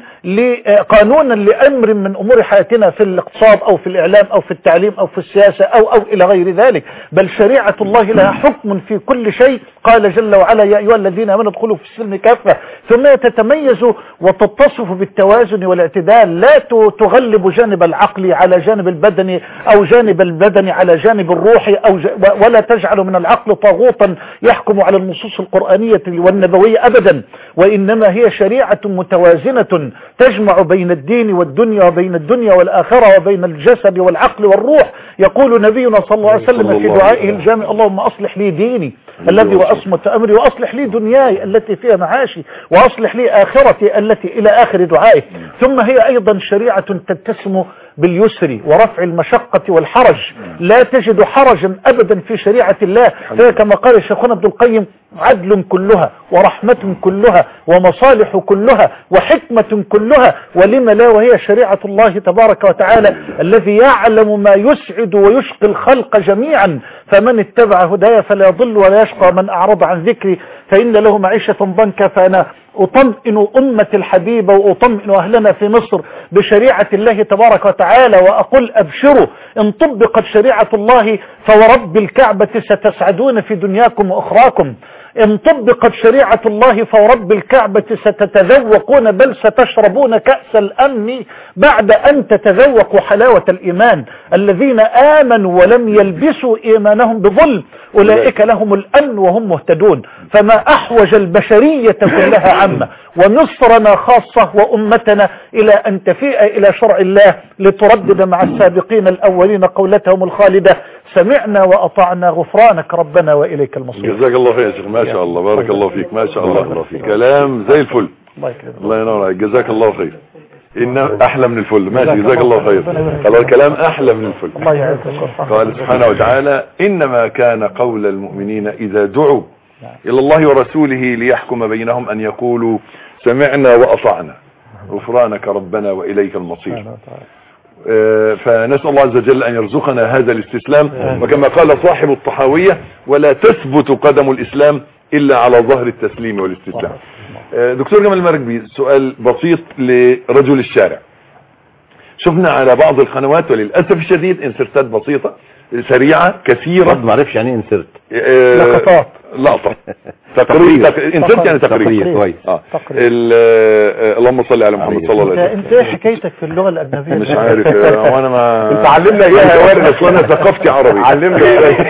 لقانونا لأمر من أمور حياتنا في الاقتصاد أو في الإعلام أو في التعليم أو في السياسة أو أو إلى غير ذلك، بل شريعة الله لها حكم في كل شيء. قال جل وعلا: يا أيها الذين آمنوا ادخلوا في السلم كافة. ثم تتميز وتتصف بالتوازن والاعتدال، لا تغلب جانب العقل على جانب البدني أو جانب البدني على جانب الروحي أو ج... ولا تجعل من العقل طاغوتا يحكم على النصوص القرآنية والنبوية أبدا، وإنما هي شريعة متوازنة تجمع بين الدين والدنيا وبين الدنيا والآخرة وبين الجسد والعقل والروح. يقول نبينا صلى الله عليه وسلم في دعائه الجامع: اللهم أصلح لي ديني الذي وأصمت أمري، وأصلح لي دنياي التي فيها معاشي، وأصلح لي آخرتي التي إلى آخر دعائه. ثم هي أيضا شريعة تتسم باليسر ورفع المشقة والحرج، لا تجد حرجا أبدا في شريعة الله. فهي كما قال شيخنا ابن القيم: عدل كلها ورحمة كلها ومصالح كلها وحكمة كلها، ولم لا وهي شريعة الله تبارك وتعالى الذي يعلم ما يسعد ويشقي الخلق جميعا. فمن اتبع هدايا فلا يضل ولا يشقى، من أعرض عن ذكري فإن له معيشة ضنكا. فأنا أطمئن أمة الحبيبة وأطمئن أهلنا في مصر بشريعة الله تبارك وتعالى، وأقول: أبشروا، إن طبقت شريعة الله فورب الكعبة ستسعدون في دنياكم وأخراكم. إن طبقت شريعة الله فورب الكعبة ستتذوقون بل ستشربون كأس الأمن بعد أن تتذوقوا حلاوة الإيمان. الذين آمنوا ولم يلبسوا إيمانهم بظلم أولئك لهم الأمن وهم مهتدون. فما أحوج البشرية كلها عامة ومصرنا خاصة وأمتنا إلى أن تفيء إلى شرع الله لتردد مع السابقين الأولين قولتهم الخالدة: سمعنا وأطعنا غفرانك ربنا وإليك المصير. جزاك الله خير يا شيخ، ما شاء الله، بارك الله فيك، ما شاء الله، كلام زي الفل، الله ينور عليك، جزاك الله خير. إن أحلى من الفل، ماشي، جزاك الله خير. قال الكلام أحلى من الفل. قال سبحانه وتعالى: إنما كان قول المؤمنين إذا دعوا إلى الله ورسوله ليحكم بينهم أن يقولوا سمعنا وأطعنا غفرانك ربنا وإليك المصير. فنسأل الله عز وجل أن يرزقنا هذا الاستسلام، وكما قال صاحب الطحاوية: ولا تثبت قدم الإسلام إلا على ظهر التسليم والاستسلام. دكتور جمال المركبي، سؤال بسيط لرجل الشارع. شفنا على بعض القنوات وللأسف الشديد انسرتات بسيطة سريعة كثيرة. ما عرفش يعني انسرت. لقطات لقطة تقرير. انسرت يعني تقرير. كويس. اه اللهم صل على محمد صلى الله عليه وسلم. انت ايه حكايتك في اللغة الأجنبية؟ مش عارف وانا ما انت علمنا اياها يا ورد، اصل انا ثقافتي عربي. علمنا اياها.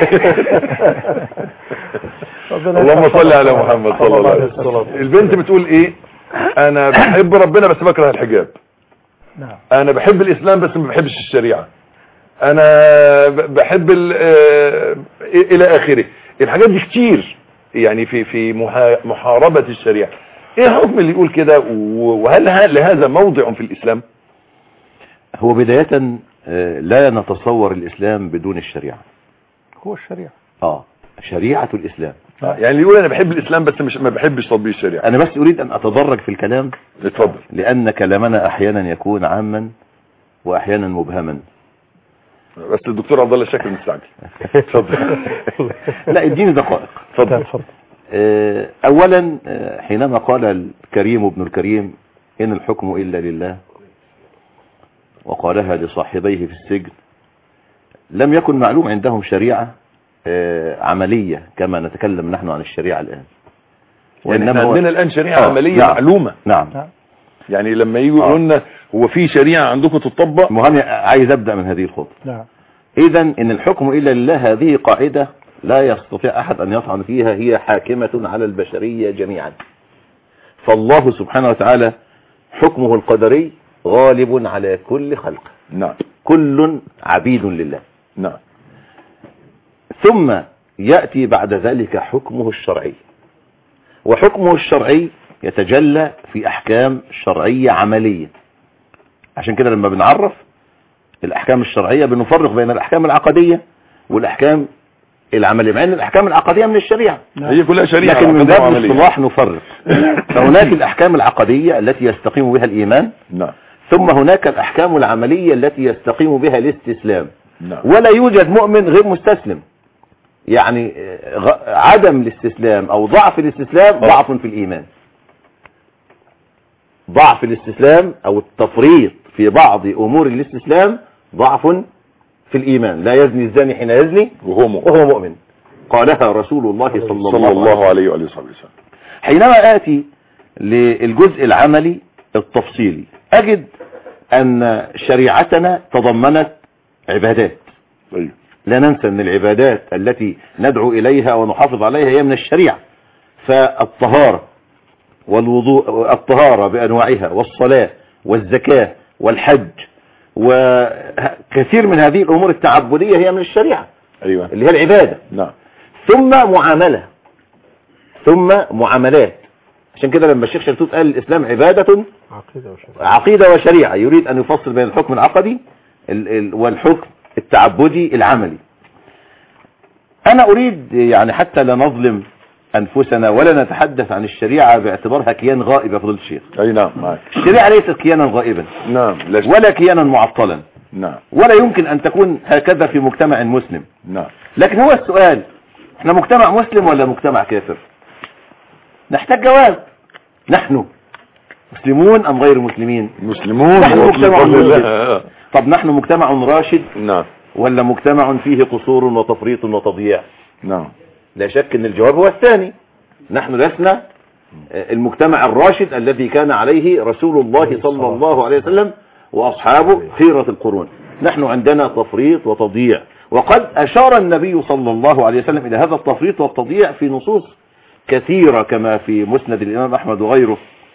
اللهم صل على محمد صلى الله عليه وسلم. البنت بتقول ايه؟ انا بحب ربنا بس بكره الحجاب. نعم. انا بحب الاسلام بس ما بحبش الشريعة. انا بحب الى اخره. الحاجات دي كتير يعني في في محاربة الشريعة. ايه حكم اللي يقول كده، وهل لهذا موضع في الاسلام؟ هو بداية لا نتصور الاسلام بدون الشريعة. هو الشريعة اه شريعة الاسلام. يعني اللي يقول انا بحب الاسلام بس مش ما بحبش تطبيق الشريعة. انا بس اريد ان اتدرج في الكلام. اتفضل. لان كلامنا احيانا يكون عاما واحيانا مبهما. بس الدكتور عبد الله شاكر مستعجل. اتفضل. لا اديني دقائق. اتفضل. اولا حينما قال الكريم ابن الكريم ان الحكم الا لله، وقالها لصاحبيه في السجن، لم يكن معلوم عندهم شريعة عملية كما نتكلم نحن عن الشريعة الآن. وإنما عندنا الآن شريعة آه عملية نعم معلومة. نعم. يعني لما يجوا يقولوا لنا هو في شريعة عندكم تطبق. مهم، عايز أبدأ من هذه الخطوة. نعم. إذا إن الحكم إلا لله هذه قاعدة لا يستطيع أحد أن يطعن فيها، هي حاكمة على البشرية جميعا. فالله سبحانه وتعالى حكمه القدري غالب على كل خلق. نعم. كل عبيد لله. نعم. ثم يأتي بعد ذلك حكمه الشرعي، وحكمه الشرعي يتجلى في أحكام شرعية عملية. عشان كده لما بنعرف الأحكام الشرعية بنفرق بين الأحكام العقدية والأحكام العملية، مع أن الأحكام العقدية من الشريعة هي كلها شريعة، لكن من باب الاصطلاح نفرق. فهناك الأحكام العقدية التي يستقيم بها الإيمان. نعم. ثم هناك الأحكام العملية التي يستقيم بها الاستسلام. نعم. ولا يوجد مؤمن غير مستسلم. يعني عدم الاستسلام او ضعف الاستسلام ضعف في الايمان. ضعف الاستسلام او التفريط في بعض امور الاستسلام ضعف في الايمان. لا يزني الزاني حين يزني وهو مؤمن, وهو مؤمن. قالها رسول الله صلى الله, صلى الله عليه وآله وسلم. حينما آتي للجزء العملي التفصيلي أجد أن شريعتنا تضمنت عبادات. أيوه. لا ننسى أن العبادات التي ندعو إليها ونحافظ عليها هي من الشريعة. فالطهارة والوضوء، الطهارة بأنواعها، والصلاة والزكاة والحج وكثير من هذه الامور التعبدية هي من الشريعة ايوه اللي هي العبادة. نعم. ثم معاملة، ثم معاملات. عشان كده لما الشيخ شلتوت قال الاسلام عبادة عقيدة وشريعة، عقيدة وشريعة، يريد ان يفصل بين الحكم العقدي والحكم التعبدي العملي. انا اريد يعني حتى لا نظلم انفسنا ولا نتحدث عن الشريعة باعتبارها كيان غائب يا فضيلة الشيخ. اي نعم معك. الشريعة ليست كيانا غائبا. نعم. ولا كيانا معطلا. نعم. ولا يمكن ان تكون هكذا في مجتمع مسلم. نعم. لكن هو السؤال، احنا مجتمع مسلم ولا مجتمع كافر؟ نحتاج جواب. نحن مسلمون ام غير مسلمين؟ مسلمون. نحن مجتمع مسلم. طب نحن مجتمع راشد؟ نعم. ولا مجتمع فيه قصور وتفريط وتضييع؟ نعم. لا شك ان الجواب هو الثاني. نحن لسنا المجتمع الراشد الذي كان عليه رسول الله صلى الله عليه وسلم واصحابه خيرة القرون. نحن عندنا تفريط وتضييع، وقد اشار النبي صلى الله عليه وسلم الى هذا التفريط والتضييع في نصوص كثيرة كما في مسند الامام احمد وغيره: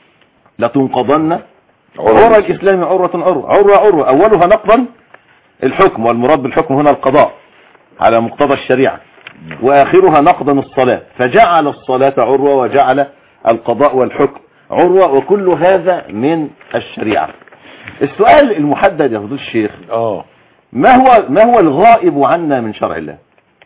لتنقضن عروة الاسلام عروة عروة عروة عروة، اولها نقضا الحكم، والمراد بالحكم هنا القضاء على مقتضى الشريعة، واخرها نقضا الصلاة، فجعل الصلاة عروة وجعل القضاء والحكم عروة، وكل هذا من الشريعة. السؤال المحدد يا فضيلة الشيخ، اه ما هو ما هو الغائب عنا من شرع الله؟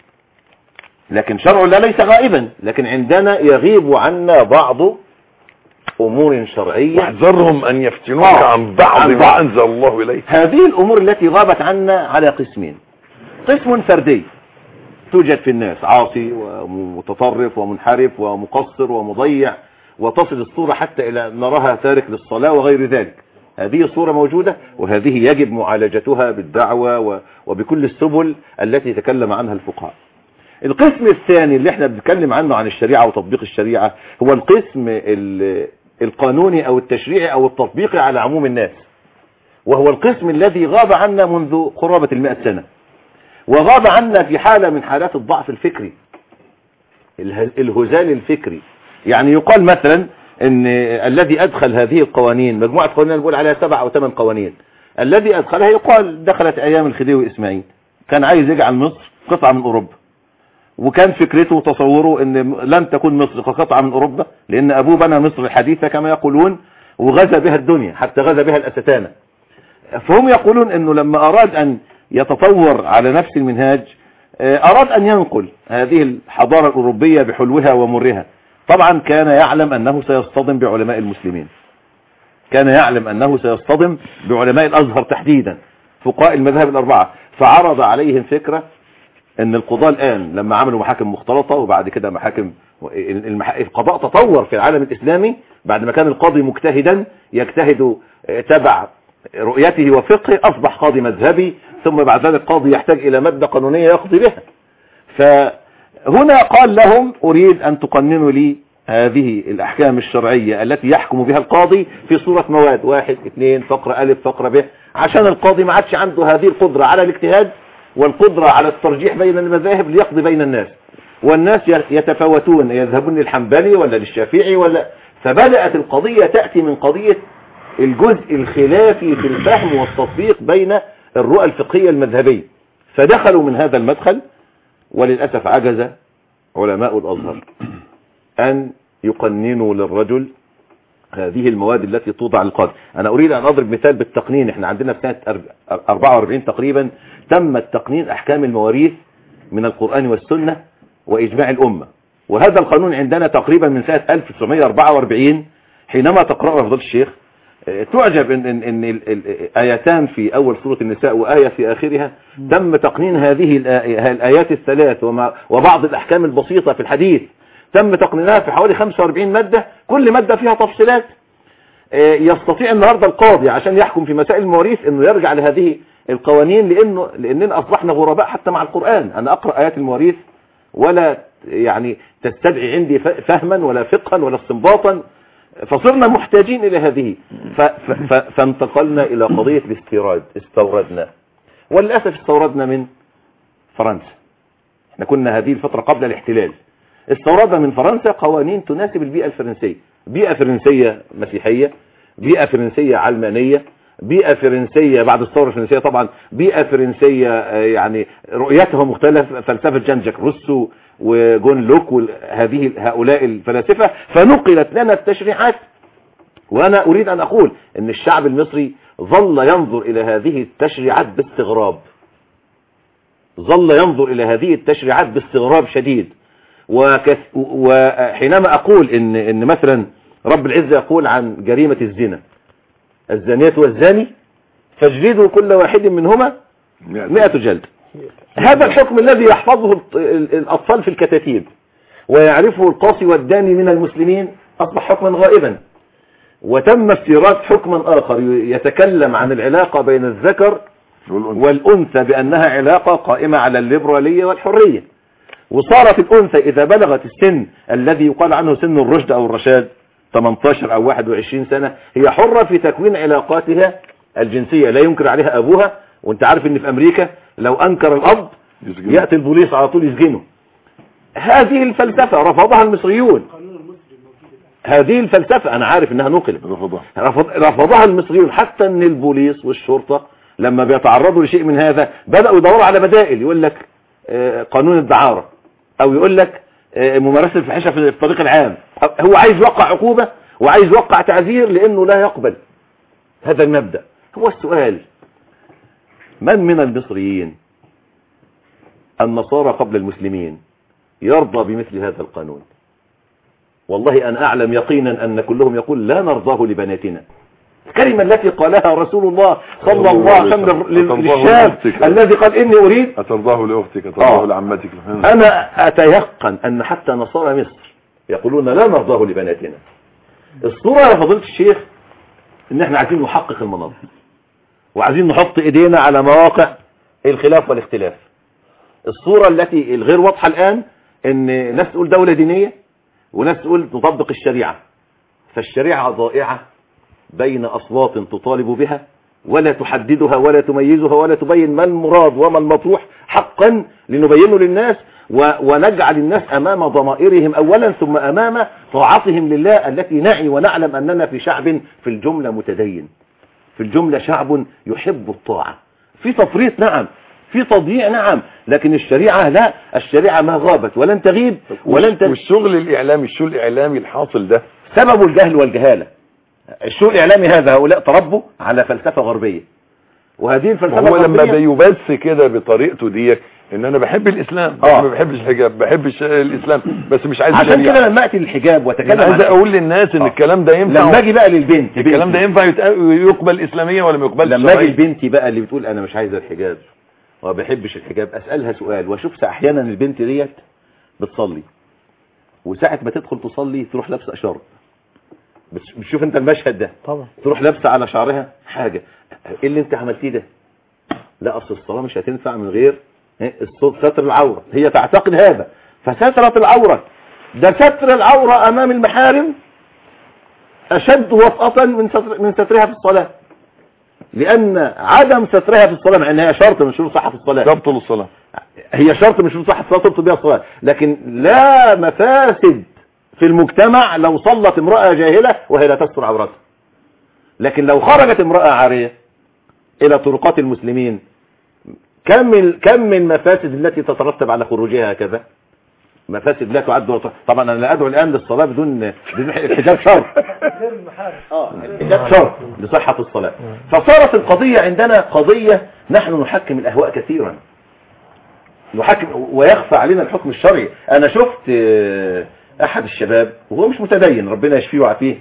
لكن شرع الله ليس غائبا، لكن عندنا يغيب عنا بعض امور شرعية، واحذرهم ان يفتنوك آه. عن بعض عن ما بعض. انزل الله اليك. هذه الامور التي غابت عنا على قسمين: قسم فردي توجد في الناس، عاصي ومتطرف ومنحرف ومقصر ومضيع، وتصل الصورة حتى الى نراها تارك للصلاة وغير ذلك. هذه الصورة موجودة، وهذه يجب معالجتها بالدعوة وبكل السبل التي تكلم عنها الفقهاء. القسم الثاني اللي احنا بنتكلم عنه عن الشريعة وتطبيق الشريعة هو القسم القانوني او التشريعي او التطبيقي على عموم الناس، وهو القسم الذي غاب عنا منذ قرابة المئة سنة، وغاب عنا في حالة من حالات الضعف الفكري، الهزال الفكري. يعني يقال مثلا ان الذي ادخل هذه القوانين، مجموعة قوانين نقول عليها سبع او ثمان قوانين، الذي ادخلها يقال دخلت ايام الخديوي اسماعيل، كان عايز يجعل مصر قطعة من اوروبا، وكان فكرته وتصوره ان لن تكون مصر قطعة من اوروبا، لان ابوه بنى مصر الحديثة كما يقولون، وغزا بها الدنيا حتى غزا بها الاستانة. فهم يقولون انه لما اراد ان يتطور على نفس المنهاج، اراد ان ينقل هذه الحضارة الاوروبية بحلوها ومرها. طبعا كان يعلم انه سيصطدم بعلماء المسلمين، كان يعلم انه سيصطدم بعلماء الازهر تحديدا، فقهاء المذاهب الاربعة، فعرض عليهم فكرة ان القضاء الان لما عملوا محاكم مختلطة وبعد كده محاكم، القضاء تطور في العالم الاسلامي بعد ما كان القاضي مجتهدا يجتهد تبع رؤيته وفقه، اصبح قاضي مذهبي، ثم بعد ذلك قاضي يحتاج الى مادة قانونية يقضي بها. فهنا قال لهم اريد ان تقننوا لي هذه الاحكام الشرعية التي يحكم بها القاضي في صورة مواد، واحد اثنين فقرة الف فقرة ب، عشان القاضي ما عادش عنده هذه القدرة على الاجتهاد والقدرة على الترجيح بين المذاهب ليقضي بين الناس، والناس يتفاوتون، يذهبون للحنبلي ولا للشافعي ولا، فبدأت القضية تأتي من قضية الجزء الخلافي في الفهم والتطبيق بين الرؤى الفقهية المذهبية، فدخلوا من هذا المدخل. وللأسف عجز علماء الأزهر أن يقننوا للرجل هذه المواد التي توضع للقاضي. أنا أريد أن أضرب مثال بالتقنين. إحنا عندنا في سنة أربعة وأربعين تقريبا تم التقنين أحكام المواريث من القرآن والسنة وإجماع الأمة، وهذا القانون عندنا تقريبا من سنة ألف وتسعمائة وأربعة وأربعين. حينما تقرأ فضيلة الشيخ تعجب إن, إن, إن الآيتان في أول سورة النساء وآية في آخرها تم تقنين هذه الآيات الثلاث وبعض الأحكام البسيطة في الحديث تم تقنينها في حوالي خمسة وأربعين مادة، كل مادة فيها تفصيلات. يستطيع النهاردة القاضي عشان يحكم في مسائل المواريث انه يرجع لهذه القوانين، لانه لاننا اصبحنا غرباء حتى مع القرآن. انا اقرأ ايات المواريث ولا يعني تستدعي عندي فهما ولا فقها ولا استنباطا، فصرنا محتاجين الى هذه. فانتقلنا الى قضية الاستيراد، استوردنا، وللأسف استوردنا من فرنسا. احنا كنا هذه الفترة قبل الاحتلال استوردنا من فرنسا قوانين تناسب البيئة الفرنسية، بيئة فرنسية مسيحية، بيئة فرنسية علمانية، بيئة فرنسية بعد الثورة الفرنسية طبعا، بيئة فرنسية يعني رؤيتهم مختلف، فلسفة جان جاك روسو وجون لوك وهذه هؤلاء الفلاسفة، فنقلت لنا التشريعات. وأنا أريد أن أقول أن الشعب المصري ظل ينظر إلى هذه التشريعات باستغراب، ظل ينظر إلى هذه التشريعات باستغراب شديد. وكث... وحينما أقول إن, إن مثلا رب العزة يقول عن جريمة الزنا الزانية والزاني فاجلدوا كل واحد منهما مئة جلد، هذا الحكم الذي يحفظه الأطفال في الكتاتيب ويعرفه القاصي والداني من المسلمين أصبح حكما غائبا، وتم استيراد حكما آخر يتكلم عن العلاقة بين الذكر والأنثى بأنها علاقة قائمة على الليبرالية والحرية. وصارت الأنثى إذا بلغت السن الذي يقال عنه سن الرشد أو الرشاد ثمانية عشر أو واحد وعشرين سنة، هي حرة في تكوين علاقاتها الجنسية، لا ينكر عليها أبوها. وانت عارف ان في أمريكا لو أنكر الأب يأتي البوليس على طول يسجنه. هذه الفلسفة رفضها المصريون، هذه الفلسفة أنا عارف أنها نقلت، رفض رفضها المصريون، حتى أن البوليس والشرطة لما بيتعرضوا لشيء من هذا بدأوا يدوروا على بدائل، يقول لك قانون الدعارة، أو يقول لك ممارسة الفحشة في الطريق العام. هو عايز يوقع عقوبة وعايز يوقع تعذير لأنه لا يقبل هذا المبدأ. هو السؤال، من من المصريين النصارى قبل المسلمين يرضى بمثل هذا القانون؟ والله أنا أعلم يقينا أن كلهم يقول لا نرضاه لبناتنا. الكلمة التي قالها رسول الله صلى الله عليه وسلم للشاب الذي قال إني أريد أترضاه لأختك أترضاه لعمتك. أنا أتيقن أن حتى نصارى مصر يقولون لا نرضاه لبناتنا. الصورة يا فضيلة الشيخ إن احنا عايزين نحقق المناطق وعايزين نحط إيدينا على مواقع الخلاف والاختلاف. الصورة التي الغير واضحة الآن إن ناس تقول دولة دينية وناس تقول تطبق الشريعة، فالشريعة ضائعة بين أصوات تطالب بها ولا تحددها ولا تميزها ولا تبين ما المراد وما المطروح حقا لنبينه للناس ونجعل الناس أمام ضمائرهم أولا ثم أمام طاعتهم لله التي نعي ونعلم أننا في شعب في الجملة متدين، في الجملة شعب يحب الطاعة. في تفريط نعم، في تضييع نعم، لكن الشريعة لا، الشريعة ما غابت ولن تغيب ولن تغيب. والشغل الإعلامي الشغل الإعلامي الحاصل ده سبب الجهل والجهالة. الشغل الإعلامي هذا هؤلاء تربوا على فلسفة غربية، وهذه الفلسفة هو لما بيبث كده بطريقته دي ان انا بحب الاسلام بس آه. ما بحبش الحجاب، بحب الاسلام بس مش عايز عشان كده لما اتي للحجاب واتكلم عايز اقول للناس ان آه. الكلام ده ينفع. لما اجي بقى للبنت الكلام ده ينفع يقبل اسلاميا ولا ما يقبلش؟ لما اجي البنت بقى اللي بتقول انا مش عايزه الحجاب وما بحبش الحجاب، اسالها سؤال واشوف احيانا البنت ديت بتصلي وساعه ما تدخل تصلي تروح لابسه شرب، بتشوف انت المشهد ده طبعا، تروح لابسه على شعرها حاجه، ايه اللي انت عملتيه ده؟ لا اصل الصلاه مش هتنفع من غير ستر العورة، هي تعتقد هذا. فسترة العورة ده ستر العورة امام المحارم اشد وطأة من ستر من سترها في الصلاة، لان عدم سترها في الصلاة مع انها شرط من شروط صحة الصلاة، تبطل الصلاة، هي شرط من شروط صحة الصلاة تبطل بها الصلاة، لكن لا مفاسد في المجتمع لو صلت امرأة جاهلة وهي لا تستر عورتها. لكن لو خرجت امرأة عارية الى طرقات المسلمين كم من كم من مفاسد التي تترتب على خروجها هكذا، مفاسد لا تعد. طبعا انا لا ادعو الان للصلاه بدون بدون الحجاب شرط، اه الحجاب شرط لصحه الصلاه. فصارت القضيه عندنا قضيه نحن نحكم الاهواء كثيرا، نحكم ويخفى علينا الحكم الشرعي. انا شفت احد الشباب وهو مش متدين ربنا يشفيه ويعافيه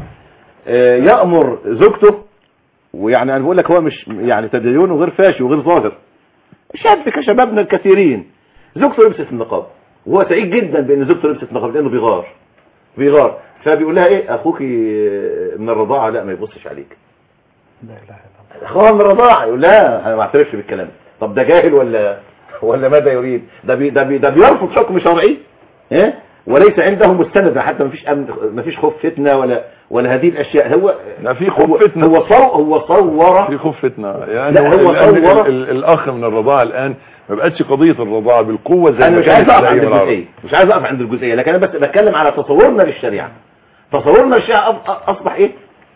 يأمر زوجته، ويعني انا بقول لك هو مش يعني تدينه غير فاشي وغير ظاهر، شاب كشبابنا الكثيرين، زوجته لبست النقاب وهو سعيد جدا بان زوجته لبست النقاب لانه بيغار بيغار فبيقول لها ايه اخوك من الرضاعه؟ لا ما يبصش عليك. لا اله الا الله. اخوها من الرضاعه يقول لا انا ما اعترفش بالكلام. طب ده جاهل ولا ولا ماذا يريد؟ ده بي ده, بي ده بيرفض حكم شرعي ايه وليس عنده مستند، حتى ما فيش ما فيش خوف فتنه ولا ولا هذه الاشياء. هو لا في خوف فتنه، هو صور هو صور في خوف فتنه يعني. لا هو صور الاخ من الرضاعه الان ما بقتش قضيه الرضاعه بالقوه زي انا مش عايز اقف عند الجزئيه مش عايز اقف عند الجزئيه لكن انا بس بتكلم على تصورنا للشريعه. تصورنا للشريعه اصبح ايه؟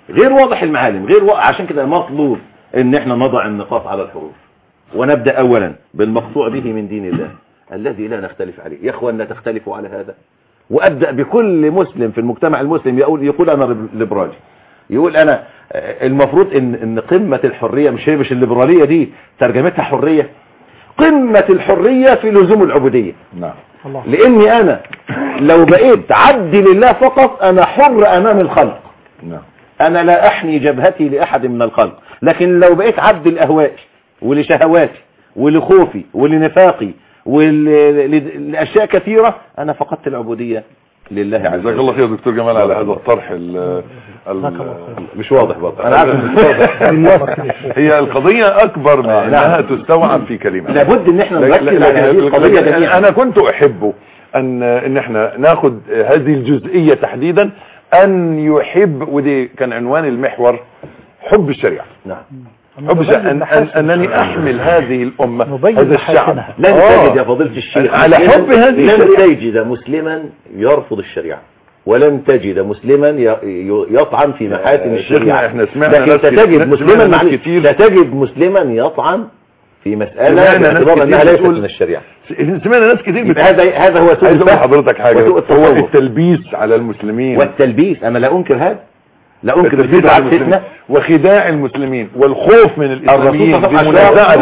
غير واضح المعالم، غير واضح. عشان كده مطلوب ان احنا نضع النقاط على الحروف، ونبدأ اولا بالمقطوع به من دين الله الذي لا نختلف عليه. يا اخواننا تختلفوا على هذا، وابدأ بكل مسلم في المجتمع المسلم يقول يقول انا ليبرالي، يقول انا المفروض ان ان قمة الحرية مش هي مش الليبرالية دي ترجمتها حرية، قمة الحرية في لزوم العبودية. نعم. لاني انا لو بقيت عبد لله فقط انا حر امام الخلق. نعم. انا لا احني جبهتي لاحد من الخلق، لكن لو بقيت عبد لاهوائي ولشهواتي ولخوفي ولنفاقي ولاشياء كثيرة انا فقدت العبودية لله عز وجل. جزاك الله خير دكتور جمال على هذا الطرح ال مش واضح برضه، انا عارف مش واضح. هي القضية اكبر من انها تستوعب في كلمة. لابد ان احنا نركز على هذه القضية جميعا. انا كنت احب ان ان احنا ناخذ هذه الجزئية تحديدا، ان يحب، ودي كان عنوان المحور، حب الشريعة. نعم. حب الشريعة، أن أن أنني احمل هذه الامة، هذا الشعب. لن تجد يا فضيلة الشيخ على حب هذه لن تجد مسلما يرفض يرفض ولن تجد مسلما يطعن في محاسن الشريعة. احنا سمعنا لكن ستجد مسلما ستجد مسلما يطعن في مسألة باعتبار انها ليست من الشريعة. سمعنا ناس كتير. هذا هذا هو سوء الفهم. حضرتك حاجة هو التلبيس على المسلمين، والتلبيس انا لا انكر هذا، لا انكر الفتنة على الفتنة وخداع المسلمين والخوف من الاسلاميين بمنازعة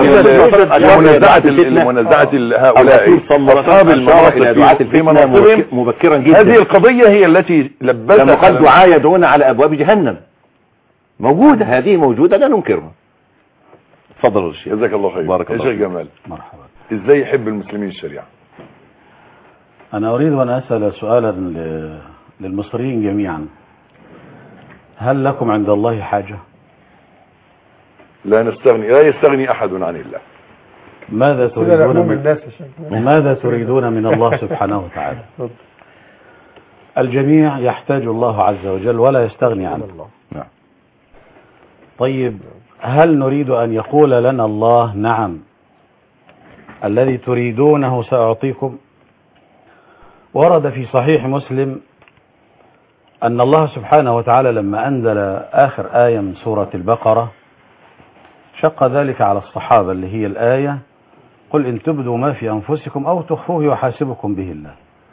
بمنازعة هؤلاء اصحاب المناصب في مناصبهم مبكرا جدا. هذه القضية هي التي لبست لما قد دعاة يدعون على ابواب جهنم موجودة، هذه موجودة لا ننكرها. تفضل الشيخ. جزاك الله خير. بارك الله فيك. جمال، مرحبا. ازاي يحب المسلمين الشريعة؟ انا اريد ان اسأل سؤالا للمصريين جميعا، هل لكم عند الله حاجة؟ لا نستغني، لا يستغني احد عن الله. ماذا تريدون من ماذا تريدون من الله سبحانه وتعالى؟ الجميع يحتاج الله عز وجل ولا يستغني عنه. نعم. طيب هل نريد أن يقول لنا الله نعم الذي تريدونه سأعطيكم؟ ورد في صحيح مسلم أن الله سبحانه وتعالى لما أنزل آخر آية من سورة البقرة شق ذلك على الصحابة اللي هي الآية قل إن تبدوا ما في أنفسكم أو تخفوه يحاسبكم به الله.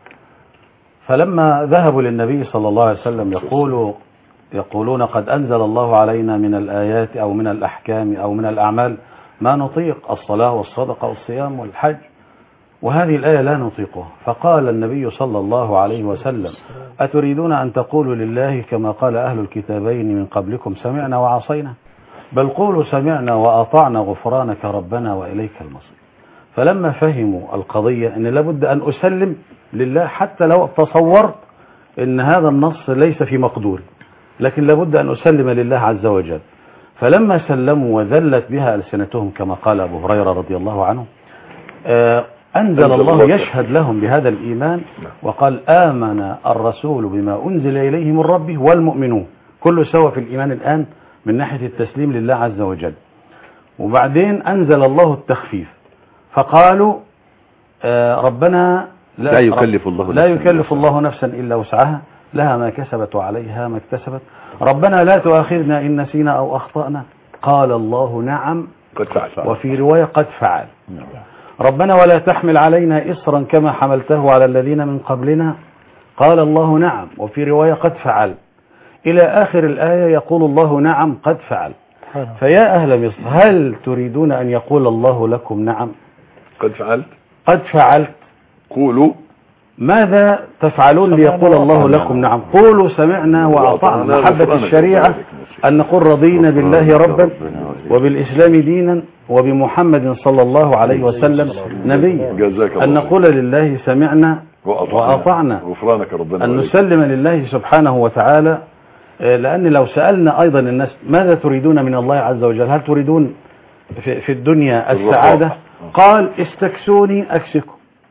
فلما ذهبوا للنبي صلى الله عليه وسلم يقولوا يقولون قد أنزل الله علينا من الآيات أو من الأحكام أو من الأعمال ما نطيق، الصلاة والصدقة والصيام والحج، وهذه الآية لا نطيقها. فقال النبي صلى الله عليه وسلم أتريدون أن تقولوا لله كما قال أهل الكتابين من قبلكم سمعنا وعصينا؟ بل قولوا سمعنا وأطعنا غفرانك ربنا وإليك المصير. فلما فهموا القضية أن لابد أن أسلم لله حتى لو تصورت أن هذا النص ليس في مقدوري، لكن لابد أن أسلم لله عز وجل. فلما سلموا وذلت بها ألسنتهم كما قال أبو هريرة رضي الله عنه أنزل الله يشهد لهم بهذا الإيمان وقال آمن الرسول بما أنزل إليه من ربه والمؤمنون، كله سوى في الإيمان الآن من ناحية التسليم لله عز وجل. وبعدين أنزل الله التخفيف فقالوا آه ربنا لا, لا يكلف الله لا يكلف الله نفسا إلا وسعها لها ما كسبت وعليها ما اكتسبت، ربنا لا تؤاخذنا إن نسينا أو أخطأنا، قال الله نعم قد فعل، وفي رواية قد فعل. ربنا ولا تحمل علينا إصرا كما حملته على الذين من قبلنا، قال الله نعم وفي رواية قد فعل، إلى آخر الآية يقول الله نعم قد فعل. فيا أهل مصر هل تريدون أن يقول الله لكم نعم قد فعلت قد فعلت؟ قولوا ماذا تفعلون ليقول الله لكم نعم؟ قولوا سمعنا وأطعنا. محبة الشريعة أن نقول رضينا بالله ربا وبالإسلام دينا وبمحمد صلى الله عليه وسلم نبيا، أن نقول لله سمعنا وأطعنا، غفرانك ربنا، أن نسلم لله سبحانه وتعالى. لأن لو سألنا أيضا الناس ماذا تريدون من الله عز وجل، هل تريدون في, في الدنيا السعادة؟ قال استكسوني أكسكم،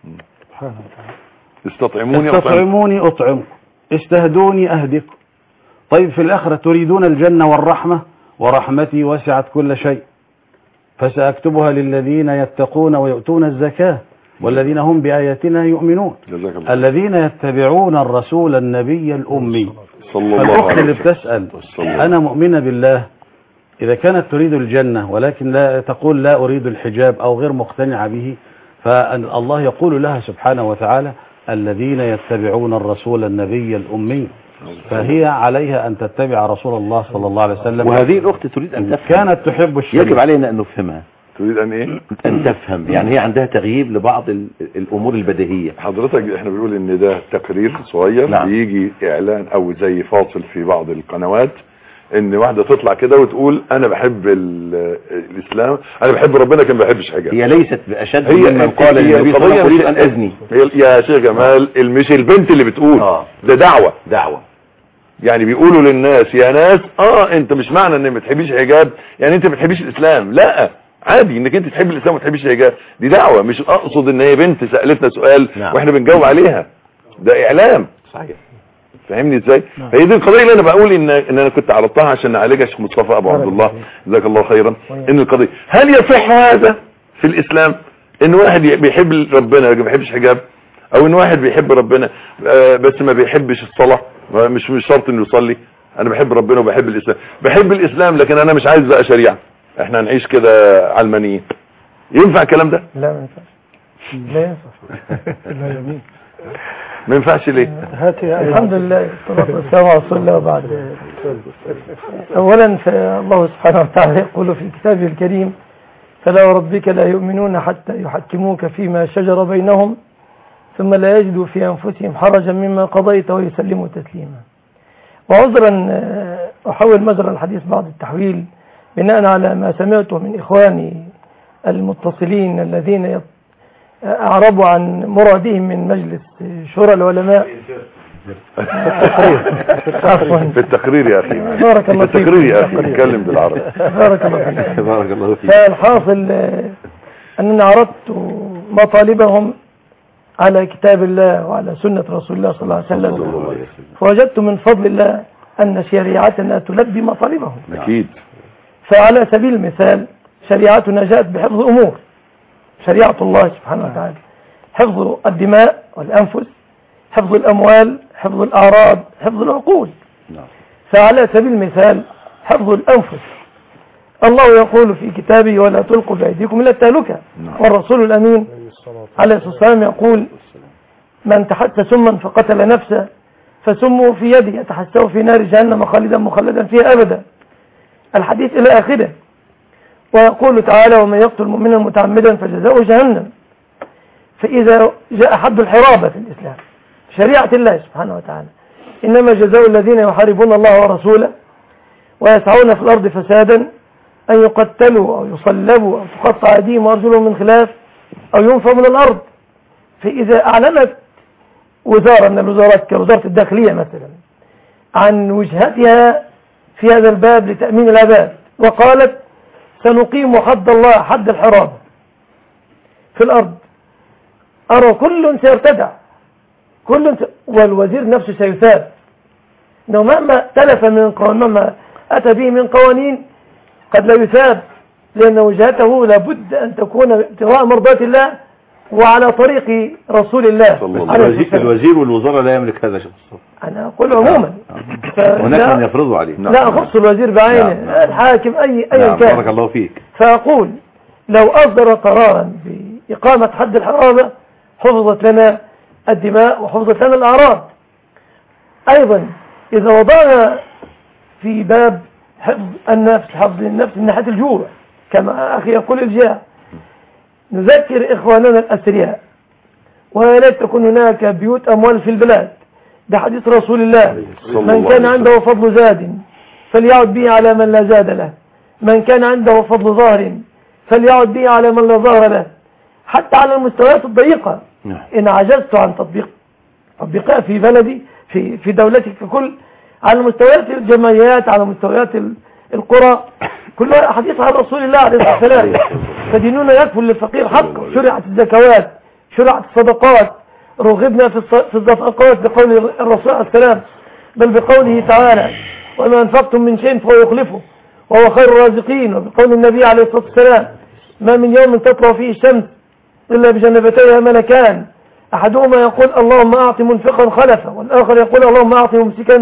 استطعموني استطعموني أطعمكم، استهدوني أهدكم. طيب في الآخرة تريدون الجنة والرحمة ورحمتي وسعت كل شيء فسأكتبها للذين يتقون ويؤتون الزكاة والذين هم بآياتنا يؤمنون الذين يتبعون الرسول النبي الأمي الأخت اللي بتسأل أنا مؤمنة بالله إذا كانت تريد الجنة ولكن لا تقول لا أريد الحجاب أو غير مقتنعة به، فالله يقول لها سبحانه وتعالى الذين يتبعون الرسول النبي الأمي، فهي عليها أن تتبع رسول الله صلى الله عليه وسلم. وهذه الأخت تريد أن تفهم، كانت تحب الشريف. يجب علينا أن نفهمها. تريد أن إيه؟ أن تفهم، يعني هي عندها تغييب لبعض الأمور البديهية. حضرتك احنا بنقول ان ده تقرير صغير، نعم. بيجي اعلان او زي فاصل في بعض القنوات ان واحدة تطلع كده وتقول انا بحب الاسلام، انا بحب ربنا كان ما بحبش حاجة. هي ليست باشد ممن قال النبي صلى الله عليه وسلم اريد ان اذني. يا شيخ جمال مش البنت اللي بتقول آه. ده دعوة دعوة يعني بيقولوا للناس يا ناس اه انت مش معنى ان ما بتحبيش حجاب يعني انت ما بتحبيش الاسلام، لا عادي انك انت تحب الاسلام وما تحبيش الحجاب، دي دعوة. مش اقصد ان هي بنت سألتنا سؤال نعم. واحنا بنجاوب عليها، ده اعلام صحيح. فاهمني ازاي؟ نعم. فهي دي القضيه اللي انا بقول ان ان انا كنت عرضتها عشان نعالجها شيخ مصطفى ابو عبد الله جزاك الله خيرا. ان القضيه هل يصح هذا في الاسلام ان واحد بيحب ربنا ما بيحبش حجاب، او ان واحد بيحب ربنا بس ما بيحبش الصلاه، مش مش شرط انه يصلي، انا بحب ربنا وبحب الاسلام، بحب الاسلام لكن انا مش عايز بقى شريعه، احنا هنعيش كده علمانيين، ينفع الكلام ده؟ لا ما ينفعش. لا ينفع. لا يمين ما ينفعش ليه؟ الحمد لله والصلاه والسلام على رسول الله. وبعد اولا فالله سبحانه وتعالى يقول في كتابه الكريم فلا وربك لا يؤمنون حتى يحكموك فيما شجر بينهم ثم لا يجدوا في انفسهم حرجا مما قضيت ويسلموا تسليما. وعذرا احول مجرى الحديث بعض التحويل بناء على ما سمعته من اخواني المتصلين الذين أعربوا عن مرادهم من مجلس شورى العلماء في التقرير يا أخي، بارك الله فيك. التقرير يا أخي نتكلم بالعربي. بارك الله فيك. بارك الله فيك. فالحاصل أنني عرضت مطالبهم على كتاب الله وعلى سنة رسول الله صلى الله عليه وسلم، فوجدت من فضل الله أن شريعتنا تلبي مطالبهم أكيد. فعلى سبيل المثال شريعتنا جاءت بحفظ أمور، شريعة الله سبحانه وتعالى حفظ الدماء والأنفس، حفظ الأموال، حفظ الأعراض، حفظ العقول. فعلى سبيل المثال حفظ الأنفس الله يقول في كتابه ولا تلقوا بأيديكم إلى التهلكة، والرسول الأمين عليه الصلاة والسلام يقول من تحت سما فقتل نفسه فسمه في يده يتحسه في نار جهنم خالدا مخلدا فيها أبدا، الحديث إلى آخره. ويقول تعالى ومن يقتل مؤمنا متعمدا فجزاؤه جهنم. فإذا جاء حد الحرابة في الإسلام شريعة الله سبحانه وتعالى إنما جزاء الذين يحاربون الله ورسوله ويسعون في الأرض فسادا أن يقتلوا أو يصلبوا أو تقطع أيديهم وأرجلهم من خلاف أو ينفوا من الأرض. فإذا أعلنت وزارة من الوزارات كوزارة الداخلية مثلا عن وجهتها في هذا الباب لتأمين العباد وقالت سنقيم حد الله حد الحرابة في الأرض، أرى كل سيرتدع كل س... والوزير نفسه سيثاب، إنه مهما تلف من قوانين مهما أتى به من قوانين قد لا يثاب، لأن وجهته لابد أن تكون ابتغاء مرضات الله وعلى طريق رسول الله. الوزير, الوزير والوزارة لا يملك هذا شخص، أنا أقول عموما هناك من يفرضه عليه. لا أخص الوزير بعينه، الحاكم أي أي نعم. كان. بارك الله فيك. فأقول لو أصدر قرارا بإقامة حد الحرابة حفظت لنا الدماء وحفظت لنا الأعراض. أيضا إذا وضعنا في باب حفظ النفس حفظ النفس من ناحية الجوع كما أخي يقول الجاع، نذكر إخواننا الأثرياء ولا تكون هناك بيوت أموال في البلاد، ده حديث رسول الله من كان عنده فضل زاد فليعد به على من لا زاد له، من كان عنده فضل ظهر فليعد به على من لا ظهر له، حتى على المستويات الضيقة. إن عجزت عن تطبيق تطبيقها في بلدي في في دولتي ككل على مستويات الجمعيات على مستويات القرى كلها حديث عن رسول الله عليه الصلاة والسلام. فديننا يكفل للفقير حقه، شرعت الزكوات شرعت الصدقات، رغبنا في الصدقات بقول الرسول عليه السلام بل بقوله تعالى وما أنفقتم من شيء فهو يخلفه وهو خير الرازقين، وبقول النبي عليه الصلاة والسلام ما من يوم تطلع فيه الشمس إلا بجنبتيها ملكان أحدهما يقول اللهم أعط منفقا خلفا والآخر يقول اللهم أعط ممسكا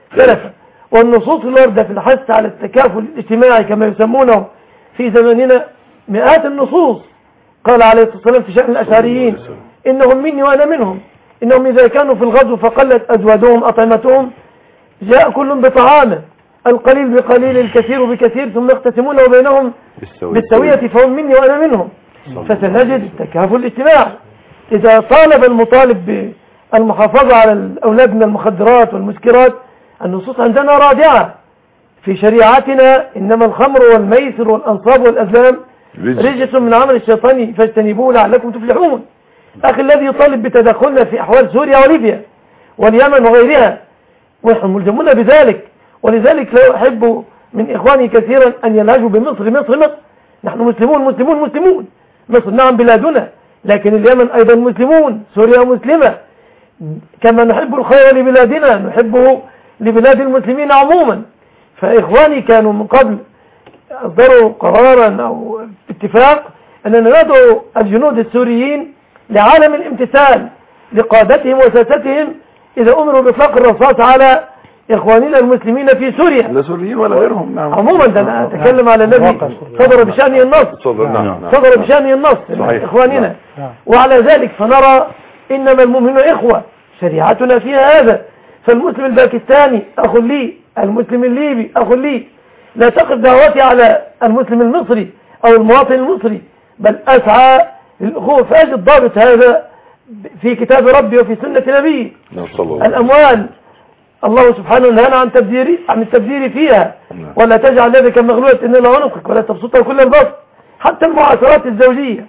سلفا. والنصوص الواردة في الحث على التكافل الاجتماعي كما يسمونه في زماننا مئات النصوص. قال عليه الصلاة والسلام في شأن الأشعريين إنهم مني وأنا منهم، إنهم إذا كانوا في الغزو فقلت أزوادهم أطعمتهم جاء كل بطعامه، القليل بقليل الكثير بكثير ثم يقتسمونه بينهم بالسوية فهم مني وأنا منهم. فسنجد التكافل الاجتماعي. إذا طالب المطالب بالمحافظة على الأولاد من المخدرات والمسكرات، النصوص عندنا رادعة في شريعتنا، إنما الخمر والميسر والأنصاب والأزلام رجس من عمل الشيطان فاجتنبوه لعلكم تفلحون. أخي الذي يطالب بتدخلنا في أحوال سوريا وليبيا واليمن وغيرها ونحن ملزمون بذلك. ولذلك لا أحب من إخواني كثيرا أن يلهجوا بمصر مصر مصر. نحن مسلمون مسلمون مسلمون. مصر نعم بلادنا، لكن اليمن أيضا مسلمون، سوريا مسلمة. كما نحب الخير لبلادنا نحبه لبلاد المسلمين عموما. فإخواني كانوا من قبل أصدروا قرارا أو اتفاق أننا ندعو الجنود السوريين لعالم الامتثال لقادتهم وساستهم إذا أمروا بإطلاق الرصاص على إخواننا المسلمين في سوريا، لا سوريين ولا غيرهم. نعم. عموما ده أنا أتكلم على الذي صدر بشأنه النص، صدر بشأنه النص إخواننا. وعلى ذلك فنرى إنما المؤمنون إخوة، شريعتنا فيها هذا. فالمسلم الباكستاني أخ لي، المسلم الليبي أخ لي، لا تقف دعوتي على المسلم المصري أو المواطن المصري، بل أسعى للأخوة. فأجد ضابط هذا في كتاب ربي وفي سنة نبيه. الأموال الله سبحانه نهانا عن تبذير عن التبذير فيها، ولا تجعل يدك مغلولة إلى عنقك ولا تبسطها كل البسط. حتى المعاشرات الزوجية.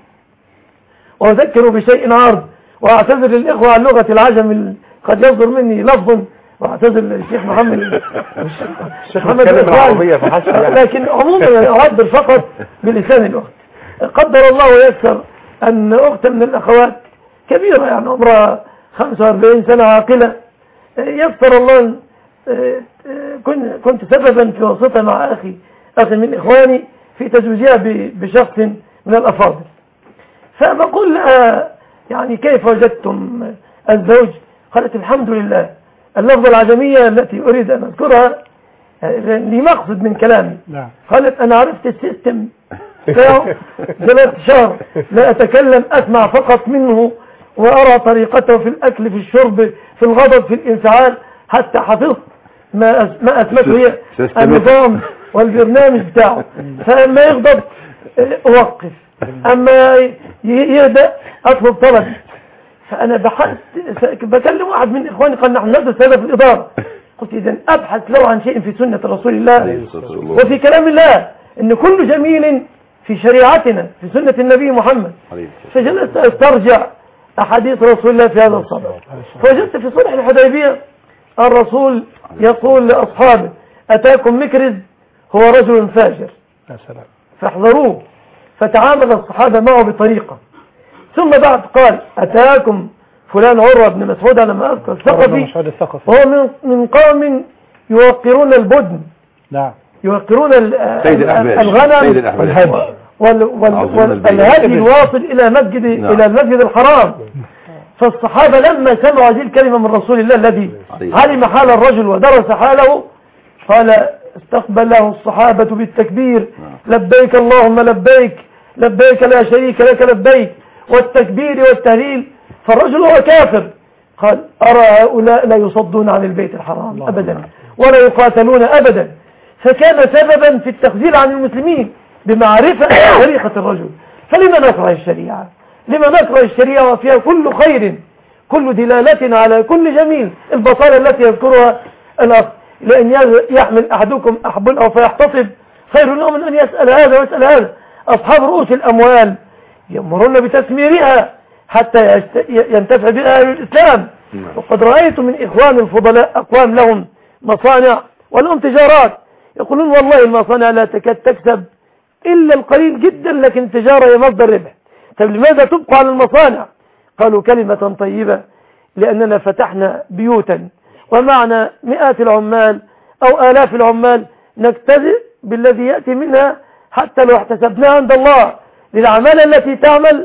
وأذكر بشيء عرض، وأعتذر للإخوة عن لغة العجم قد يصدر مني لفظ، واعتذر للشيخ محمد الشيخ محمد لكن عموما أعبر فقط بلسان الأخت. قدر الله ويسر أن أخت من الأخوات كبيرة يعني عمرها خمسة وأربعين سنة عاقلة، يسر الله كنت سببا في وسطها مع أخي أخي من إخواني في تزويجها بشخص من الأفاضل. فبقول لها يعني كيف وجدتم الزوج؟ قالت الحمد لله. اللفظة العجمية التي أريد أن أذكرها لي مقصد من كلامي. قالت أنا عرفت السيستم بتاعه ثلاث شهر، لا أتكلم، أسمع فقط منه وأرى طريقته في الأكل في الشرب في الغضب في الانفعال، حتى حفظت ما ما أثبته هي النظام والبرنامج بتاعه. فلما يغضب أوقف، أما يهدأ أطلب طلب. فأنا بحثت بكلم واحد من إخواني قال نحن ندرس هذا في الإدارة. قلت إذن أبحث لو عن شيء في سنة رسول الله وفي كلام الله، إن كل جميل في شريعتنا في سنة النبي محمد. فجلست أسترجع أحاديث رسول الله في هذا الصدر، فوجدت في صلح الحديبية الرسول يقول لأصحابه أتاكم مكرز هو رجل فاجر فاحذروه. فتعامل الصحابة معه بطريقة، ثم بعد قال أتاكم فلان عروة بن مسعود على ما أذكر الثقفي وهو من من قوم يوقرون البدن، نعم يوقرون الغنم والهدي الواصل إلى مسجد إلى المسجد الحرام. فالصحابة لما سمعوا هذه الكلمة من رسول الله الذي علم حال الرجل ودرس حاله قال استقبله الصحابة بالتكبير لبيك اللهم لبيك لبيك لا شريك لك لبيك والتكبير والتهليل. فالرجل هو كافر قال أرى هؤلاء لا يصدون عن البيت الحرام أبدا ولا يقاتلون أبدا. فكان سببا في التخذيل عن المسلمين بمعرفة طريقة الرجل. فلما نكره الشريعة؟ لما نكره الشريعة وفيها كل خير كل دلالة على كل جميل؟ البطالة التي يذكرها الأخ لأن يحمل أحدكم أحبل أو فيحتصب خير له من أن يسأل هذا ويسأل هذا. أصحاب رؤوس الأموال يأمرون بتسميرها حتى ينتفع بها أهل الإسلام. وقد رأيت من إخوان الفضلاء أقوام لهم مصانع ولهم تجارات يقولون والله المصانع لا تكاد تكسب إلا القليل جدا لكن التجارة هي مصدر ربح. طيب لماذا تبقى على المصانع؟ قالوا كلمة طيبة لأننا فتحنا بيوتا ومعنا مئات العمال أو آلاف العمال نكتفي بالذي يأتي منها حتى لو احتسبناها عند الله للعمالة التي تعمل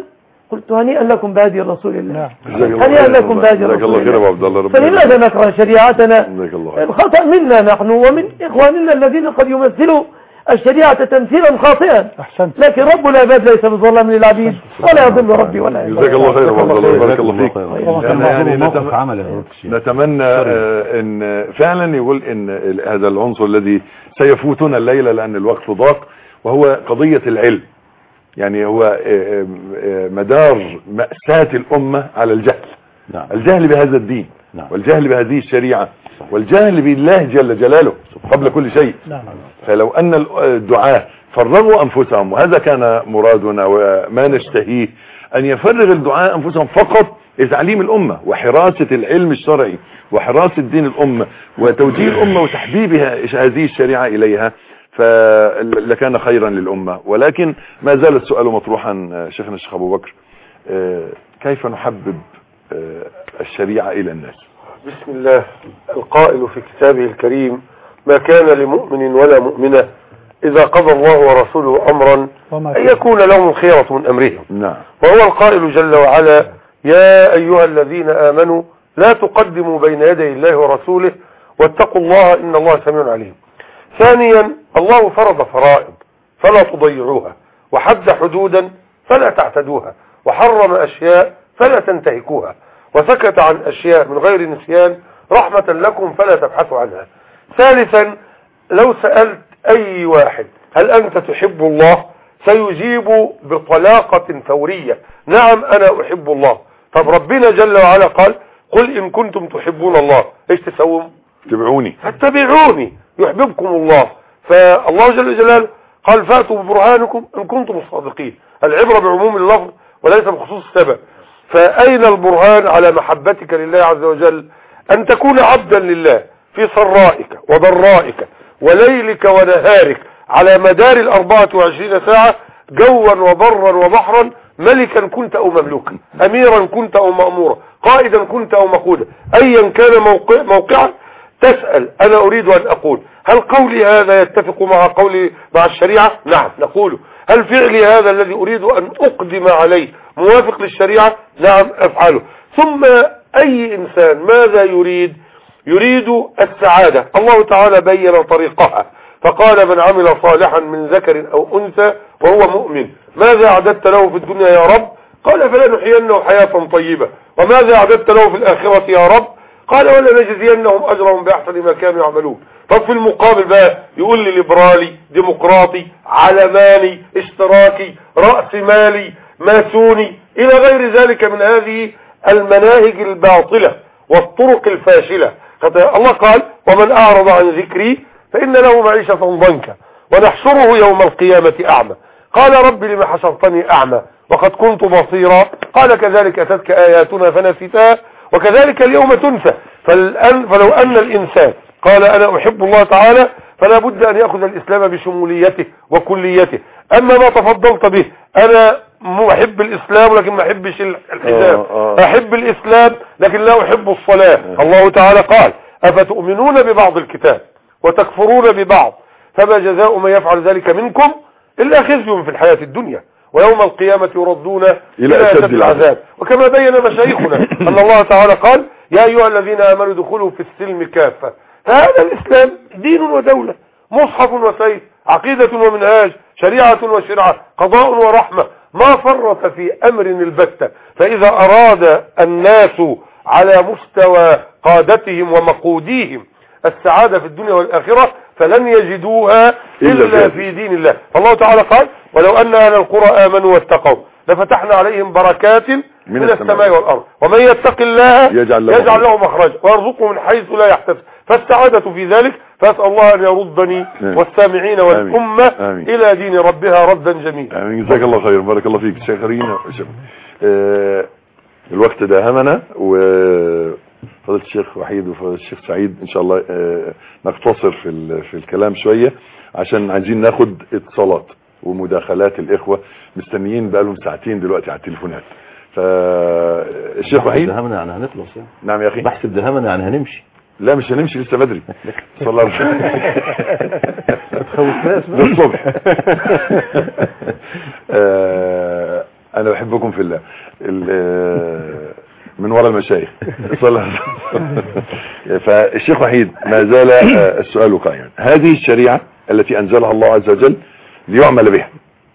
قلت هنيئا لكم بهدي رسول الله، جزاك الله هنيئا خير. لكم بهدي جزاك رسول الله خير يا الله. عبد الله، ربنا فلماذا نكره شريعتنا؟ جزاك الله خير. الخطأ منا نحن ومن إخواننا الذين قد يمثلوا الشريعة تمثيلا خاطئا، لكن رب العباد ليس بظلام للعبيد ولا يضل ربي ولا يضل. جزاك الله خير يا عبد الله، بارك الله فيك. يعني يعني نتم... نتمنى آه ان فعلا يقول ان هذا العنصر الذي سيفوتنا الليلة لان الوقت ضاق، وهو قضية العلم. يعني هو آه آه مدار مأساة الأمة على الجهل. نعم. الجهل بهذا الدين. نعم. والجهل بهذه الشريعة. صح. والجهل بالله جل جلاله قبل كل شيء. نعم. فلو أن الدعاة فرغوا أنفسهم، وهذا كان مرادنا وما نشتهيه، أن يفرغ الدعاة أنفسهم فقط لتعليم الأمة وحراسة العلم الشرعي وحراسة دين الأمة وتوجيه الأمة وتحبيبها هذه الشريعة إليها، فلكان خيرا للأمة. ولكن ما زال السؤال مطروحا شيخنا الشيخ أبو بكر، كيف نحبب الشريعة إلى الناس؟ بسم الله. القائل في كتابه الكريم: ما كان لمؤمن ولا مؤمنة إذا قضى الله ورسوله أمرا أن يكون لهم الخيرة من أمرهم. نعم. وهو القائل جل وعلا: يا أيها الذين آمنوا لا تقدموا بين يدي الله ورسوله واتقوا الله إن الله سميع عليم. ثانيا، الله فرض فرائض فلا تضيعوها، وحد حدودا فلا تعتدوها، وحرم أشياء فلا تنتهكوها، وسكت عن أشياء من غير نسيان رحمة لكم فلا تبحثوا عنها. ثالثا، لو سألت أي واحد هل أنت تحب الله سيجيب بطلاقة فورية: نعم أنا أحب الله. طب ربنا جل وعلا قال: قل إن كنتم تحبون الله إيش تسووا؟ اتبعوني. فاتبعوني يحببكم الله. فالله جل جلاله قال: فأتوا ببرهانكم إن كنتم صادقين. العبرة بعموم اللفظ وليس بخصوص السبب. فأين البرهان على محبتك لله عز وجل؟ أن تكون عبدا لله في سرائك وضرائك وليلك ونهارك على مدار الأربعة وعشرين ساعة، جوا وبرا وبحرا، ملكا كنت أو مملوكا، أميرا كنت أو مأمورا، قائدا كنت أو مقودا، أيا كان موقع موقعا تسأل: أنا أريد أن أقول هل قولي هذا يتفق مع قولي مع الشريعة؟ نعم نقوله. هل فعلي هذا الذي أريد أن أقدم عليه موافق للشريعة؟ نعم أفعله. ثم أي إنسان ماذا يريد؟ يريد السعادة. الله تعالى بين طريقها فقال: من عمل صالحا من ذكر أو أنثى وهو مؤمن ماذا أعددت له في الدنيا يا رب؟ قال: فلنحيينه حياة طيبة. وماذا أعددت له في الآخرة يا رب؟ قال: ولنجزينهم أجرهم بأحسن ما كانوا يعملون. طب في المقابل بقى يقول لي ليبرالي، ديمقراطي، علماني، اشتراكي، رأس مالي، ماسوني، إلى غير ذلك من هذه المناهج الباطلة والطرق الفاشلة. الله قال: ومن أعرض عن ذكري فإن له معيشة ضنكا ونحشره يوم القيامة أعمى. قال: رب لما حشرتني أعمى وقد كنت بصيرا؟ قال: كذلك أتتك آياتنا فنسيتها وكذلك اليوم تنسى. فلو أن الإنسان قال: أنا أحب الله تعالى، فلا بد أن يأخذ الإسلام بشموليته وكليته. أما ما تفضلت به: أنا محب الإسلام لكن ما أحبش الحزام، أحب الإسلام لكن لا أحب الصلاة. الله تعالى قال: أفتؤمنون ببعض الكتاب وتكفرون ببعض فما جزاء من يفعل ذلك منكم إلا خزي في الحياة الدنيا ويوم القيامة يردون إلى أشد العذاب. وكما بين مشايخنا أن الله تعالى قال: يا أيها الذين آمنوا ادخلوا في السلم كافة. فهذا الإسلام دين ودولة، مصحف وسيف، عقيدة ومنهاج، شريعة وشرعة، قضاء ورحمة، ما فرط في أمر البتة. فإذا أراد الناس على مستوى قادتهم ومقوديهم السعادة في الدنيا والآخرة فلن يجدوها إلا في دين الله. الله تعالى قال: ولو أن أهل القرى آمنوا واتقوا لفتحنا عليهم بركات من السماء والأرض ومن يتق الله يجعل له, يجعل له مخرجا ويرزقه من حيث لا يحتسب. فالسعادة في ذلك. فأسأل الله أن يردني والسامعين والأمة آمين. إلى دين ربها ردا جميلا. آمين. جزاك الله خير، بارك الله فيك شيخ رينا. آه الوقت داهمنا، وفضلت الشيخ وحيد وفضلت الشيخ سعيد إن شاء الله آه نقتصر في في الكلام شوية عشان عايزين ناخد اتصالات ومداخلات الإخوة مستنيين بقالهم ساعتين دلوقتي على التليفونات. فالشيخ وحيد دهمنا يعني هنخلص يعني. نعم يا أخي. بحسب دهمنا يعني هنمشي. لا مش هنمشي لسه بدري. صلى الله عليه وسلم. تخوفناش الصبح. انا بحبكم في الله من وراء المشايخ. فالشيخ وحيد ما زال السؤال قائما. هذه الشريعة التي انزلها الله عز وجل ليعمل بها،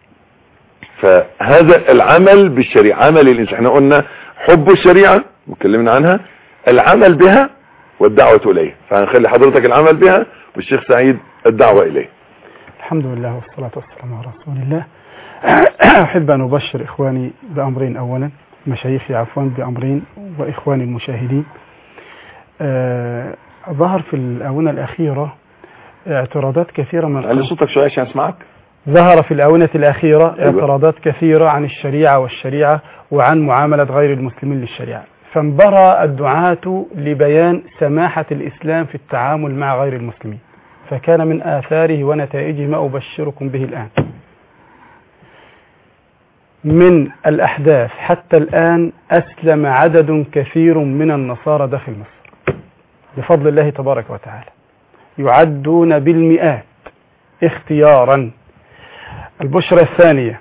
فهذا العمل بالشريعة عمل الانسان. احنا قلنا حب الشريعة واتكلمنا عنها، العمل بها والدعوة اليه، فهنخلي حضرتك العمل بها والشيخ سعيد الدعوة اليه. الحمد لله والصلاة والسلام على رسول الله. أحب أن أبشر إخواني بأمرين، أولا مشايخي عفوا بأمرين، وإخواني المشاهدين. آه ظهر في الآونة الأخيرة اعتراضات كثيرة من علي صوتك شوية عشان أسمعك. ظهر في الآونة الأخيرة اعتراضات كثيرة عن الشريعة والشريعة وعن معاملة غير المسلمين للشريعة، فانبرى الدعاة لبيان سماحة الإسلام في التعامل مع غير المسلمين، فكان من آثاره ونتائجه ما أبشركم به الآن. من الأحداث حتى الآن أسلم عدد كثير من النصارى داخل مصر بفضل الله تبارك وتعالى، يعدون بالمئات اختيارا. البشرة الثانية،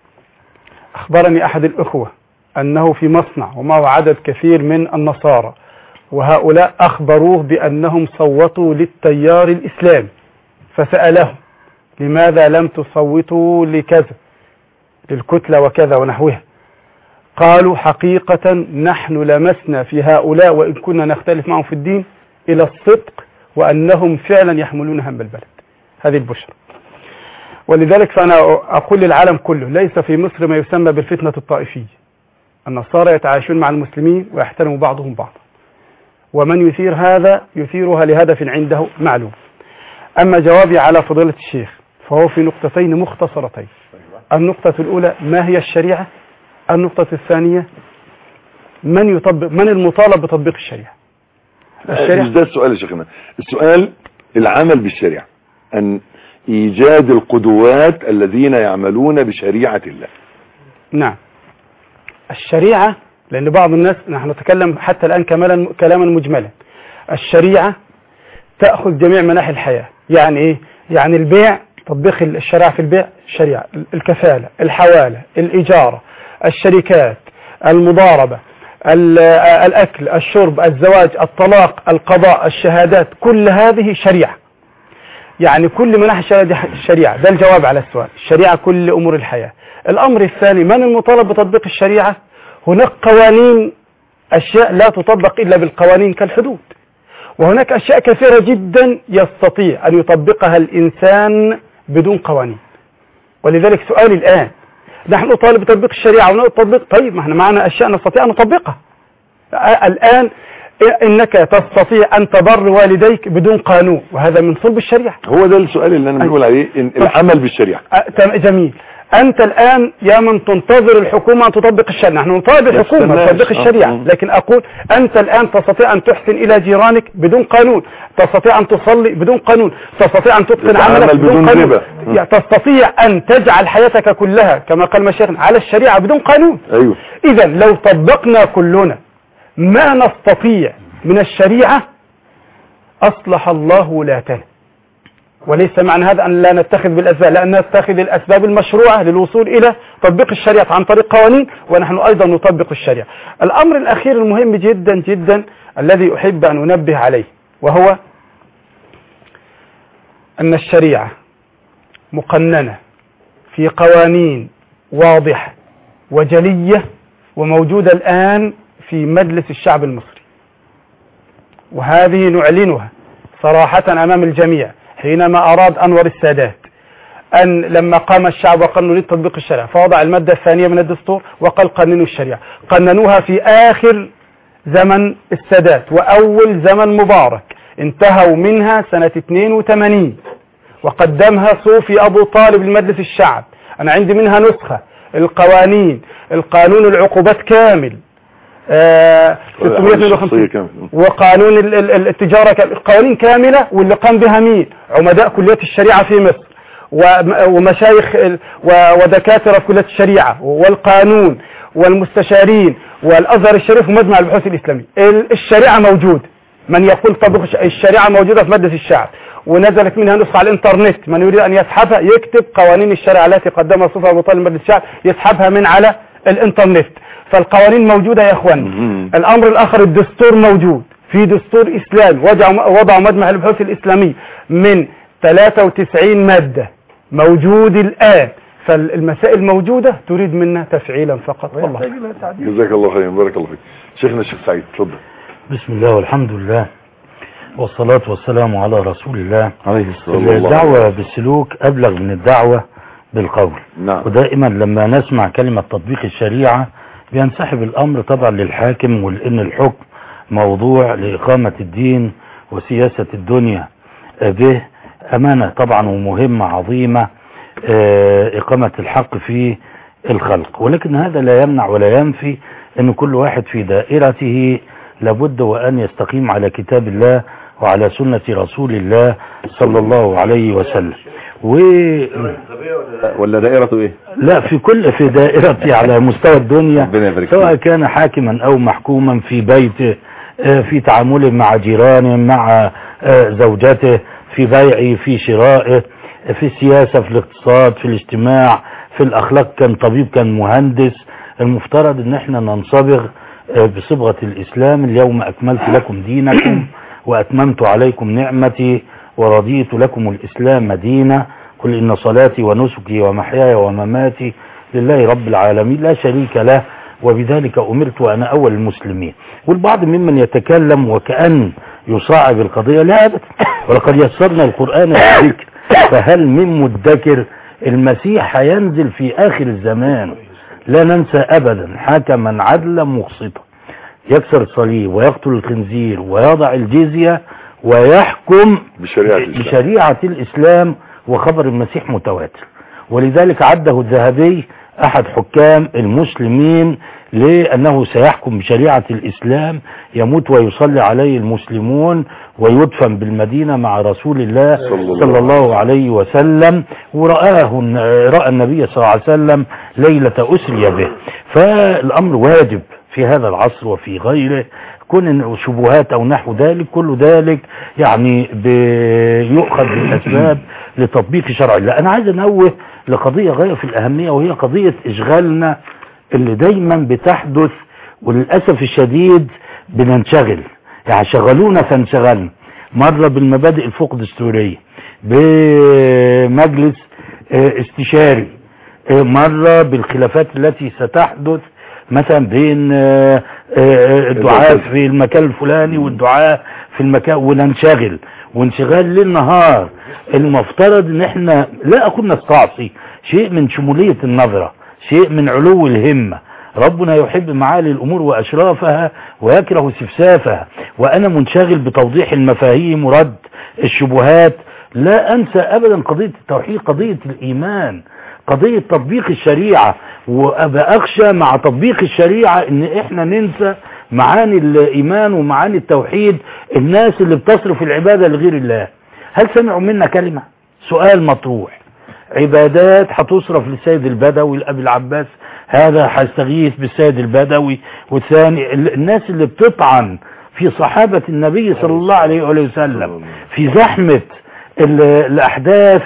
أخبرني أحد الأخوة أنه في مصنع ومعه عدد كثير من النصارى، وهؤلاء أخبروه بأنهم صوتوا للتيار الإسلامي، فسألهم لماذا لم تصوتوا لكذا للكتلة وكذا ونحوها؟ قالوا حقيقة نحن لمسنا في هؤلاء وإن كنا نختلف معهم في الدين إلى الصدق، وأنهم فعلا يحملون هم البلد. هذه البشرة. ولذلك فأنا أقول للعالم كله ليس في مصر ما يسمى بالفتنة الطائفية. النصارى يتعايشون مع المسلمين ويحترموا بعضهم بعضا، ومن يثير هذا يثيرها لهدف عنده معلوم. أما جوابي على فضيلة الشيخ فهو في نقطتين مختصرتين. النقطة الأولى ما هي الشريعة؟ النقطة الثانية من يطبق، من المطالب بتطبيق الشريعة؟ الشريعة مش ده السؤال يا شيخنا، السؤال العمل بالشريعة، أن إيجاد القدوات الذين يعملون بشريعة الله. نعم، الشريعة، لأن بعض الناس نحن نتكلم حتى الآن كمالا كلاما مجملا. الشريعة تأخذ جميع مناحي الحياة. يعني إيه؟ يعني البيع، تطبيق الشريعة في البيع الشريعة، الكفالة، الحوالة، الإجارة، الشركات، المضاربة، الأكل، الشرب، الزواج، الطلاق، القضاء، الشهادات، كل هذه شريعة. يعني كل مناحي الشريعة. ده الجواب على السؤال. الشريعة كل أمور الحياة. الأمر الثاني، من المطالب بتطبيق الشريعة؟ هناك قوانين، أشياء لا تطبق إلا بالقوانين كالحدود، وهناك أشياء كثيرة جدا يستطيع أن يطبقها الإنسان بدون قوانين. ولذلك سؤالي الآن، نحن نطالب بتطبيق الشريعة ونطبق، طيب ما احنا معنا أشياء نستطيع أن نطبقها. الآن إنك تستطيع أن تبر والديك بدون قانون، وهذا من صلب الشريعة. هو ده السؤال اللي أنا بقول عليه، العمل بالشريعة. جميل. أنت الآن يا من تنتظر الحكومة أن تطبق الشريعة، نحن نطالب الحكومة أن تطبق الشريعة، لكن أقول أنت الآن تستطيع أن تحسن إلى جيرانك بدون قانون، تستطيع أن تصلي بدون قانون، تستطيع أن تتقن عملك بدون قانون، تستطيع أن تجعل حياتك كلها كما قال مشايخنا على الشريعة بدون قانون. أيوه. إذا لو طبقنا كلنا ما نستطيع من الشريعة أصلح الله ولاتنا. وليس معنى هذا أن لا نتخذ بالأسباب، لأن نتخذ الأسباب المشروعة للوصول إلى تطبيق الشريعة عن طريق قوانين، ونحن أيضا نطبق الشريعة. الأمر الأخير المهم جدا جدا الذي أحب أن أنبه عليه، وهو أن الشريعة مقننة في قوانين واضحة وجلية وموجودة الآن في مجلس الشعب المصري، وهذه نعلنها صراحة أمام الجميع. حينما أراد أنور السادات أن لما قام الشعب وقال نريد تطبيق الشريعة فوضع المادة الثانية من الدستور وقال قننوا الشريعة، قننوها في آخر زمن السادات وأول زمن مبارك، انتهوا منها سنة اثنين وثمانين وقدمها صوفي أبو طالب لمجلس الشعب. أنا عندي منها نسخة. القوانين، القانون العقوبات كامل، آه ستمائة واثنين وخمسين، وقانون التجارة، قوانين كاملة، واللي قام بها مين؟ عمداء كليات الشريعة في مصر ومشايخ ودكاترة في كليات الشريعة والقانون والمستشارين والأزهر الشريف ومجمع البحوث الإسلامي. الشريعة موجود، من يقول طبق الشريعة موجودة في مجلس الشعب، ونزلت منها نسخة على الانترنت، من يريد أن يسحبها يكتب قوانين الشريعة التي قدمها صوفي أبو طالب لمجلس الشعب، يسحبها من على الانترنت. فالقوانين موجودة يا اخوان. الامر الاخر الدستور موجود، في دستور اسلامي وضعوا مجمع البحوث الاسلامي من ثلاثة وتسعين مادة موجود الان. فالمسائل موجودة تريد منا تفعيلا فقط. والله جزاك الله خير، بارك الله فيك. شيخنا الشيخ سعيد اتفضل. بسم الله والحمد لله والصلاة والسلام على رسول الله عليه الصلاة والسلام. الدعوة بالسلوك أبلغ من الدعوة بالقول. نعم. ودائما لما نسمع كلمة تطبيق الشريعة بينسحب الأمر طبعا للحاكم، ولأن الحكم موضوع لإقامة الدين وسياسة الدنيا به أمانة طبعا ومهمة عظيمة، إقامة الحق في الخلق. ولكن هذا لا يمنع ولا ينفي أن كل واحد في دائرته لابد وأن يستقيم على كتاب الله وعلى سنة رسول الله صلى الله عليه وسلم. و... ولا دائرته ايه؟ لا، في كل في دائرته على مستوى الدنيا، سواء كان حاكما او محكوما في بيته، في تعامله مع جيرانه، مع زوجته، في بيعه، في شرائه، في السياسة، في الاقتصاد، في الاجتماع، في الاخلاق، كان طبيب كان مهندس. المفترض ان احنا ننصبغ بصبغة الاسلام. اليوم اكملت لكم دينكم واتممت عليكم نعمتي ورضيت لكم الاسلام دينا. قل ان صلاتي ونسكي ومحياي ومماتي لله رب العالمين لا شريك له وبذلك امرت وانا اول المسلمين. والبعض ممن يتكلم وكأن يصعب القضية، لا ابدا، ولقد يسرنا القرآن للذكر فهل من مدكر. المسيح هينزل في اخر الزمان، لا ننسى ابدا، حكما عدلا مقسطا يكسر الصليب ويقتل الخنزير ويضع الجزية ويحكم بشريعة الإسلام, بشريعة الإسلام وخبر المسيح متواتر. ولذلك عده الذهبي أحد حكام المسلمين لأنه سيحكم بشريعة الإسلام، يموت ويصلي عليه المسلمون ويدفن بالمدينة مع رسول الله صلى الله عليه وسلم. ورآه رأى النبي صلى الله عليه وسلم ليلة أسري به. فالأمر واجب في هذا العصر وفي غيره، كون شبهات او نحو ذلك، كل ذلك يعني بيؤخذ بالاسباب لتطبيق شرع الله. انا عايز انوه لقضية غاية في الاهمية، وهي قضية اشغالنا اللي دايما بتحدث، وللأسف الشديد بننشغل، يعني شغلونا فانشغلنا. مرة بالمبادئ الفوق دستورية، بمجلس استشاري، مرة بالخلافات التي ستحدث مثلا بين الدعاء في المكان الفلاني والدعاء في المكان، وننشغل وانشغال ليل نهار. المفترض ان احنا لا اكون نستعصي شيء من شمولية النظرة، شيء من علو الهمة. ربنا يحب معالي الامور واشرافها ويكره سفسافها، وانا منشغل بتوضيح المفاهيم ورد الشبهات. لا انسى ابدا قضية التوحيد، قضية الايمان، قضية تطبيق الشريعة. وابقى اخشى مع تطبيق الشريعة ان احنا ننسى معاني الايمان ومعاني التوحيد. الناس اللي بتصرف العبادة لغير الله، هل سمعوا منا كلمة؟ سؤال مطروح. عبادات هتصرف للسيد البدوي، لأبي العباس هذا هيستغيث بالسيد البدوي، والثاني الناس اللي بتطعن في صحابة النبي صلى الله عليه وسلم في زحمة الاحداث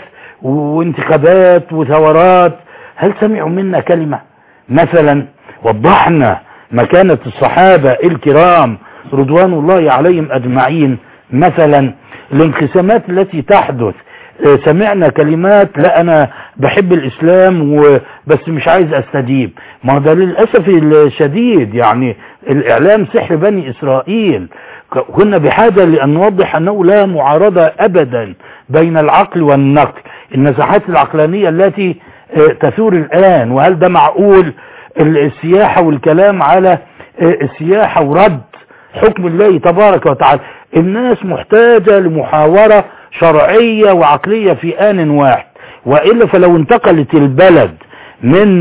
وانتخابات وثورات، هل سمعوا منا كلمة؟ مثلا وضحنا مكانة الصحابة الكرام رضوان الله عليهم اجمعين. مثلا الانقسامات التي تحدث، سمعنا كلمات لا انا بحب الاسلام وبس مش عايز استجيب. ما ده للأسف الشديد يعني الاعلام سحر بني اسرائيل. كنا بحاجة لان نوضح انه لا معارضة ابدا بين العقل والنقل. النزاعات العقلانية التي تثور الان، وهل ده معقول؟ السياحة والكلام على السياحة ورد حكم الله تبارك وتعالى. الناس محتاجة لمحاورة شرعية وعقلية في آن واحد، وإلا فلو انتقلت البلد من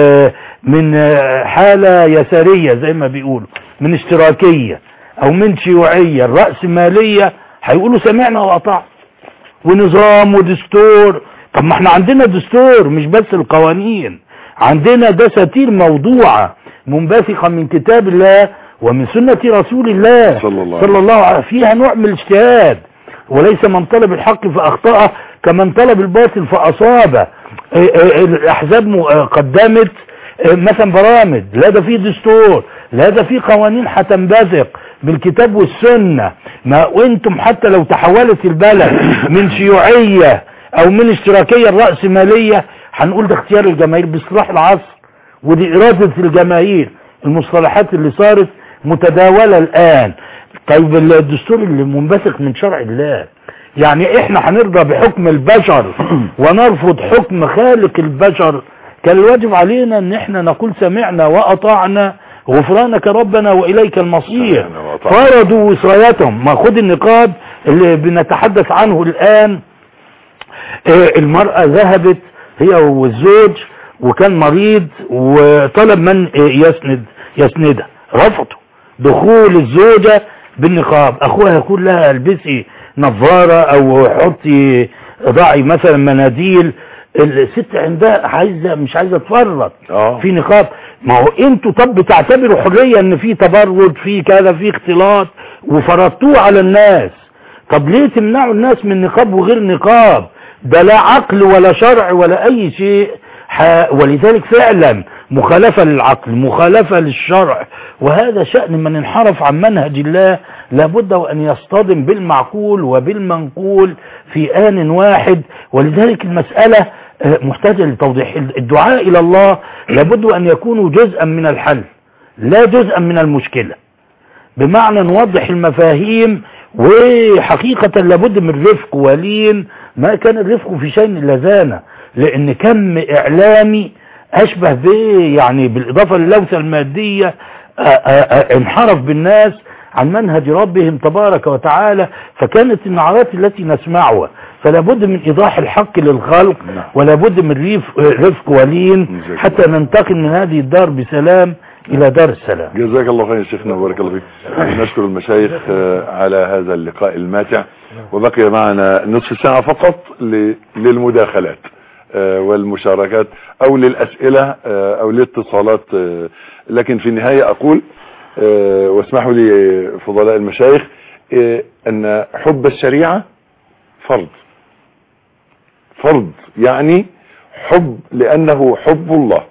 من حالة يسارية زي ما بيقولوا، من اشتراكية او من شيوعية الرأسمالية، هيقولوا سمعنا وأطعنا ونظام ودستور. طب ما احنا عندنا دستور، مش بس القوانين، عندنا دساتير موضوعة منبثقة من كتاب الله ومن سنة رسول الله صلى الله, صلى الله عليه وسلم، فيها نوع من الاجتهاد، وليس من طلب الحق فأخطأه كمن طلب الباطل فأصابه. الأحزاب قدمت مثلا برامج، لا ده في دستور، لا ده في قوانين هتنبثق بالكتاب والسنة. ما وانتم حتى لو تحولت البلد من شيوعية او من اشتراكية الرأسمالية هنقول ده اختيار الجماهير باصلاح العصر، ودي ارادة الجماهير. المصطلحات اللي صارت متداولة الان. طيب الدستور اللي منبثق من شرع الله، يعني احنا هنرضى بحكم البشر ونرفض حكم خالق البشر؟ كان الواجب علينا ان احنا نقول سمعنا واطعنا غفرانك ربنا واليك المصير. فرضوا وصايتهم. ما خد النقاب اللي بنتحدث عنه الان، المرأة ذهبت هي والزوج وكان مريض وطلب من يسند يسندها، رفضوا دخول الزوجة بالنقاب. اخوها يقول لها البسي نظارة او حطي ضعي مثلا مناديل. الست عندها عايزة مش عايزة تفرط في نقاب. ما هو انتوا طب بتعتبروا حرية ان في تبرد، في كذا، في اختلاط، وفرضتوه على الناس. طب ليه تمنعوا الناس من نقاب وغير نقاب؟ ده لا عقل ولا شرع ولا اي شيء. ولذلك فعلا مخالفة للعقل، مخالفة للشرع، وهذا شأن من انحرف عن منهج الله. لابد وأن يصطدم بالمعقول وبالمنقول في آن واحد. ولذلك المسألة محتاجة لتوضيح. الدعاء إلى الله لابد أن يكونوا جزءا من الحل لا جزءا من المشكلة، بمعنى نوضح المفاهيم. وحقيقة لابد من رفق ولين. ما كان الرفق في شيء إلا زانه، لأن كم إعلامي أشبه به يعني بالإضافة للوثة المادية انحرف بالناس عن منهج ربهم تبارك وتعالى. فكانت النعرات التي نسمعها. فلا بد من إيضاح الحق للخلق، ولا بد من رفق ولين حتى ننتقل من هذه الدار بسلام إلى دار السلام. جزاك الله خير شيخنا وبارك الله فيك. نشكر المشايخ على هذا اللقاء الماتع، وبقي معنا نصف ساعة فقط للمداخلات والمشاركات او للأسئلة او للاتصالات. لكن في النهاية اقول واسمحوا لي فضلاء المشايخ ان حب الشريعة فرض فرض يعني حب لانه حب الله،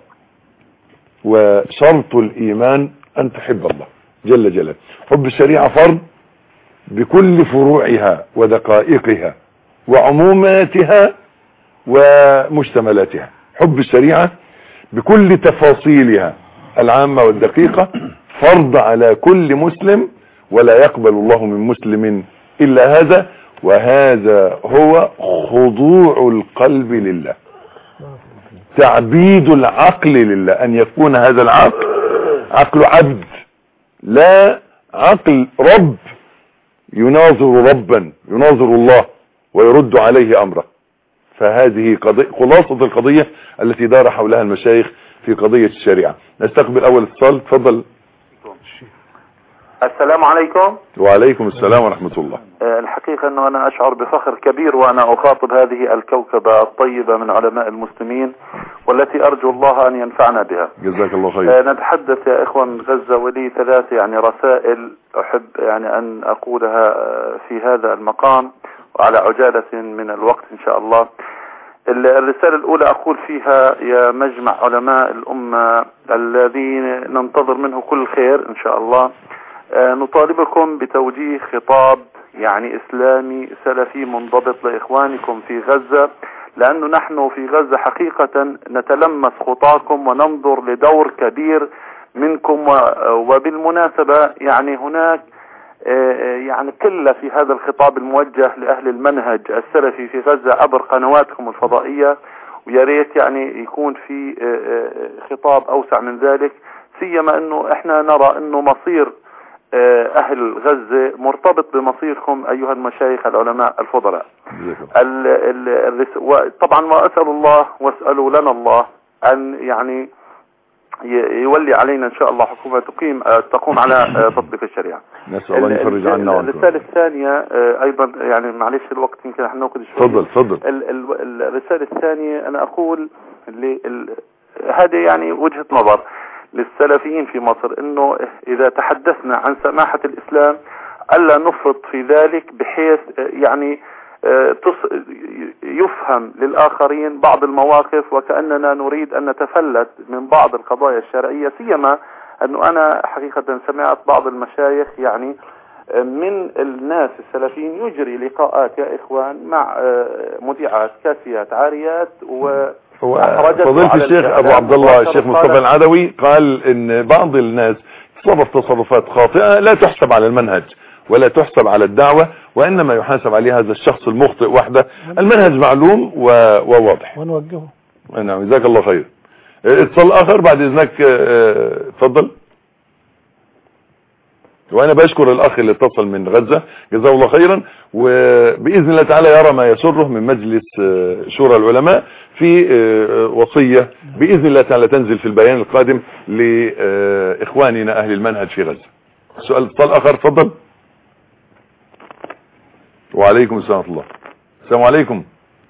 وشرط الايمان ان تحب الله جل جلاله. حب الشريعة فرض بكل فروعها ودقائقها وعموماتها ومشتملاتها. حب الشريعة بكل تفاصيلها العامة والدقيقة فرض على كل مسلم، ولا يقبل الله من مسلم إلا هذا. وهذا هو خضوع القلب لله، تعبيد العقل لله، أن يكون هذا العقل عقل عبد لا عقل رب يناظر ربا، يناظر الله ويرد عليه أمره. فهذه قضية خلاصة القضية التي دار حولها المشايخ في قضية الشريعة. نستقبل أول اتصال. تفضل. السلام عليكم. وعليكم السلام ورحمة الله. الحقيقة أنه أنا أشعر بفخر كبير وأنا أخاطب هذه الكوكبة الطيبة من علماء المسلمين، والتي أرجو الله أن ينفعنا بها. جزاك الله خير. نتحدث يا إخوان غزة، ولي ثلاث يعني رسائل أحب يعني أن أقولها في هذا المقام وعلى عجالة من الوقت إن شاء الله. الرسالة الأولى أقول فيها: يا مجمع علماء الأمة الذين ننتظر منه كل خير إن شاء الله، نطالبكم بتوجيه خطاب يعني إسلامي سلفي منضبط لإخوانكم في غزة، لأنه نحن في غزة حقيقة نتلمس خطاكم وننظر لدور كبير منكم. وبالمناسبة يعني هناك يعني قلة في هذا الخطاب الموجه لأهل المنهج السلفي في غزة عبر قنواتكم الفضائية، ويا ريت يعني يكون في خطاب أوسع من ذلك، سيما أنه إحنا نرى أنه مصير أهل غزة مرتبط بمصيركم أيها المشايخ العلماء الفضلاء. طبعا وأسأل الله واسألوا لنا الله أن يعني يولي علينا إن شاء الله حكومة تقيم تقوم على تطبيق الشريعة. نسأل الله يفرج عنا وعنكم. الرسالة الثانية أيضا يعني معلش الوقت يمكن احنا ناخذ شوي. تفضل تفضل. الرسالة الثانية أنا أقول هذه يعني وجهة نظر للسلفيين في مصر، انه اذا تحدثنا عن سماحة الاسلام الا نفرط في ذلك، بحيث يعني يفهم للآخرين بعض المواقف وكأننا نريد أن نتفلت من بعض القضايا الشرعية، سيما أنه أنا حقيقة سمعت بعض المشايخ يعني من الناس السلفيين يجري لقاءات يا إخوان مع مذيعات كاسيات عاريات و فضيلة الشيخ أبو عبد الله الشيخ مصطفى العدوي قال إن بعض الناس تصرف تصرفات خاطئة لا تحسب على المنهج ولا تحسب على الدعوة، وإنما يحاسب عليه هذا الشخص المخطئ وحده. المنهج معلوم وواضح ونوجهه. نعم جزاك الله خير. اتصال آخر بعد إذنك اتفضل. وانا بشكر الاخ اللي اتصل من غزة جزاه الله خيرا، وباذن الله تعالى يرى ما يسره من مجلس شورى العلماء في وصية باذن الله تعالى تنزل في البيان القادم لاخواننا اهل المنهج في غزة. سؤال اتصال اخر اتفضل. وعليكم السلام ورحمة الله. السلام عليكم.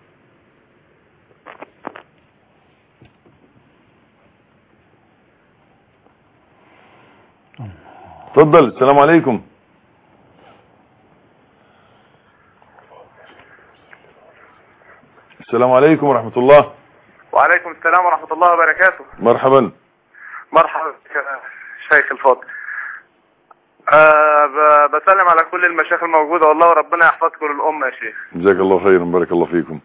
تفضل. السلام عليكم. السلام عليكم ورحمة الله. وعليكم السلام ورحمة الله وبركاته. مرحبا. مرحبا شيخ الفاضل. أه بسلم على كل المشايخ الموجودة والله وربنا يحفظكم للأمة يا شيخ. جزاك الله خيرا بارك الله فيكم.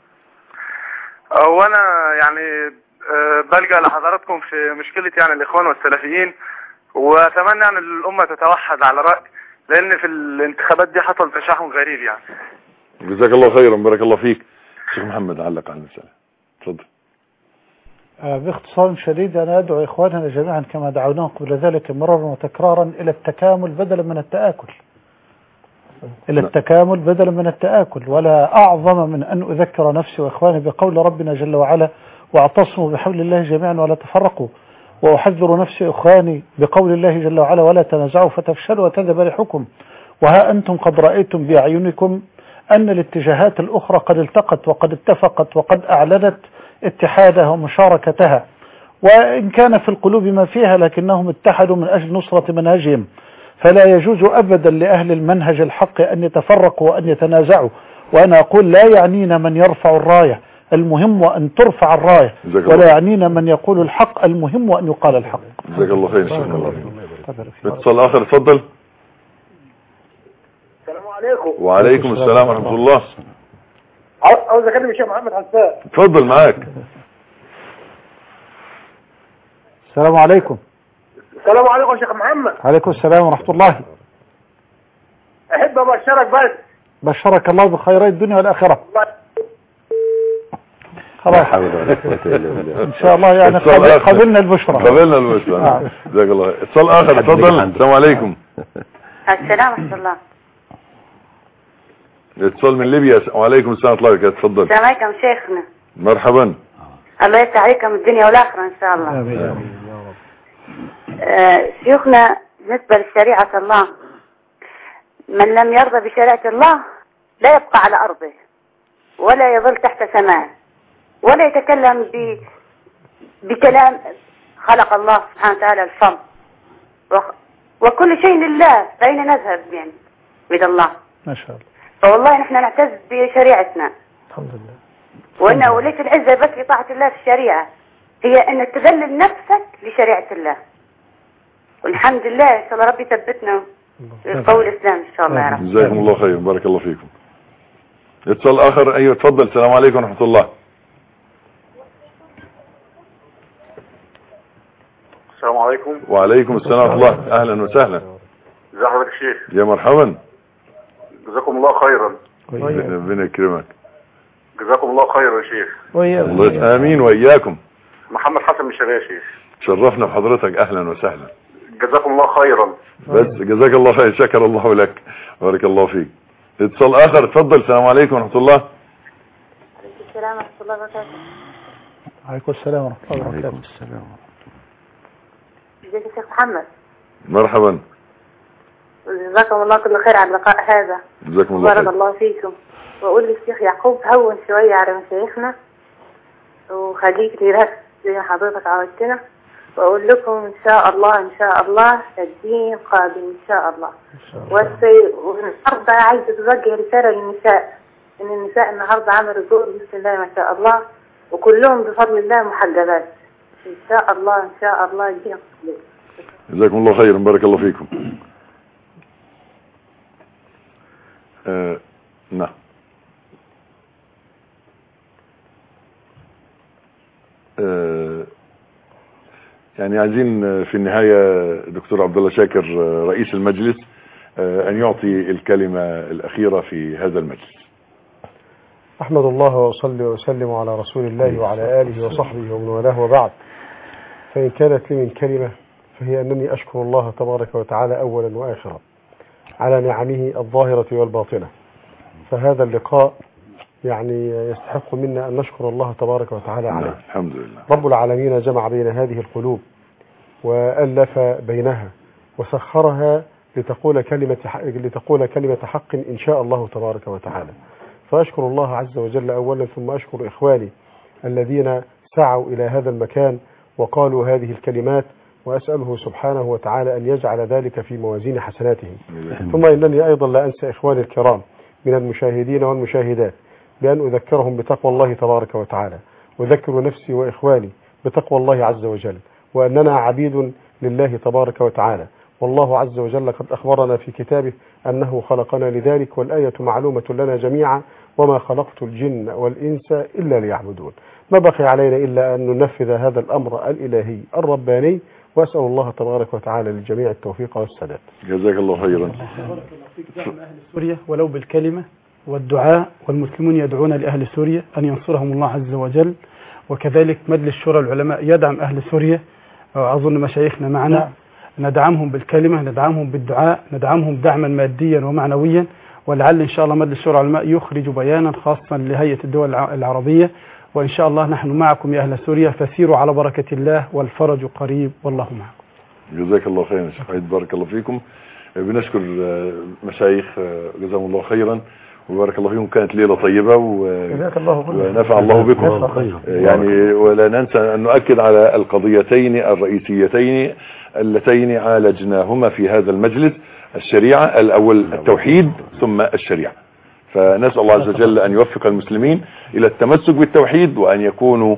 وانا يعني أه بلجأ لحضراتكم في مشكلة يعني الإخوان والسلفيين، واتمنى ان الامه تتوحد على راي، لان في الانتخابات دي حصل تشحن غريب يعني. جزاك الله خيرا بارك الله فيك. شيخ محمد علق على المسألة اتفضل. آه باختصار شديد انا ادعو اخواننا جميعا كما دعوناهم قبل ذلك مرارا وتكرارا الى التكامل بدلا من التآكل. الى التكامل بدلا من التآكل، ولا اعظم من ان اذكر نفسي واخواني بقول ربنا جل وعلا واعتصموا بحبل الله جميعا ولا تفرقوا، وأحذر نفسي إخواني بقول الله جل وعلا ولا تنازعوا فتفشلوا وتذهب ريحكم. وها أنتم قد رأيتم بأعينكم أن الاتجاهات الأخرى قد التقت وقد اتفقت وقد أعلنت اتحادها ومشاركتها، وإن كان في القلوب ما فيها لكنهم اتحدوا من أجل نصرة منهجهم. فلا يجوز أبدا لأهل المنهج الحق أن يتفرقوا وأن يتنازعوا. وأنا أقول لا يعنينا من يرفع الراية، المهم أن ترفع الراية، ولا يعنينا من يقول الحق، المهم أن يقال الحق. جزاك الله خير. اتصال آخر اتفضل. السلام عليكم. وعليكم السلام ورحمة الله. عاوز اكلم الشيخ محمد حسان. اتفضل معاك. السلام عليكم. السلام عليكم يا شيخ محمد. عليكم السلام ورحمة الله. احب ابشرك بس. بشرك الله بخيرات الدنيا والآخرة. خلاص ان شاء الله يعني قبلنا البشرى. قبلنا البشرى. جزاك الله. اتصال اخر اتفضل. السلام عليكم. السلام ورحمة الله. اتصال من ليبيا. وعليكم السلام ورحمة الله وبركاته. اتفضل. السلام عليكم شيخنا. مرحبا. الله يفتح عليكم الدنيا والآخرة ان شاء الله. امين. آه شيخنا بالنسبة لشريعة الله، من لم يرضى بشريعة الله لا يبقى على أرضه ولا يظل تحت سماه ولا يتكلم ب... بكلام خلق الله سبحانه وتعالى الفم و... وكل شيء لله، فأين نذهب يعني بيد الله ما شاء الله. فوالله نحن نعتز بشريعتنا الحمد لله، وأنه وليس العزة بس بطاعة الله في الشريعة، هي أن تذلل نفسك لشريعة الله. والحمد لله إن شاء الله ربي ثبتنا القول الإسلام إن شاء الله يا رب. جزاكم الله خير بارك الله فيكم. اتصال آخر. أيوة تفضل. السلام عليكم ورحمة الله. السلام عليكم. وعليكم السلام ورحمة الله. أهلا وسهلا. ازي حضرتك يا شيخ؟ يا مرحبا. جزاكم الله خيرا. ربنا يكرمك. جزاكم الله خيرا يا شيخ. الله آمين وإياكم. محمد حسن من الشرقية يا شيخ. شرفنا بحضرتك. أهلا وسهلا. جزاكم الله خيرا. بس جزاك الله خير. شكر الله لك بارك الله فيك. اتصال آخر اتفضل. السلام عليكم ورحمة الله. عليكم السلام ورحمة الله وبركاته. عليكم السلام ورحمة الله وبركاته. عليكم السلام. ازيك يا شيخ محمد؟ مرحبا. جزاكم الله كل خير على اللقاء هذا. جزاكم الله خير. بارك الله فيكم. واقول للشيخ يعقوب هون شوية على مشايخنا وخليك لي رأس زي ما حضرتك عودتنا، واقول لكم ان شاء الله ان شاء الله الدين قادم ان شاء الله. والنهارده عايزه توجه رساله للنساء ان النساء النهارده عملوا دور بسم الله ما شاء الله، وكلهم بفضل الله محجبات ان شاء الله ان شاء الله يجيهم. جزاكم الله خيرا، بارك الله فيكم. آه نعم. آه يعني عايزين في النهاية دكتور عبد الله شاكر رئيس المجلس آه ان يعطي الكلمة الاخيرة في هذا المجلس. احمد الله واصلي وسلم على رسول الله وعلى اله وصحبه ومن والاه، وبعد. فان كانت لي من كلمة فهي انني اشكر الله تبارك وتعالى اولا واخرا على نعمه الظاهرة والباطنة. فهذا اللقاء يعني يستحق منا أن نشكر الله تبارك وتعالى عليه. الحمد لله. رب العالمين جمع بين هذه القلوب وألف بينها وسخرها لتقول كلمة لتقول كلمة حق إن شاء الله تبارك وتعالى. فأشكر الله عز وجل أولا، ثم أشكر إخواني الذين سعوا إلى هذا المكان وقالوا هذه الكلمات، وأسأله سبحانه وتعالى أن يجعل ذلك في موازين حسناتهم. ثم إنني أيضا لا أنسى إخواني الكرام من المشاهدين والمشاهدات بأن أذكرهم بتقوى الله تبارك وتعالى، أذكر نفسي وإخواني بتقوى الله عز وجل، وأننا عبيد لله تبارك وتعالى، والله عز وجل قد أخبرنا في كتابه أنه خلقنا لذلك، والآية معلومة لنا جميعا: وما خلقت الجن والإنس إلا ليعبدون. ما بقي علينا إلا أن ننفذ هذا الأمر الإلهي الرباني، وأسأل الله تبارك وتعالى للجميع التوفيق والسداد. جزاك الله خيرا. سوريا ولو بالكلمة والدعاء، والمسلمون يدعون لأهل سوريا أن ينصرهم الله عز وجل، وكذلك مجلس شورى العلماء يدعم أهل سوريا، أظن مشايخنا معنا. ندعمهم بالكلمة، ندعمهم بالدعاء، ندعمهم دعما ماديا ومعنويا، ولعل إن شاء الله مجلس شورى العلماء يخرج بيانا خاصا لهيئة الدول العربية، وإن شاء الله نحن معكم يا أهل سوريا، فسيروا على بركة الله والفرج قريب والله معكم. جزاك الله خيرا شيخ عيد، بارك الله فيكم. بنشكر مشايخ جزاهم الله خيرا وبارك الله فيكم. كانت ليلة طيبة ونفع الله بكم يعني. ولا ننسى أن نؤكد على القضيتين الرئيسيتين اللتين عالجناهما في هذا المجلس: الشريعة الأول، التوحيد، ثم الشريعة. فنسأل الله عز وجل أن يوفق المسلمين إلى التمسك بالتوحيد، وأن يكونوا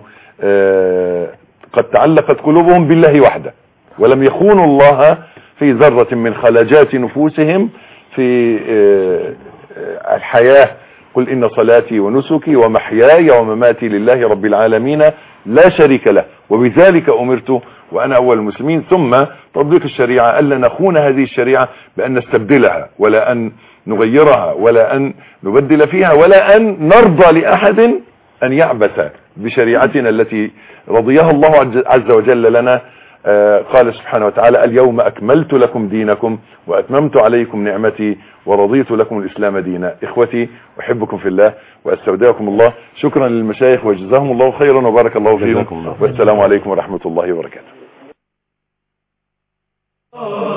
قد تعلقت قلوبهم بالله وحده، ولم يخونوا الله في ذرة من خلاجات نفوسهم في الحياة. قل إن صلاتي ونسكي ومحياي ومماتي لله رب العالمين لا شريك له، وبذلك أمرت وأنا أول المسلمين. ثم تطبيق الشريعة، ألا نخون هذه الشريعة بأن نستبدلها، ولا أن نغيرها، ولا أن نبدل فيها، ولا أن نرضى لأحد أن يعبث بشريعتنا التي رضيها الله عز وجل لنا. آه قال سبحانه وتعالى: اليوم أكملت لكم دينكم وأتممت عليكم نعمتي ورضيت لكم الإسلام دينا. إخوتي أحبكم في الله وأستودعكم الله. شكرا للمشايخ وجزاهم الله خيرا وبارك الله فيهم، والسلام عليكم ورحمة الله وبركاته.